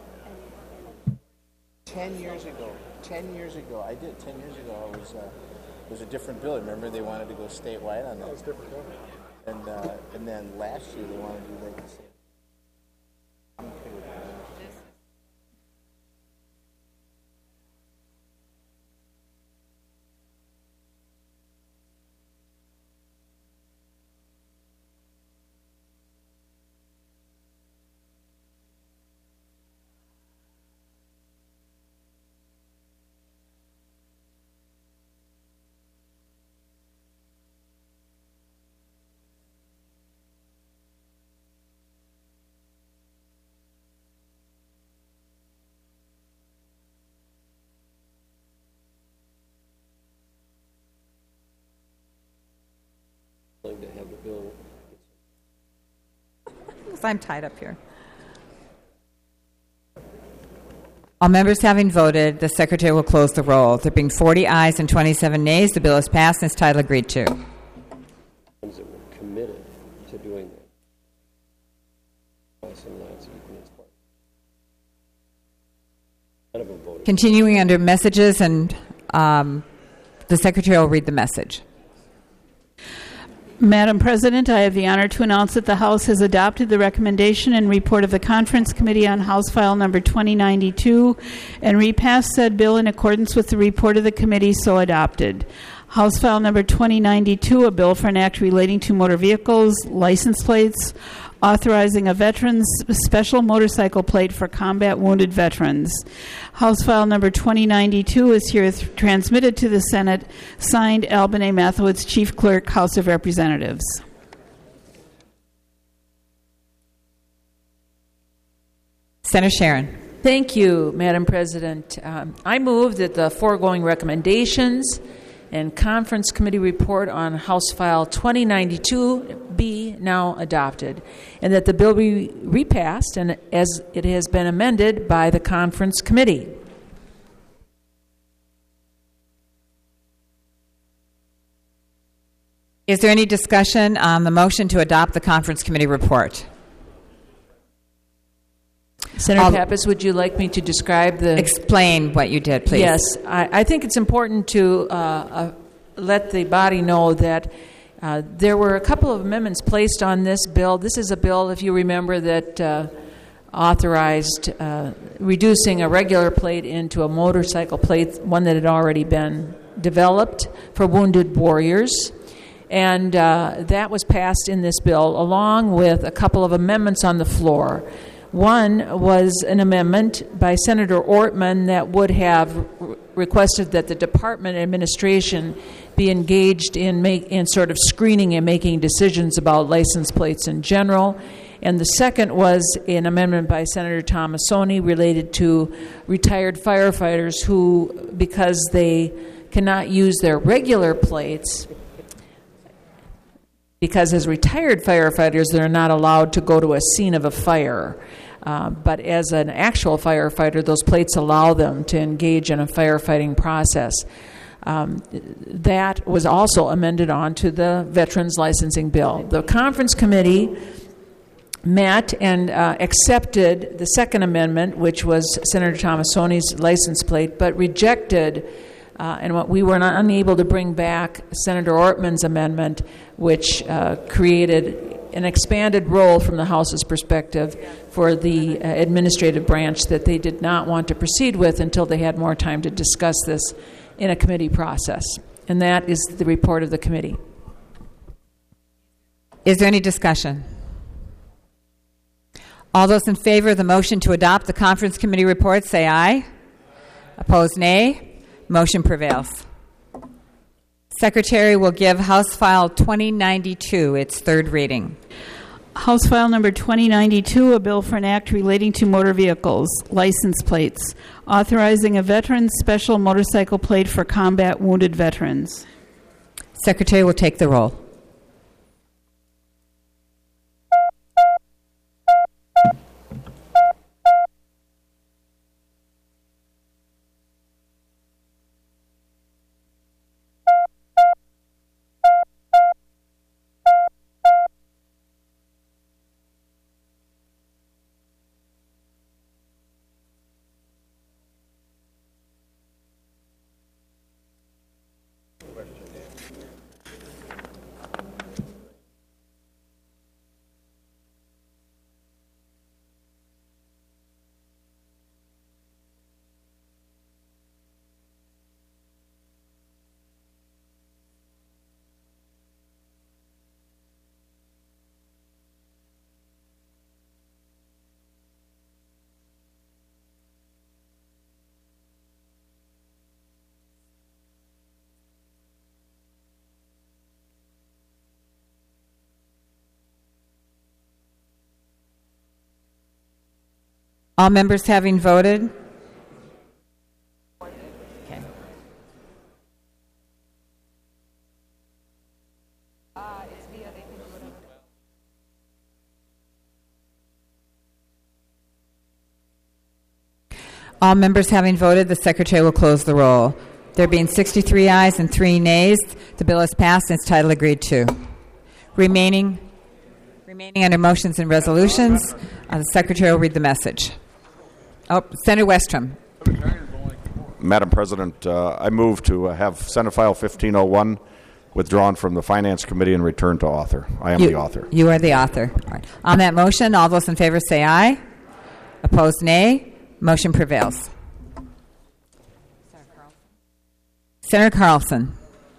ten years ago? Ten years ago, I did. Ten years ago, I was uh, it was a different bill. Remember, they wanted to go statewide on that. That was different bill. And uh, and then last year they wanted to do like the same. I'm okay with that. willing to have the bill. I'm tied up here. All members having voted, the Secretary will close the roll. There being forty ayes and twenty-seven nays, the bill is passed and its title agreed to. Ones that were committed to doing that. None of them voted. Continuing under messages, and um, the Secretary will read the message. Madam President, I have the honor to announce that the House has adopted the recommendation and report of the Conference Committee on House File Number twenty ninety-two and repassed said bill in accordance with the report of the committee so adopted. House File Number twenty ninety-two, a bill for an act relating to motor vehicles, license plates, authorizing a veteran's special motorcycle plate for combat wounded veterans. House File Number twenty ninety-two is here th- transmitted to the Senate, signed Alban A. Mathewitz, Chief Clerk, House of Representatives. Senator Sharon. Thank you, Madam President. Um, I move that the foregoing recommendations and Conference Committee report on House File twenty ninety-two be now adopted, and that the bill be repassed and as it has been amended by the Conference Committee. Is there any discussion on the motion to adopt the Conference Committee report? Senator I'll Pappas, would you like me to describe the... Explain what you did, please. Yes. I, I think it's important to uh, uh, let the body know that uh, there were a couple of amendments placed on this bill. This is a bill, if you remember, that uh, authorized uh, reducing a regular plate into a motorcycle plate, one that had already been developed for wounded warriors. And uh, that was passed in this bill, along with a couple of amendments on the floor. One was an amendment by Senator Ortman that would have re- requested that the department administration be engaged in make, in sort of screening and making decisions about license plates in general. And the second was an amendment by Senator Tomassoni related to retired firefighters who, because they cannot use their regular plates, because as retired firefighters, they're not allowed to go to a scene of a fire. Uh, but as an actual firefighter, those plates allow them to engage in a firefighting process. Um, that was also amended on to the Veterans Licensing Bill. The Conference Committee met and uh, accepted the second amendment, which was Senator Tomassoni's license plate, but rejected Uh, and what we were not unable to bring back Senator Ortman's amendment, which uh, created an expanded role from the House's perspective for the uh, administrative branch that they did not want to proceed with until they had more time to discuss this in a committee process. And that is the report of the committee. Is there any discussion? All those in favor of the motion to adopt the Conference Committee report say aye. Opposed, nay. Motion prevails. Secretary will give House File twenty ninety-two its third reading. House File Number twenty ninety-two, a bill for an act relating to motor vehicles, license plates, authorizing a veteran's special motorcycle plate for combat wounded veterans. Secretary will take the roll. All members having voted? Okay. Uh, it's All members having voted, the Secretary will close the roll. There being sixty-three ayes and three nays, the bill is passed and its title agreed to. Remaining, remaining under motions and resolutions, uh, the Secretary will read the message. Oh, Senator Westrom. Madam President, uh, I move to uh, have Senate File fifteen oh one withdrawn from the Finance Committee and returned to author. I am you, the author. You are the author. All right. On that motion, all those in favor say aye. Opposed, nay. Motion prevails. Senator Carlson.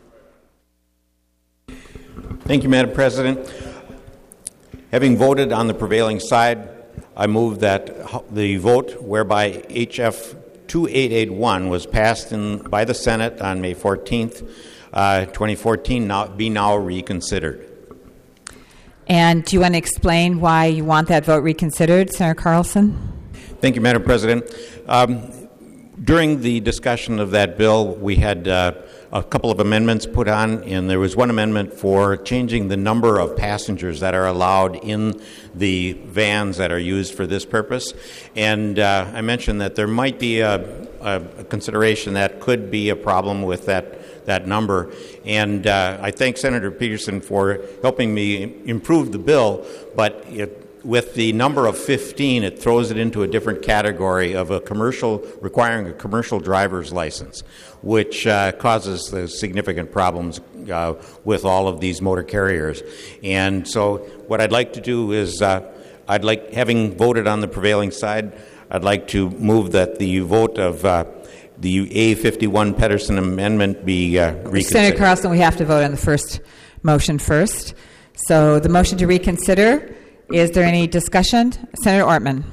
Thank you, Madam President. Having voted on the prevailing side, I move that the vote whereby H F twenty-eight eighty-one was passed in, by the Senate on May fourteenth, uh, twenty fourteen, now, be now reconsidered. And do you want to explain why you want that vote reconsidered, Senator Carlson? Thank you, Madam President. Um, during the discussion of that bill, we had uh, a couple of amendments put on, and there was one amendment for changing the number of passengers that are allowed in the vans that are used for this purpose. And uh, I mentioned that there might be a, a, a consideration that could be a problem with that, that number. And uh, I thank Senator Peterson for helping me improve the bill, but it with the number of fifteen, it throws it into a different category of a commercial, requiring a commercial driver's license, which uh, causes the significant problems uh, with all of these motor carriers. And so what I'd like to do is, uh, I'd like, having voted on the prevailing side, I'd like to move that the vote of uh, the A fifty-one Pedersen Amendment be uh, reconsidered. Senator Carlson, we have to vote on the first motion first. So the motion to reconsider. Is there any discussion? Senator Ortman.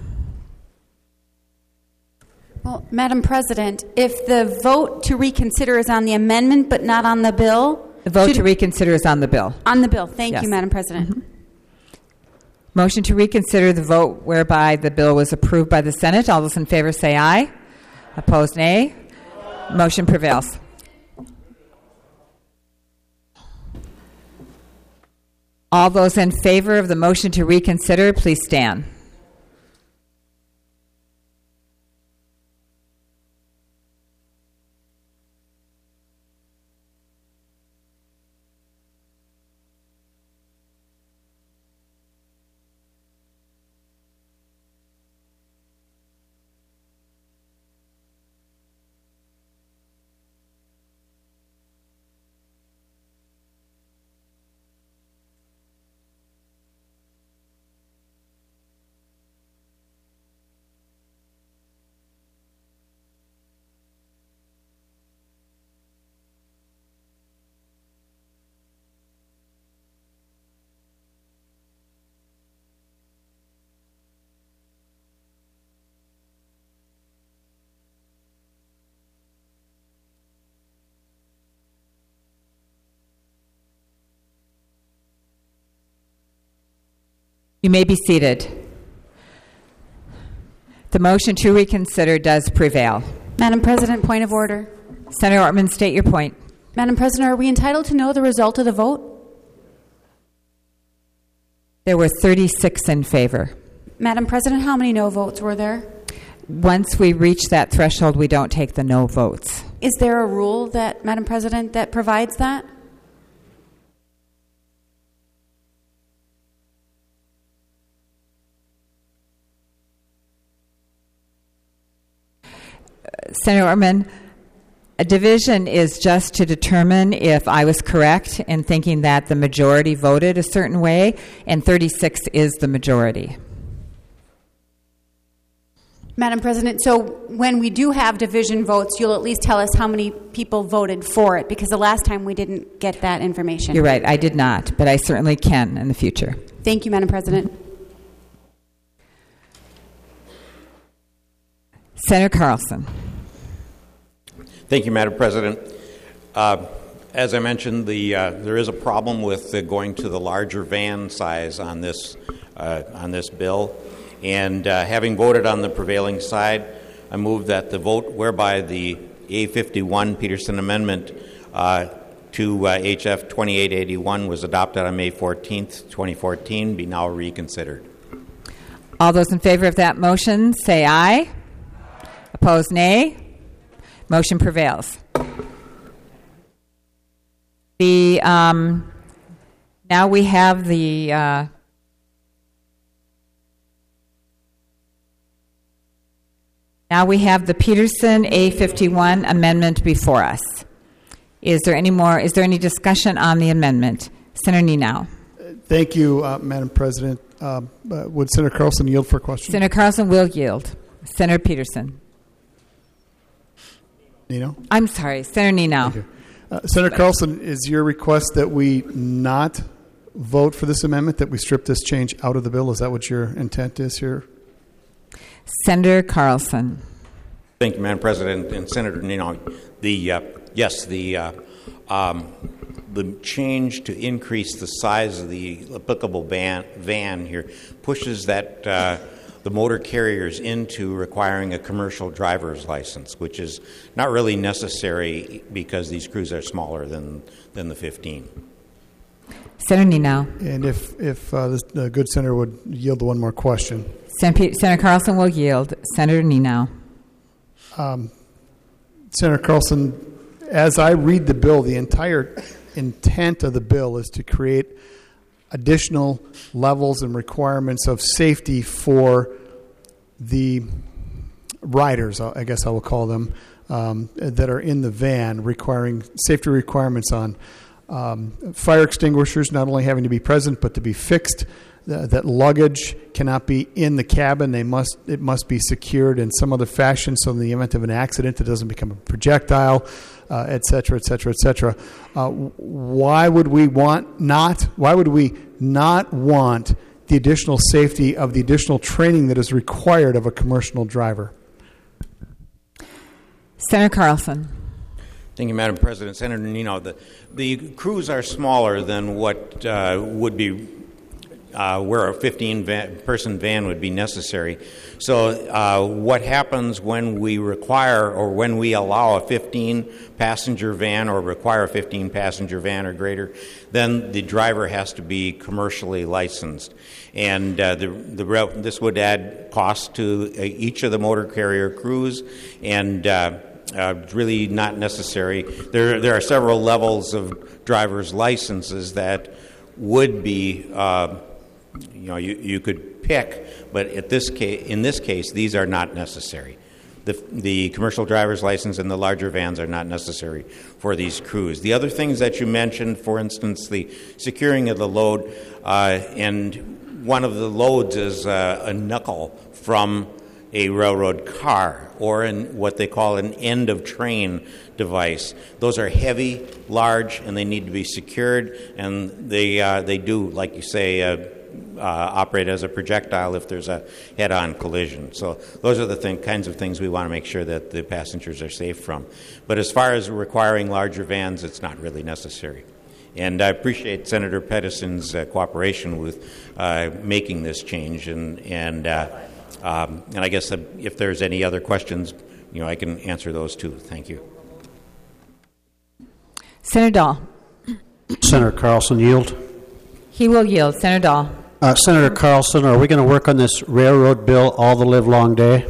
Well, Madam President, if the vote to reconsider is on the amendment but not on the bill... The vote to reconsider is on the bill. On the bill. Thank yes. you, Madam President. Mm-hmm. Motion to reconsider the vote whereby the bill was approved by the Senate. All those in favor say aye. Opposed, nay. Motion prevails. All those in favor of the motion to reconsider, please stand. You may be seated. The motion to reconsider does prevail. Madam President, point of order. Senator Ortman, state your point. Madam President, are we entitled to know the result of the vote? There were thirty-six in favor. Madam President, how many no votes were there? Once we reach that threshold, we don't take the no votes. Is there a rule that, Madam President, that provides that? Senator Ortman, a division is just to determine if I was correct in thinking that the majority voted a certain way, and thirty-six is the majority. Madam President, so when we do have division votes, you'll at least tell us how many people voted for it, because the last time we didn't get that information. You're right, I did not, but I certainly can in the future. Thank you, Madam President. Senator Carlson. Thank you, Madam President. Uh, as I mentioned, the uh, there is a problem with uh, going to the larger van size on this uh, on this bill, and uh, having voted on the prevailing side, I move that the vote whereby the A fifty-one Petersen Amendment uh, to uh, H F twenty-eight eighty-one was adopted on May fourteenth, twenty fourteen, be now reconsidered. All those in favor of that motion say aye. Opposed, nay. Motion prevails. The um, now we have the uh, now we have the Peterson A fifty-one amendment before us. Is there any more? Is there any discussion on the amendment? Senator Nenow. Thank you, uh, Madam President. Uh, uh, would Senator Carlson yield for a question? Senator Carlson will yield. Senator Peterson. Nenow? I'm sorry, Senator Nenow. Uh, Senator Carlson, is your request that we not vote for this amendment, that we strip this change out of the bill? Is that what your intent is here? Senator Carlson. Thank you, Madam President. And Senator Nenow, the, uh, yes, the, uh, um, the change to increase the size of the applicable van, van here pushes that uh, the motor carriers into requiring a commercial driver's license, which is not really necessary because these crews are smaller than, than the fifteen. Senator Nenow. And if, if uh, this, the good senator would yield to one more question. Senator, Senator Carlson will yield. Senator Nenow. Um, Senator Carlson, as I read the bill, the entire intent of the bill is to create additional levels and requirements of safety for the riders, I guess I will call them, um, that are in the van, requiring safety requirements on um, fire extinguishers not only having to be present but to be fixed, uh, that luggage cannot be in the cabin. They must it must be secured in some other fashion so in the event of an accident it doesn't become a projectile, uh, et cetera, et cetera, et cetera. Uh, why would we want not, why would we not want the additional safety of the additional training that is required of a commercial driver? Senator Carlson. Thank you, Madam President. Senator Nenow, the, the crews are smaller than what uh, would be uh, where a fifteen-person van would be necessary. So uh, what happens when we require or when we allow a fifteen-passenger van or require a fifteen-passenger van or greater, then the driver has to be commercially licensed. And uh, the, the, this would add costs to uh, each of the motor carrier crews and uh, Uh, really not necessary. There, there are several levels of driver's licenses that would be, uh, you know, you, you could pick, but at this case, in this case, these are not necessary. The, the commercial driver's license and the larger vans are not necessary for these crews. The other things that you mentioned, for instance, the securing of the load, uh, and one of the loads is uh, a knuckle from a railroad car, or in what they call an end-of-train device. Those are heavy, large, and they need to be secured, and they uh, they do, like you say, uh, uh, operate as a projectile if there's a head-on collision. So those are the thing, kinds of things we want to make sure that the passengers are safe from. But as far as requiring larger vans, it's not really necessary. And I appreciate Senator Pedersen's uh, cooperation with uh, making this change, and and. Uh, Um, and I guess uh, if there's any other questions, you know, I can answer those too. Thank you. Senator Dahl. Senator Carlson, yield. He will yield. Senator Dahl. Uh, Senator Carlson, are we going to work on this railroad bill all the live long day?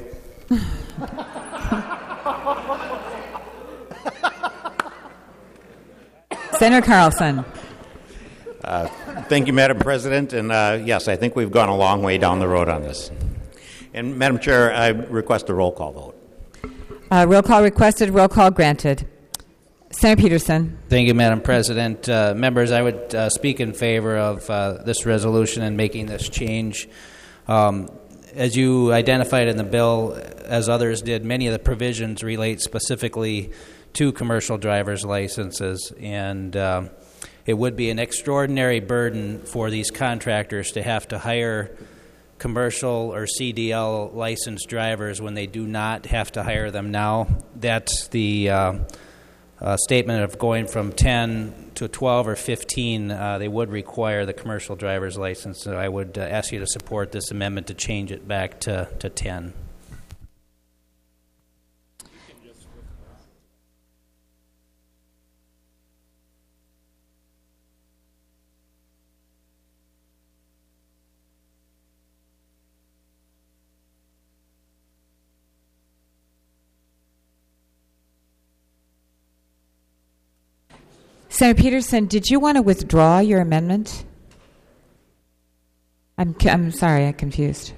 Senator Carlson. Uh, thank you, Madam President. And uh, yes, I think we've gone a long way down the road on this. And Madam Chair, I request a roll call vote. Uh, roll call requested, roll call granted. Senator Peterson. Thank you, Madam President. Uh, members, I would uh, speak in favor of uh, this resolution and making this change. Um, as you identified in the bill, as others did, many of the provisions relate specifically to commercial driver's licenses, and uh, it would be an extraordinary burden for these contractors to have to hire commercial or C D L licensed drivers when they do not have to hire them now. That's the uh, uh, statement of going from ten to twelve or fifteen. Uh, they would require the commercial driver's license. So I would uh, ask you to support this amendment to change it back to, to ten. Senator Peterson, did you want to withdraw your amendment? I'm, I'm sorry, I'm confused.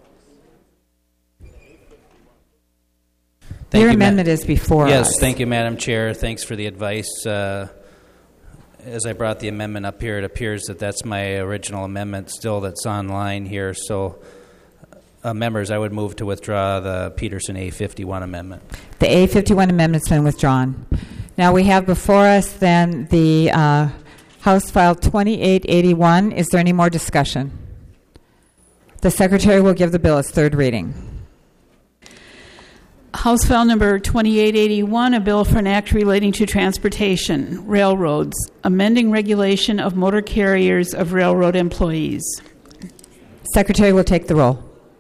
Thank your you, amendment Ma- is before yes, us. Yes, thank you, Madam Chair. Thanks for the advice. Uh, as I brought the amendment up here, it appears that that's my original amendment still that's online here. So, uh, members, I would move to withdraw the Peterson A fifty-one amendment. The A fifty-one amendment's been withdrawn. Now we have before us then the uh, House File twenty-eight eighty-one. Is there any more discussion? The Secretary will give the bill its third reading. House File Number twenty-eight eighty-one, a bill for an act relating to transportation, railroads, amending regulation of motor carriers of railroad employees. Secretary will take the roll.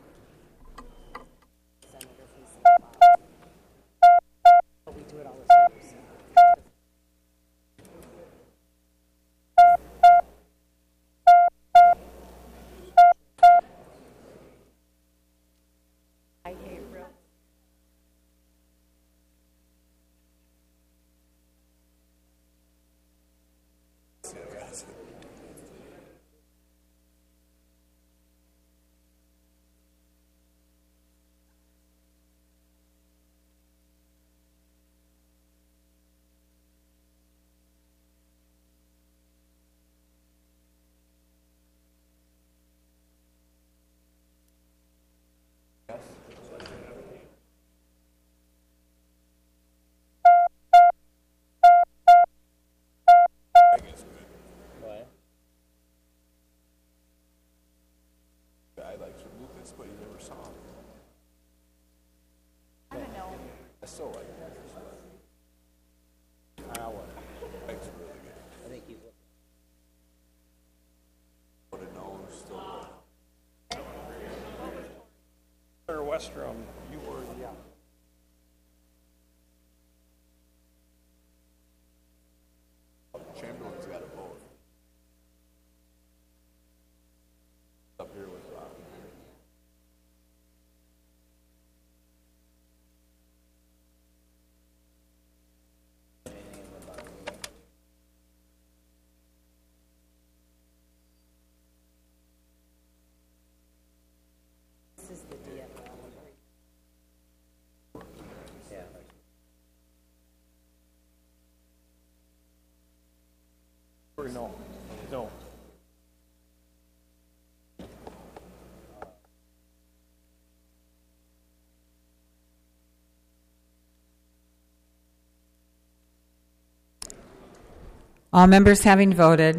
Westrom, you were, yeah. Chamberlain's got a vote. Up here with Rob. This is the D F L. No, no. All members having voted,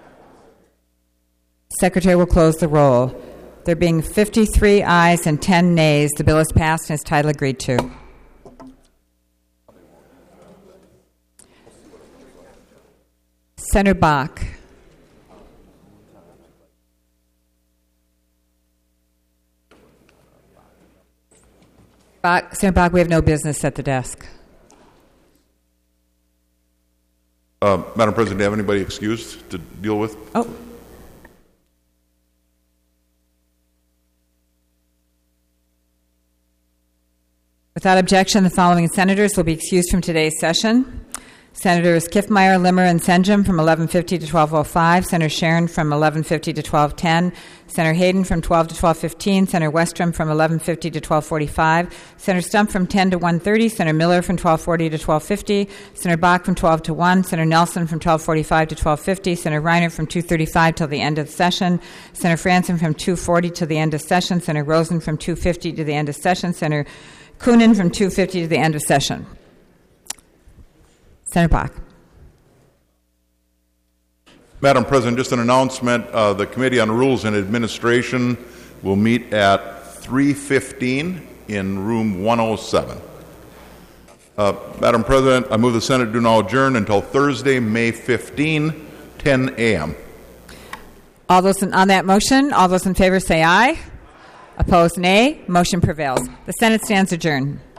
Secretary will close the roll. There being fifty-three ayes and ten nays, the bill is passed and its title agreed to. Senator Bach. Bach. Senator Bach, we have no business at the desk. Uh, Madam President, do you have anybody excused to deal with? Oh. Without objection, the following senators will be excused from today's session. Senators Kiffmeyer, Limmer, and Senjum from eleven fifty to twelve oh five. Senator Sharon from eleven fifty to twelve ten. Senator Hayden from twelve to twelve fifteen. Senator Westrom from eleven fifty to twelve forty-five. Senator Stump from ten to one thirty. Senator Miller from twelve forty to twelve fifty. Senator Bach from twelve to one. Senator Nelson from twelve forty-five to twelve fifty. Senator Reiner from two thirty-five till the end of the session. Senator Franson from two forty to the end of session. Senator Rosen from two fifty to the end of session. Senator Coonan from two fifty to the end of session. Senator Bach. Madam President, just an announcement. Uh, the Committee on Rules and Administration will meet at three fifteen in room one oh seven. Uh, Madam President, I move the Senate do now adjourn until Thursday, May fifteenth, ten a.m. All those in, on that motion, all those in favor say aye. Opposed, nay. Motion prevails. The Senate stands adjourned.